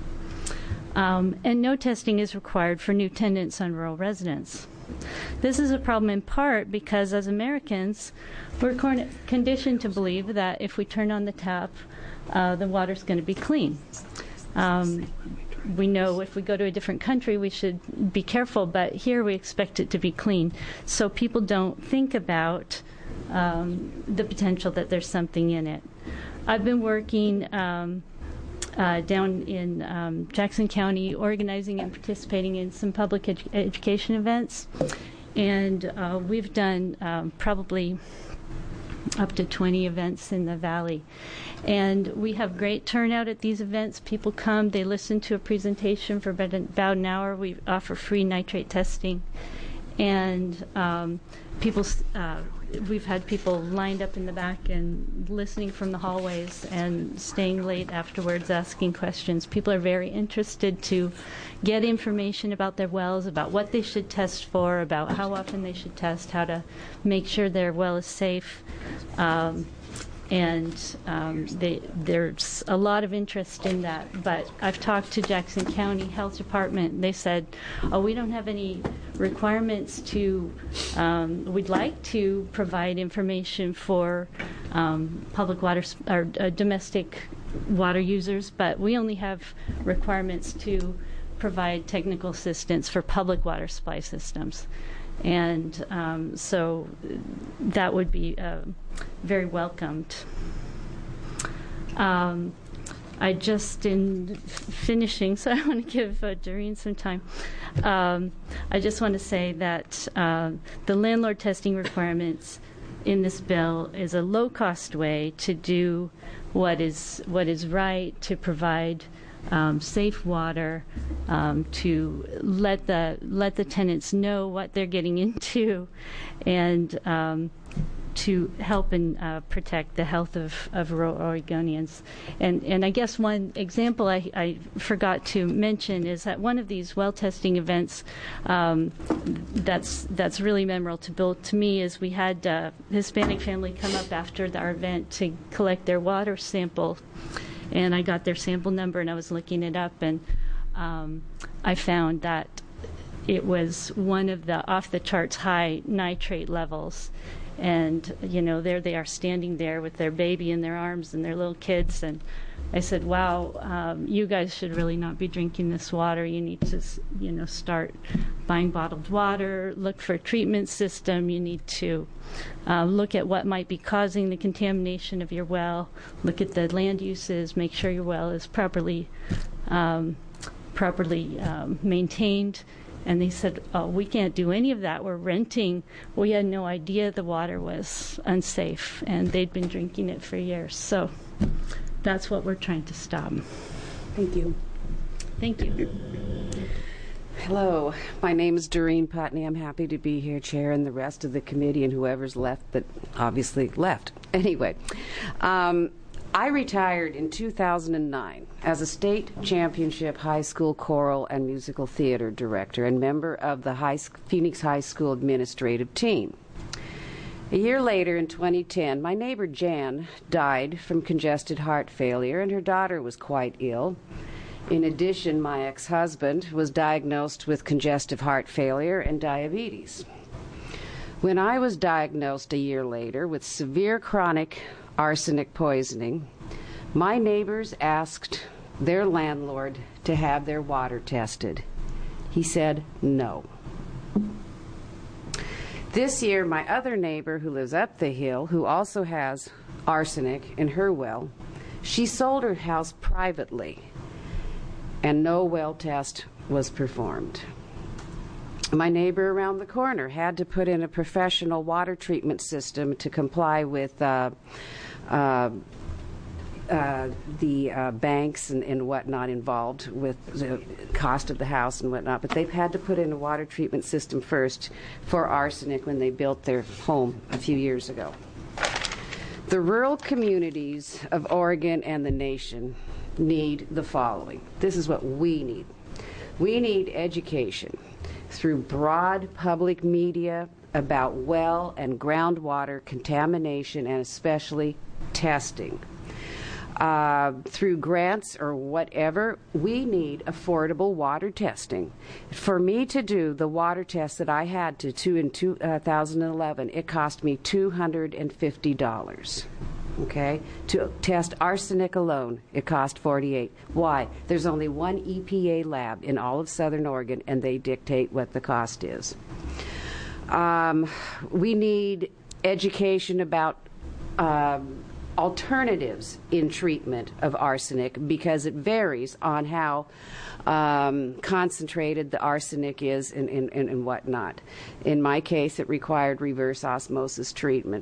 Um, and no testing is required for new tenants on rural residents. This is a problem in part because as Americans, we're con- conditioned to believe that if we turn on the tap, uh, the water's going to be clean. Um, we know if we go to a different country, we should be careful, but here we expect it to be clean. So people don't think about Um, the potential that there's something in it. I've been working um, uh, down in um, Jackson County, organizing and participating in some public edu- education events, and uh, we've done um, probably up to twenty events in the valley. And we have great turnout at these events. People come, they listen to a presentation for about an hour. We offer free nitrate testing. And um, people, uh, we've had people lined up in the back and listening from the hallways and staying late afterwards asking questions. People are very interested to get information about their wells, about what they should test for, about how often they should test, how to make sure their well is safe. Um, and um, they, there's a lot of interest in that. But I've talked to Jackson County Health Department, and they said, oh, we don't have any requirements to, um, we'd like to provide information for um, public water or uh, domestic water users, but we only have requirements to provide technical assistance for public water supply systems. And um, so that would be uh, very welcomed. Um, I just, in finishing, so I want to give uh, Doreen some time. Um, I just want to say that uh, the landlord testing requirements in this bill is a low-cost way to do what is what is right, to provide Um, safe water, um, to let the let the tenants know what they're getting into, and um, to help and uh, protect the health of, of rural Oregonians. And and I guess one example I, I forgot to mention is that one of these well testing events um, that's that's really memorable to Bill to me is we had a Hispanic family come up after our event to collect their water sample. And I got their sample number, and I was looking it up, and um, I found that it was one of the off-the-charts high nitrate levels. And, you know, there they are standing there with their baby in their arms and their little kids. And I said, wow, um, you guys should really not be drinking this water. You need to, you know, start buying bottled water, look for a treatment system. You need to uh, look at what might be causing the contamination of your well, look at the land uses, make sure your well is properly, um, properly um, maintained. And they said, oh, we can't do any of that. We're renting. We had no idea the water was unsafe, and they'd been drinking it for years. So that's what we're trying to stop. Thank you. Thank you. Hello, my name is Doreen Putney. I'm happy to be here, Chair, and the rest of the committee and whoever's left, but obviously left. Anyway, um, I retired in two thousand nine as a state championship high school choral and musical theater director and member of the high, Phoenix High School administrative team. A year later, in twenty ten, my neighbor Jan died from congested heart failure, and her daughter was quite ill. In addition, my ex-husband was diagnosed with congestive heart failure and diabetes. When I was diagnosed a year later with severe chronic arsenic poisoning, my neighbors asked their landlord to have their water tested. He said no. This year, my other neighbor who lives up the hill, who also has arsenic in her well, she sold her house privately, and no well test was performed. My neighbor around the corner had to put in a professional water treatment system to comply with uh, uh, uh, the uh, banks and, and whatnot involved with the cost of the house and whatnot, but they've had to put in a water treatment system first for arsenic when they built their home a few years ago. The rural communities of Oregon and the nation need the following. This is what we need. We need education through broad public media about well and groundwater contamination and especially testing. Uh, through grants or whatever, we need affordable water testing. For me to do the water test that I had to do in two thousand eleven, it cost me two hundred fifty dollars. Okay? To test arsenic alone, it cost forty-eight dollars. Why? There's only one E P A lab in all of Southern Oregon, and they dictate what the cost is. Um, we need education about um, alternatives in treatment of arsenic because it varies on how um, concentrated the arsenic is and, and, and whatnot. In my case, it required reverse osmosis treatment.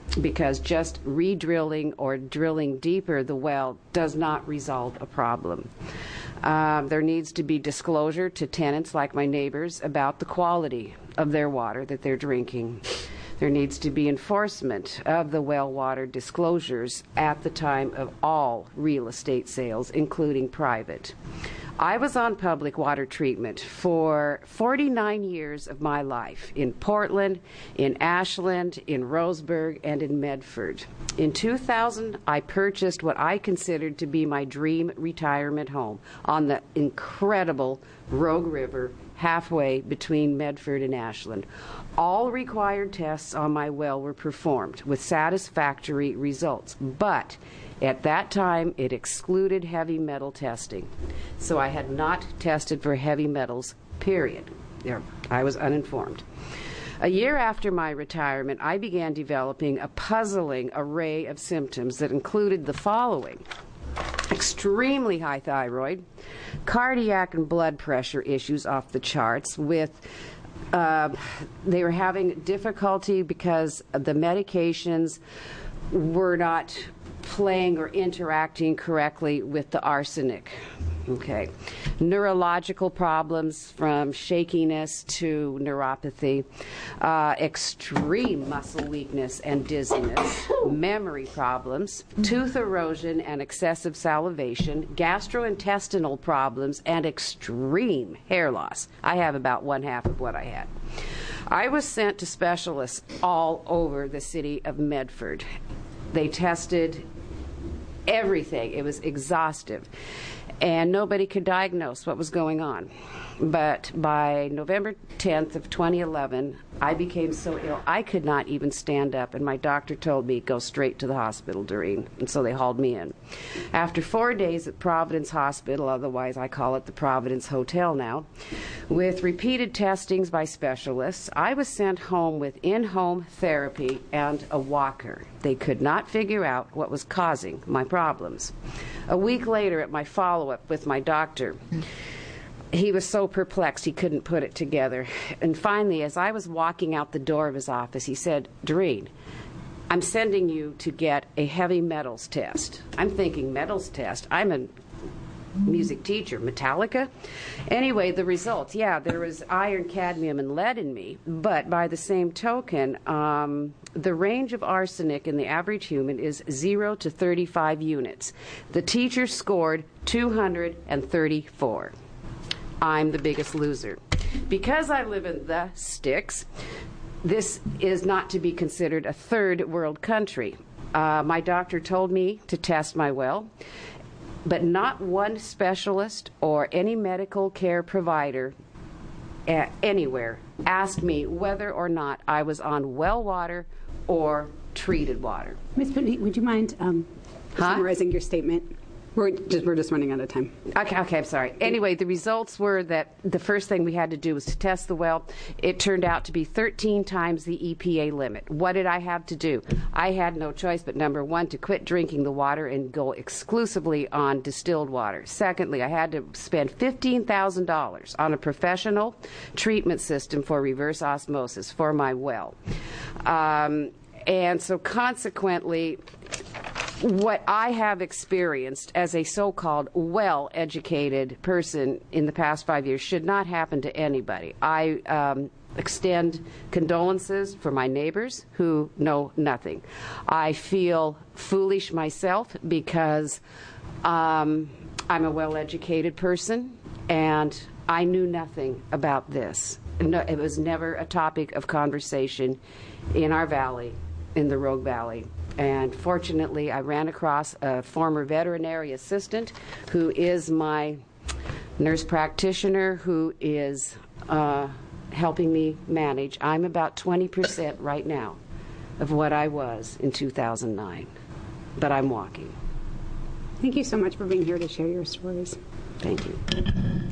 because just re-drilling or drilling deeper the well does not resolve a problem. Um, there needs to be disclosure to tenants like my neighbors about the quality of their water that they're drinking. There needs to be enforcement of the well water disclosures at the time of all real estate sales, including private. I was on public water treatment for forty-nine years of my life in Portland, in Ashland, in Roseburg, and in Medford. In two thousand, I purchased what I considered to be my dream retirement home on the incredible Rogue River, halfway between Medford and Ashland. All required tests on my well were performed with satisfactory results, but at that time it excluded heavy metal testing. So I had not tested for heavy metals, period. There, I was uninformed. A year after my retirement, I began developing a puzzling array of symptoms that included the following: extremely high thyroid, cardiac and blood pressure issues off the charts, with uh, they were having difficulty because the medications were not playing or interacting correctly with the arsenic. Okay. Neurological problems from shakiness to neuropathy, uh, extreme muscle weakness and dizziness, memory problems, tooth erosion and excessive salivation, gastrointestinal problems, and extreme hair loss. I have about one half of what I had. I was sent to specialists all over the city of Medford. They tested everything. It was exhaustive. And nobody could diagnose what was going on. But by November tenth of twenty eleven, I became so ill I could not even stand up, and my doctor told me, go straight to the hospital, Doreen. And so they hauled me in. After four days at Providence Hospital, otherwise I call it the Providence Hotel now, with repeated testings by specialists, I was sent home with in-home therapy and a walker. They could not figure out what was causing my problems. A week later, at my follow-up with my doctor, he was so perplexed he couldn't put it together. And finally, as I was walking out the door of his office, he said, Doreen, I'm sending you to get a heavy metals test. I'm thinking, metals test? I'm a music teacher. Metallica? Anyway, the results, yeah, there was iron, cadmium, and lead in me. But by the same token, um, the range of arsenic in the average human is zero to thirty-five units. The teacher scored two hundred thirty-four. I'm the biggest loser. Because I live in the sticks, this is not to be considered a third world country. Uh, my doctor told me to test my well, but not one specialist or any medical care provider uh, anywhere asked me whether or not I was on well water or treated water. Miz Pitney, would you mind um, huh? summarizing your statement? We're just, we're just running out of time. Okay, okay, I'm sorry. Anyway, the results were that the first thing we had to do was to test the well. It turned out to be thirteen times the E P A limit. What did I have to do? I had no choice but, number one, to quit drinking the water and go exclusively on distilled water. Secondly, I had to spend fifteen thousand dollars on a professional treatment system for reverse osmosis for my well. Um, and so consequently, what I have experienced as a so-called well-educated person in the past five years should not happen to anybody. I um, extend condolences for my neighbors who know nothing. I feel foolish myself because um, I'm a well-educated person and I knew nothing about this. No, it was never a topic of conversation in our valley, in the Rogue Valley. And fortunately, I ran across a former veterinary assistant who is my nurse practitioner who is uh, helping me manage. I'm about twenty percent right now of what I was in two thousand nine, but I'm walking. Thank you so much for being here to share your stories. Thank you.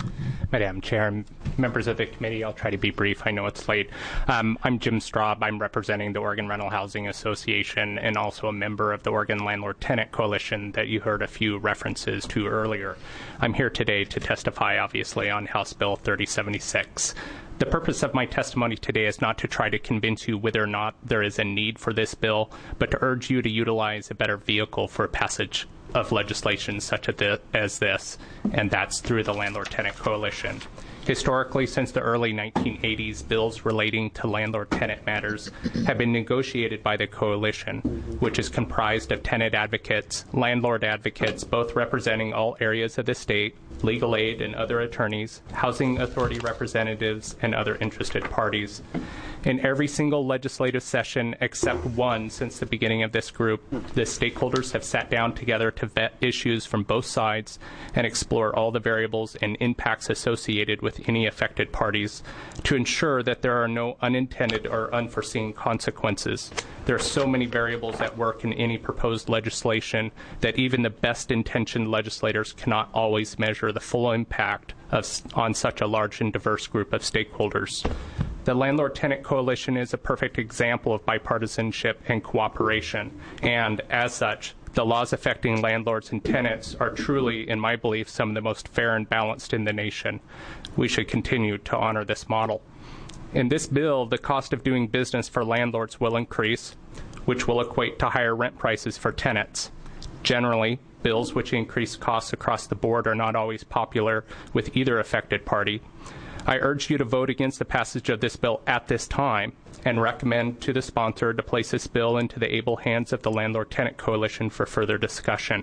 Madam Chair, and members of the committee, I'll try to be brief. I know it's late. Um, I'm Jim Straub. I'm representing the Oregon Rental Housing Association and also a member of the Oregon Landlord Tenant Coalition that you heard a few references to earlier. I'm here today to testify, obviously, on House Bill thirty seventy-six. The purpose of my testimony today is not to try to convince you whether or not there is a need for this bill, but to urge you to utilize a better vehicle for passage of legislation such as this, and that's through the Landlord-Tenant Coalition. Historically, since the early nineteen eighties, bills relating to landlord-tenant matters have been negotiated by the coalition, which is comprised of tenant advocates, landlord advocates, both representing all areas of the state, legal aid and other attorneys, housing authority representatives, and other interested parties. In every single legislative session except one since the beginning of this group, the stakeholders have sat down together to vet issues from both sides and explore all the variables and impacts associated with any affected parties to ensure that there are no unintended or unforeseen consequences. There are so many variables at work in any proposed legislation that even the best intentioned legislators cannot always measure the full impact of, on such a large and diverse group of stakeholders. The Landlord-Tenant Coalition is a perfect example of bipartisanship and cooperation, and as such, the laws affecting landlords and tenants are truly, in my belief, some of the most fair and balanced in the nation. We should continue to honor this model. In this bill, the cost of doing business for landlords will increase, which will equate to higher rent prices for tenants. Generally, bills which increase costs across the board are not always popular with either affected party. I urge you to vote against the passage of this bill at this time and recommend to the sponsor to place this bill into the able hands of the Landlord-Tenant Coalition for further discussion.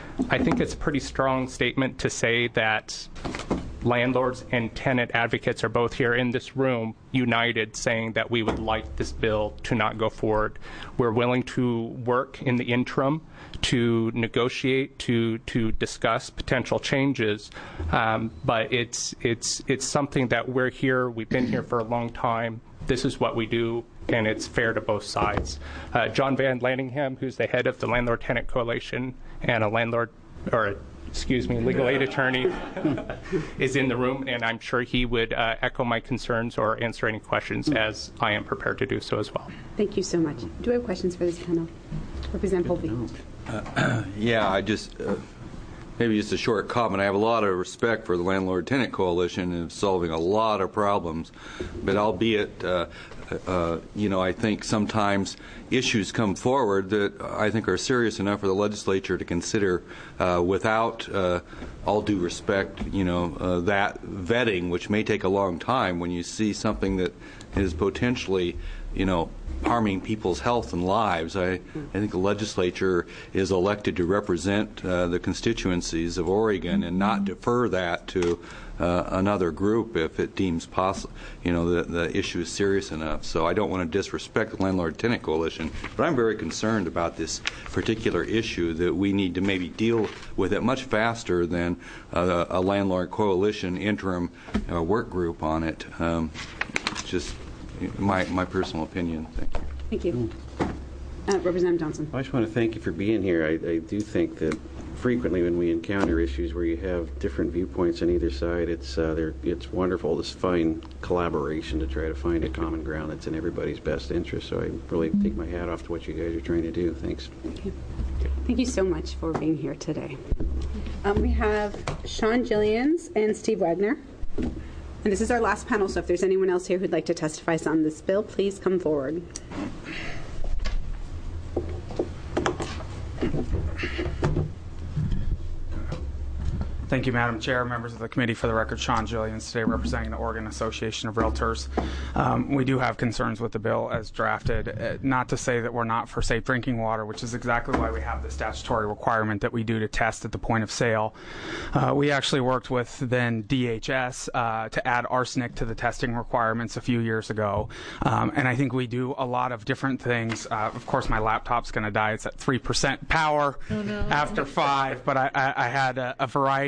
I think it's a pretty strong statement to say that landlords and tenant advocates are both here in this room united saying that we would like this bill to not go forward. We're willing to work in the interim to negotiate, to to discuss potential changes, um, but it's it's it's something that we're here. We've been here for a long time. This is what we do, and it's fair to both sides. Uh, John Van Landingham, who's the head of the Landlord-Tenant Coalition and a landlord, or a, excuse me, legal aid attorney, is in the room, and I'm sure he would uh, echo my concerns or answer any questions, as I am prepared to do so as well. Thank you so much. Do we have questions for this panel? Representative Polvey. Uh, yeah, I just, uh, maybe just a short comment. I have a lot of respect for the Landlord-Tenant Coalition in solving a lot of problems, but albeit, uh, uh, you know, I think sometimes issues come forward that I think are serious enough for the legislature to consider uh, without uh, all due respect, you know, uh, that vetting, which may take a long time when you see something that is potentially, you know, harming people's health and lives. I, I think the legislature is elected to represent uh, the constituencies of Oregon and not defer that to uh, another group if it deems possible, you know, the, the issue is serious enough. So I don't want to disrespect the Landlord-Tenant Coalition, but I'm very concerned about this particular issue, that we need to maybe deal with it much faster than uh, a Landlord Coalition interim uh, work group on it. Um, just My, my personal opinion. Thank you. Thank you. Uh, Representative Johnson. I just want to thank you for being here. I, I do think that frequently when we encounter issues where you have different viewpoints on either side, it's uh, there, it's wonderful to find collaboration to try to find a common ground that's in everybody's best interest. So I really take my hat off to what you guys are trying to do. Thanks. Thank you. Thank you so much for being here today. Um, we have Sean Gillians and Steve Wagner. And this is our last panel, so if there's anyone else here who'd like to testify on this bill, please come forward. Thank you, Madam Chair, members of the committee. For the record, Sean Gillians, today representing the Oregon Association of Realtors. Um, we do have concerns with the bill as drafted, uh, not to say that we're not for safe drinking water, which is exactly why we have the statutory requirement that we do to test at the point of sale. Uh, we actually worked with then D H S uh, to add arsenic to the testing requirements a few years ago, um, and I think we do a lot of different things. Uh, of course, my laptop's going to die. It's at three percent power oh, no. after five, but I, I, I had a, a variety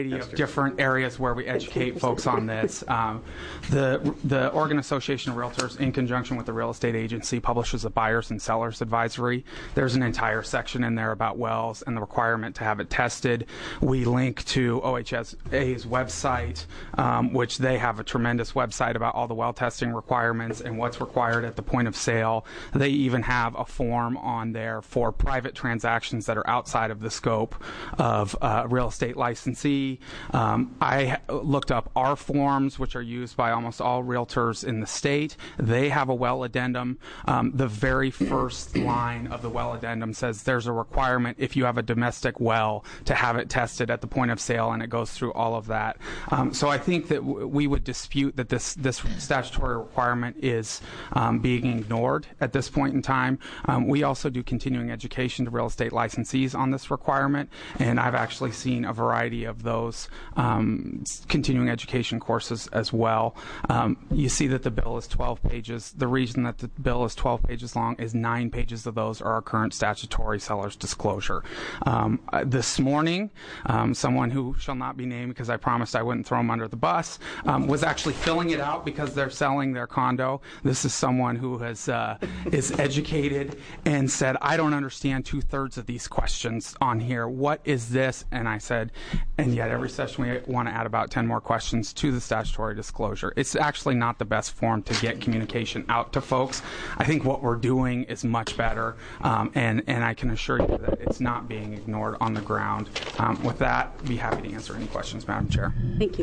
variety of different areas where we educate folks on this. Um, the the Oregon Association of Realtors, in conjunction with the real estate agency, publishes a buyers and sellers advisory. There's an entire section in there about wells and the requirement to have it tested. We link to O H S A's website, um, which they have a tremendous website about all the well testing requirements and what's required at the point of sale. They even have a form on there for private transactions that are outside of the scope of uh, real estate licensee. Um, I looked up our forms, which are used by almost all realtors in the state. They have a well addendum. Um, the very first line of the well addendum says there's a requirement if you have a domestic well to have it tested at the point of sale, and it goes through all of that. Um, so I think that w- we would dispute that this, this statutory requirement is um, being ignored at this point in time. Um, we also do continuing education to real estate licensees on this requirement, and I've actually seen a variety of those um, continuing education courses as well. Um, you see that the bill is twelve pages. The reason that the bill is twelve pages long is nine pages of those are our current statutory seller's disclosure. Um, uh, this morning, um, someone who shall not be named, because I promised I wouldn't throw them under the bus, um, was actually filling it out because they're selling their condo. This is someone who has uh, is educated and said, I don't understand two-thirds of these questions on here. What is this? And I said, and yet every session we want to add about ten more questions to the statutory disclosure. It's actually not the best form to get communication out to folks. I think what we're doing is much better, um, and, and I can assure you that it's not being ignored on the ground. Um, with that, I'd be happy to answer any questions, Madam Chair. Thank you.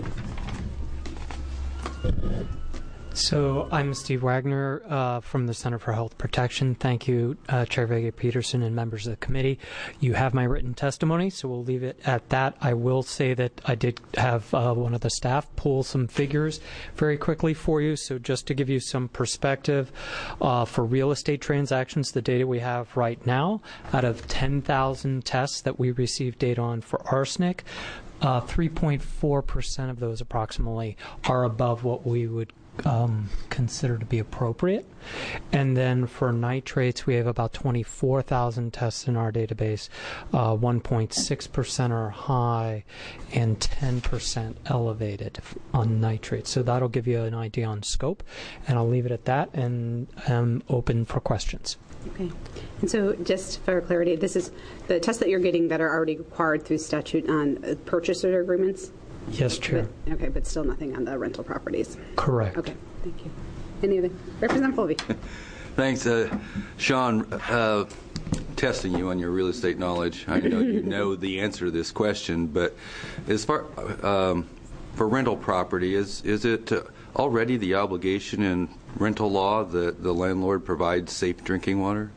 So I'm Steve Wagner uh, from the Center for Health Protection. Thank you, uh, Chair Vega-Peterson and members of the committee. You have my written testimony, so we'll leave it at that. I will say that I did have uh, one of the staff pull some figures very quickly for you. So just to give you some perspective, uh, for real estate transactions, the data we have right now, out of ten thousand tests that we received data on for arsenic, uh, three point four percent of those approximately are above what we would Um, consider to be appropriate. And then for nitrates, we have about twenty-four thousand tests in our database. Uh, one point six percent are high and ten percent elevated on nitrates. So that'll give you an idea on scope. And I'll leave it at that and I'm open for questions. Okay. And so just for clarity, this is the tests that you're getting that are already required through statute on uh, purchaser agreements? Yes, Chair. But, okay, but still nothing on the rental properties. Correct. Okay, thank you. Any other? Representative Colby. Thanks, uh, Sean. Uh, testing you on your real estate knowledge. I know you know the answer to this question, but as far um, for rental property, is is it uh, already the obligation in rental law that the landlord provides safe drinking water?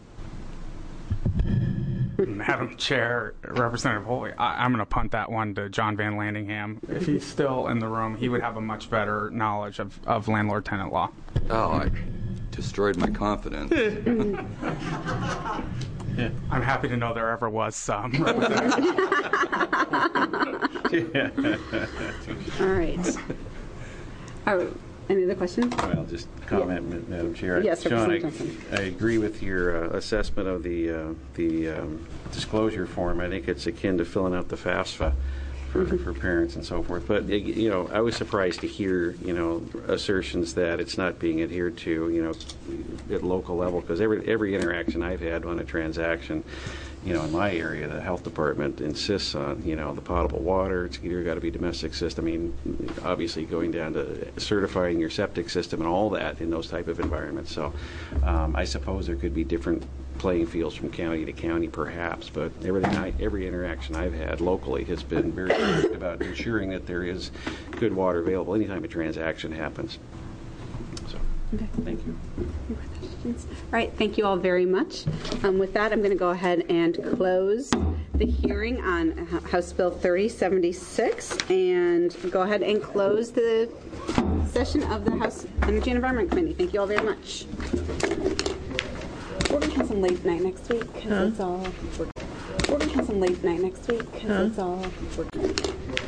Madam Chair, Representative Holy, I, I'm going to punt that one to John Van Landingham. If he's still in the room, he would have a much better knowledge of, of landlord-tenant law. Oh, I destroyed my confidence. Yeah. I'm happy to know there ever was some. All right. Oh, any other questions? Well, just comment, yeah. Madam Chair. Yes, Sean, I, I agree with your uh, assessment of the uh, the um, disclosure form. I think it's akin to filling out the FAFSA for, mm-hmm. for parents and so forth. But you know, I was surprised to hear you know assertions that it's not being adhered to you know at local level, because every every interaction I've had on a transaction, you know, in my area, the health department insists on, you know, the potable water. It's either got to be domestic system. I mean, obviously going down to certifying your septic system and all that in those type of environments. So um, I suppose there could be different playing fields from county to county, perhaps. But everything, I, every interaction I've had locally has been very strict about ensuring that there is good water available anytime a transaction happens. So, okay. Thank you. All right, thank you all very much. Um, with that, I'm going to go ahead and close the hearing on House Bill thirty seventy-six and go ahead and close the session of the House Energy and Environment Committee. Thank you all very much. We're going to have some late night next week because huh? it's all. We're going to have some late night next week because huh? it's all.